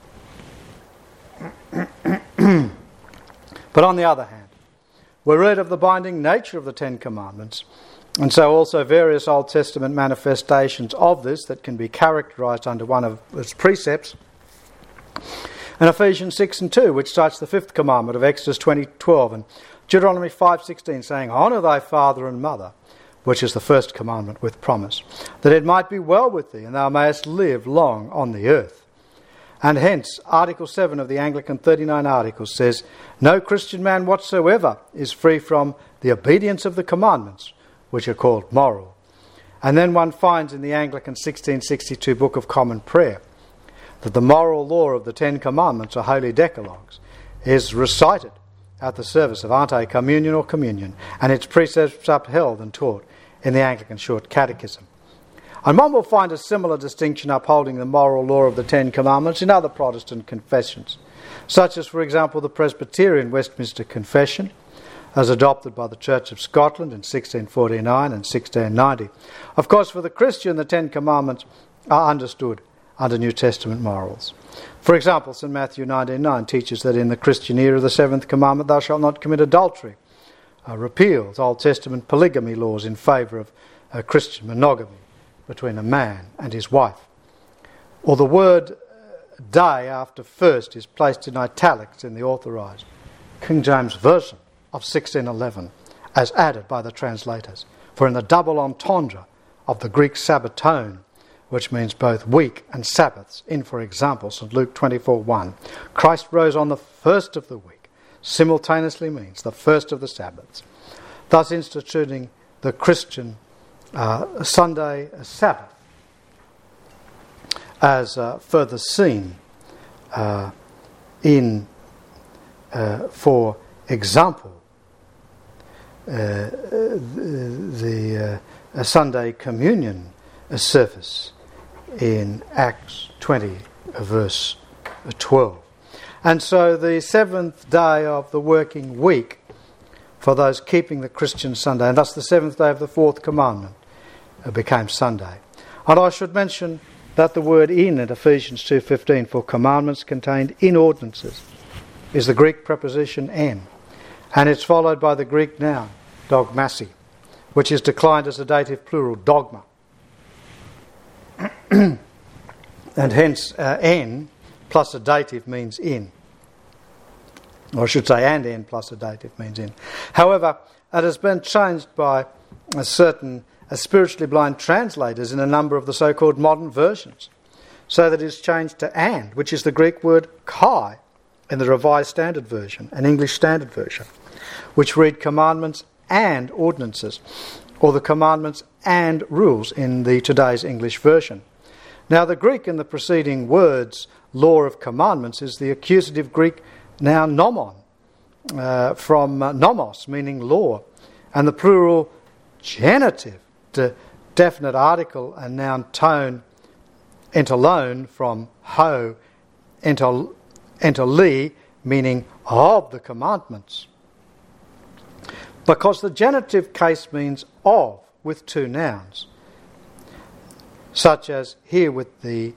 But on the other hand, we read of the binding nature of the Ten Commandments, and so also various Old Testament manifestations of this that can be characterised under one of its precepts. And Ephesians 6 and 2, which cites the fifth commandment of Exodus 20:12, and Deuteronomy 5:16, saying, "Honour thy father and mother," which is the first commandment with promise, "that it might be well with thee, and thou mayest live long on the earth." And hence, Article 7 of the Anglican 39 Articles says, "No Christian man whatsoever is free from the obedience of the commandments, which are called moral." And then one finds in the Anglican 1662 Book of Common Prayer that the moral law of the Ten Commandments, or Holy Decalogues, is recited at the service of ante-communion or communion, and its precepts upheld and taught in the Anglican Short Catechism. And one will find a similar distinction upholding the moral law of the Ten Commandments in other Protestant confessions, such as, for example, the Presbyterian Westminster Confession, as adopted by the Church of Scotland in 1649 and 1690. Of course, for the Christian, the Ten Commandments are understood under New Testament morals. For example, St. Matthew 19:9 teaches that in the Christian era, the seventh commandment, "Thou shalt not commit adultery," repeals Old Testament polygamy laws in favour of Christian monogamy between a man and his wife. Or the word "day" after "first" is placed in italics in the Authorised King James Version of 1611, as added by the translators. For in the double entendre of the Greek Sabbaton, which means both week and Sabbaths, in, for example, St. Luke 24:1, Christ rose on the first of the week, simultaneously means the first of the Sabbaths, thus instituting the Christian Sunday Sabbath as further seen in, for example, the Sunday communion service in Acts 20 verse 12. And so the seventh day of the working week for those keeping the Christian Sunday, and thus the seventh day of the fourth commandment, became Sunday. And I should mention that the word "in" at Ephesians 2:15 for commandments contained in ordinances is the Greek preposition "en," and it's followed by the Greek noun dogmasi, which is declined as a dative plural, dogma. And hence "en" plus a dative means "in." Or I should say "and "en" plus a dative means "in." However, it has been changed by certain spiritually blind translators in a number of the so-called modern versions, so that it is changed to "and," which is the Greek word "kai" in the Revised Standard Version, an English Standard Version, which read "commandments and ordinances," or the "commandments and rules" in the today's English version. Now, the Greek in the preceding words, "law of commandments," is the accusative Greek noun nomon, from nomos, meaning law, and the plural genitive, definite article and noun tone, entalone, from ho, entali, meaning of the commandments. Because the genitive case means of, with two nouns, such as here with the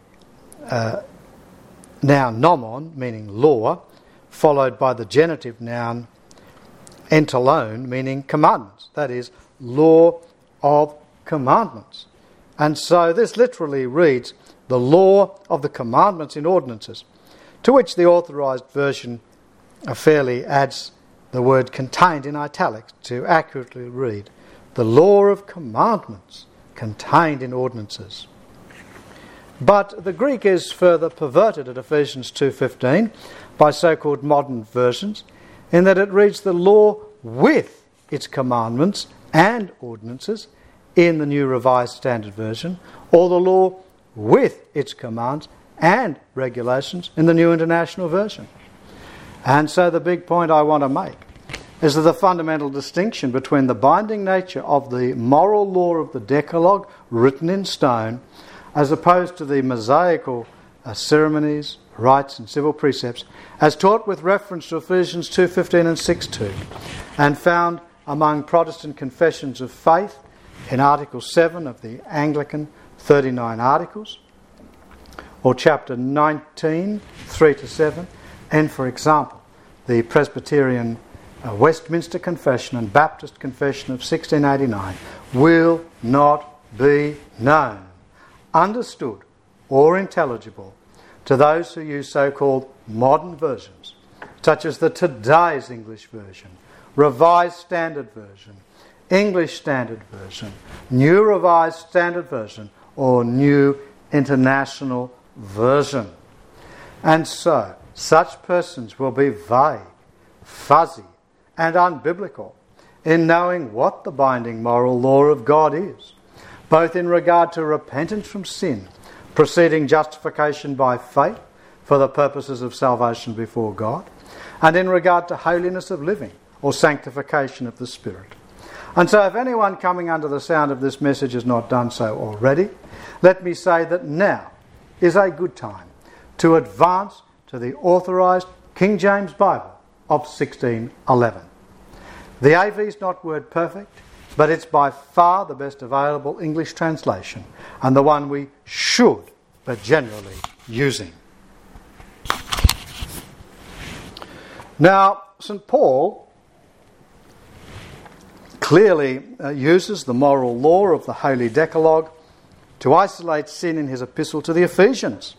noun nomon, meaning law, followed by the genitive noun entalone, meaning commandments, that is, law of commandments. And so this literally reads, the law of the commandments in ordinances, to which the Authorised Version fairly adds the word contained in italics to accurately read, the law of commandments contained in ordinances. But the Greek is further perverted at Ephesians 2:15 by so-called modern versions, in that it reads the law with its commandments and ordinances in the New Revised Standard Version, or the law with its commands and regulations in the New International Version. And so the big point I want to make is that the fundamental distinction between the binding nature of the moral law of the Decalogue written in stone, as opposed to the Mosaical ceremonies, rites and civil precepts, as taught with reference to Ephesians 2:15 and 6:2, and found among Protestant confessions of faith in Article 7 of the Anglican 39 Articles, or Chapter 19, 3-7, and, for example, the Presbyterian Westminster Confession and Baptist Confession of 1689, will not be known, understood, or intelligible to those who use so-called modern versions, such as the Today's English Version, Revised Standard Version, English Standard Version, New Revised Standard Version, or New International Version. And so, such persons will be vague, fuzzy, and unbiblical in knowing what the binding moral law of God is, both in regard to repentance from sin, preceding justification by faith for the purposes of salvation before God, and in regard to holiness of living or sanctification of the Spirit. And so if anyone coming under the sound of this message has not done so already, let me say that now is a good time to advance to the authorised King James Bible of 1611. The AV is not word perfect, but it's by far the best available English translation, and the one we should, but generally, using. Now, St. Paul clearly uses the moral law of the Holy Decalogue to isolate sin in his epistle to the Ephesians,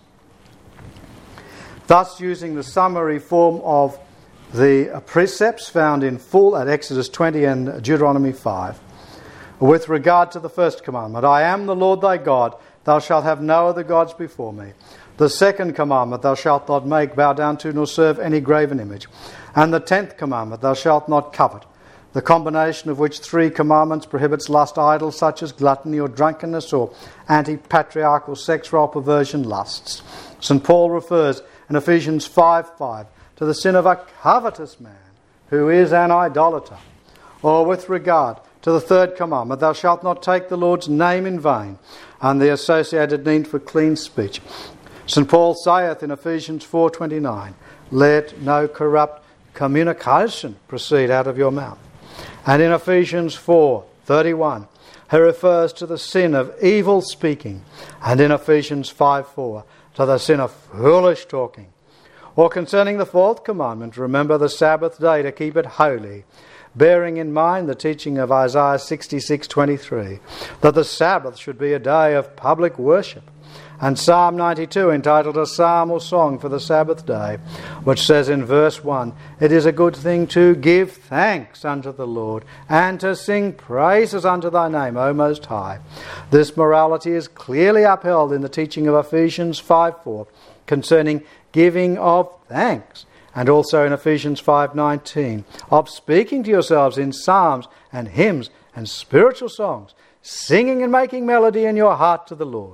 thus using the summary form of the precepts found in full at Exodus 20 and Deuteronomy 5. With regard to the first commandment, I am the Lord thy God, thou shalt have no other gods before me. The second commandment, thou shalt not make, bow down to, nor serve any graven image. And the 10th commandment, thou shalt not covet, the combination of which 3 commandments prohibits lust idols such as gluttony or drunkenness or anti-patriarchal sexual perversion lusts. St. Paul refers in Ephesians 5:5 to the sin of a covetous man who is an idolater. Or with regard to the 3rd commandment, thou shalt not take the Lord's name in vain, and the associated need for clean speech. St. Paul saith in Ephesians 4:29, let no corrupt communication proceed out of your mouth. And in Ephesians 4:31, he refers to the sin of evil speaking, and in Ephesians 5:4 to the sin of foolish talking. Or concerning the 4th commandment, remember the Sabbath day to keep it holy, bearing in mind the teaching of Isaiah 66:23, that the Sabbath should be a day of public worship. And Psalm 92, entitled A Psalm or Song for the Sabbath Day, which says in verse 1, it is a good thing to give thanks unto the Lord, and to sing praises unto thy name, O Most High. This morality is clearly upheld in the teaching of Ephesians 5:4 concerning giving of thanks, and also in Ephesians 5:19 of speaking to yourselves in psalms and hymns and spiritual songs, singing and making melody in your heart to the Lord.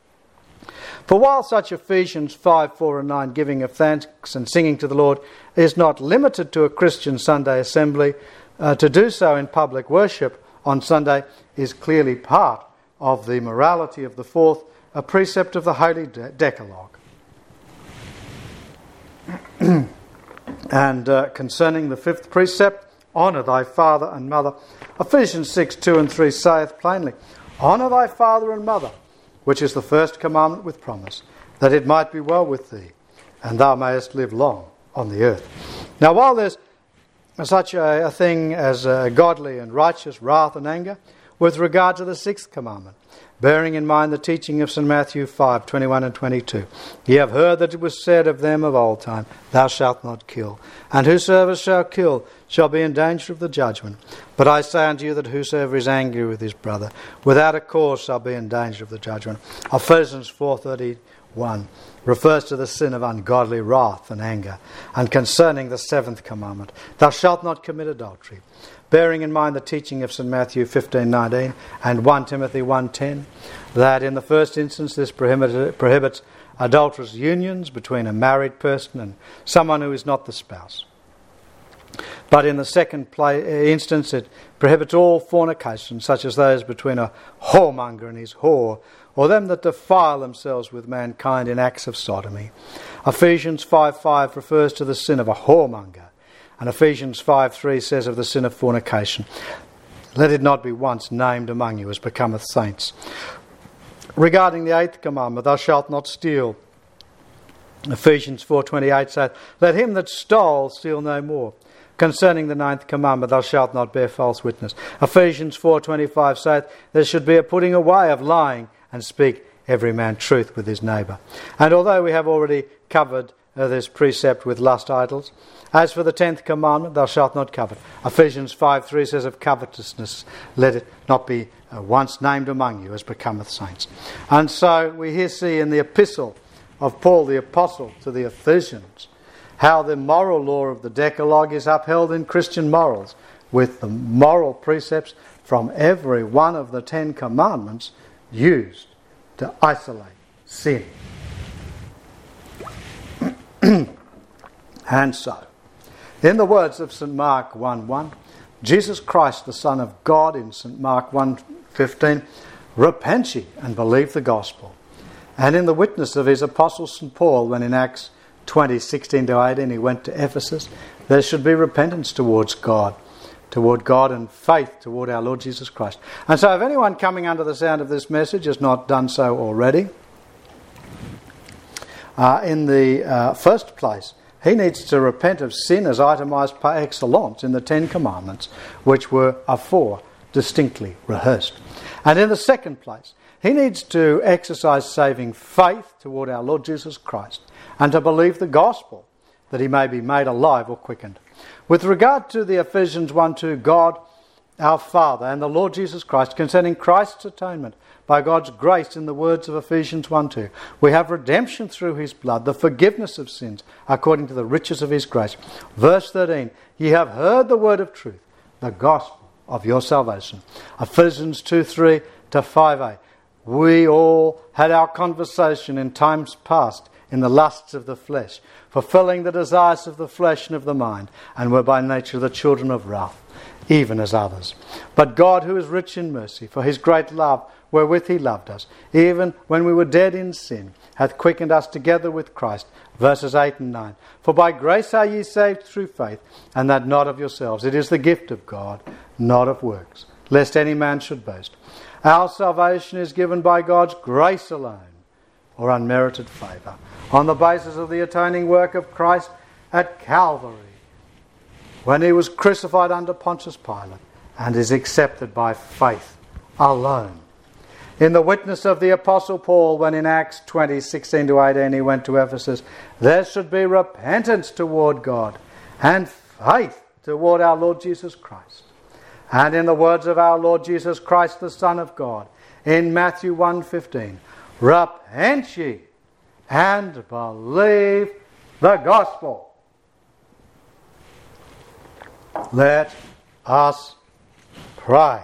For while such Ephesians 5:4 and 9 giving of thanks and singing to the Lord is not limited to a Christian Sunday assembly, to do so in public worship on Sunday is clearly part of the morality of the 4th precept of the Holy Decalogue. And concerning the 5th precept, honour thy father and mother, Ephesians 6:2 and 3 saith plainly, honour thy father and mother, which is the first commandment with promise, that it might be well with thee, and thou mayest live long on the earth. Now, while there's such a thing as godly and righteous wrath and anger, with regard to the 6th commandment, bearing in mind the teaching of St. Matthew 5:21 and 22, ye have heard that it was said of them of old time, thou shalt not kill, and whosoever shall kill shall be in danger of the judgment. But I say unto you that whosoever is angry with his brother without a cause shall be in danger of the judgment. Ephesians 4:31 refers to the sin of ungodly wrath and anger. And concerning the 7th commandment, thou shalt not commit adultery, bearing in mind the teaching of St. Matthew 15:19 and 1 Timothy 1:10, that in the first instance this prohibits adulterous unions between a married person and someone who is not the spouse. But in the second instance it prohibits all fornication, such as those between a whoremonger and his whore, or them that defile themselves with mankind in acts of sodomy. Ephesians 5:5 refers to the sin of a whoremonger, and Ephesians 5:3 says of the sin of fornication, let it not be once named among you as becometh saints. Regarding the 8th commandment, thou shalt not steal, Ephesians 4:28 saith, let him that stole steal no more. Concerning the 9th commandment, thou shalt not bear false witness. Ephesians 4:25 saith, there should be a putting away of lying, and speak every man truth with his neighbour. And although we have already covered this precept with lust idols, as for the 10th commandment, thou shalt not covet. Ephesians 5:3 says of covetousness, let it not be once named among you as becometh saints. And so we here see in the epistle of Paul the Apostle to the Ephesians how the moral law of the Decalogue is upheld in Christian morals, with the moral precepts from every one of the 10 commandments used to isolate sin. And so, in the words of St. Mark 1:1, Jesus Christ, the Son of God, in St. Mark 1:15, repent ye and believe the gospel. And in the witness of his apostle St. Paul, when in Acts 20:16-18 he went to Ephesus, there should be repentance toward God and faith toward our Lord Jesus Christ. And so if anyone coming under the sound of this message has not done so already, in the first place, he needs to repent of sin as itemised par excellence in the 10 commandments, which were afore distinctly rehearsed. And in the second place, he needs to exercise saving faith toward our Lord Jesus Christ and to believe the gospel, that he may be made alive or quickened. With regard to the Ephesians 1:2, God, our Father, and the Lord Jesus Christ, concerning Christ's atonement, by God's grace, in the words of Ephesians 1:2, we have redemption through his blood, the forgiveness of sins, according to the riches of his grace. Verse 13, ye have heard the word of truth, the gospel of your salvation. Ephesians 2:3-5a, we all had our conversation in times past in the lusts of the flesh, fulfilling the desires of the flesh and of the mind, and were by nature the children of wrath, even as others. But God, who is rich in mercy, for his great love wherewith he loved us, even when we were dead in sin, hath quickened us together with Christ. Verses 8 and 9. For by grace are ye saved through faith, and that not of yourselves. It is the gift of God, not of works, lest any man should boast. Our salvation is given by God's grace alone, or unmerited favour, on the basis of the atoning work of Christ at Calvary, when he was crucified under Pontius Pilate, and is accepted by faith alone. In the witness of the Apostle Paul, when in Acts 20:16-18 he went to Ephesus, there should be repentance toward God and faith toward our Lord Jesus Christ. And in the words of our Lord Jesus Christ, the Son of God, in Matthew 1:15, repent ye and believe the gospel. Let us pray.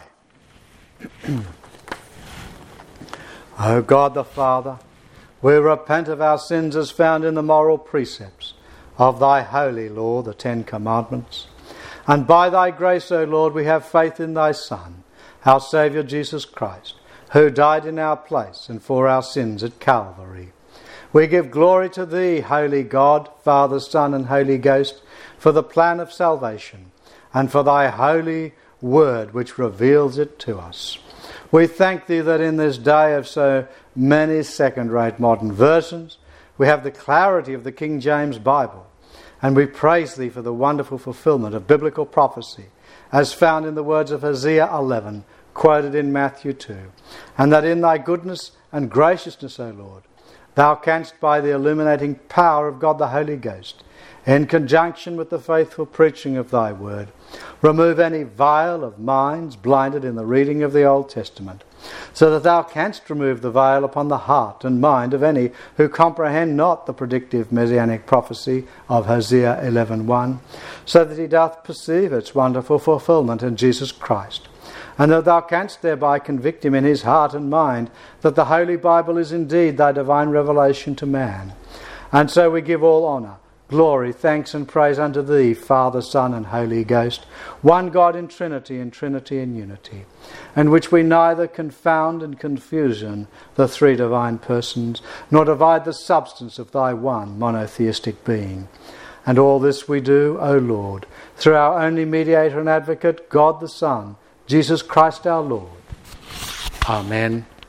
O God the Father, we repent of our sins as found in the moral precepts of thy holy law, the 10 commandments. And by thy grace, O Lord, we have faith in thy Son, our Saviour Jesus Christ, who died in our place and for our sins at Calvary. We give glory to thee, holy God, Father, Son, and Holy Ghost, for the plan of salvation, and for thy holy word which reveals it to us. We thank thee that in this day of so many second-rate modern versions, we have the clarity of the King James Bible, and we praise thee for the wonderful fulfilment of biblical prophecy, as found in the words of Hosea 11, quoted in Matthew 2, and that in thy goodness and graciousness, O Lord, thou canst, by the illuminating power of God the Holy Ghost, in conjunction with the faithful preaching of thy word, remove any veil of minds blinded in the reading of the Old Testament, so that thou canst remove the veil upon the heart and mind of any who comprehend not the predictive messianic prophecy of Hosea 11:1, so that he doth perceive its wonderful fulfilment in Jesus Christ, and that thou canst thereby convict him in his heart and mind that the Holy Bible is indeed thy divine revelation to man. And so we give all honour, glory, thanks and praise unto Thee, Father, Son and Holy Ghost, one God in Trinity and Trinity in unity, and which we neither confound in confusion the three divine persons, nor divide the substance of Thy one monotheistic being. And all this we do, O Lord, through our only mediator and advocate, God the Son, Jesus Christ our Lord. Amen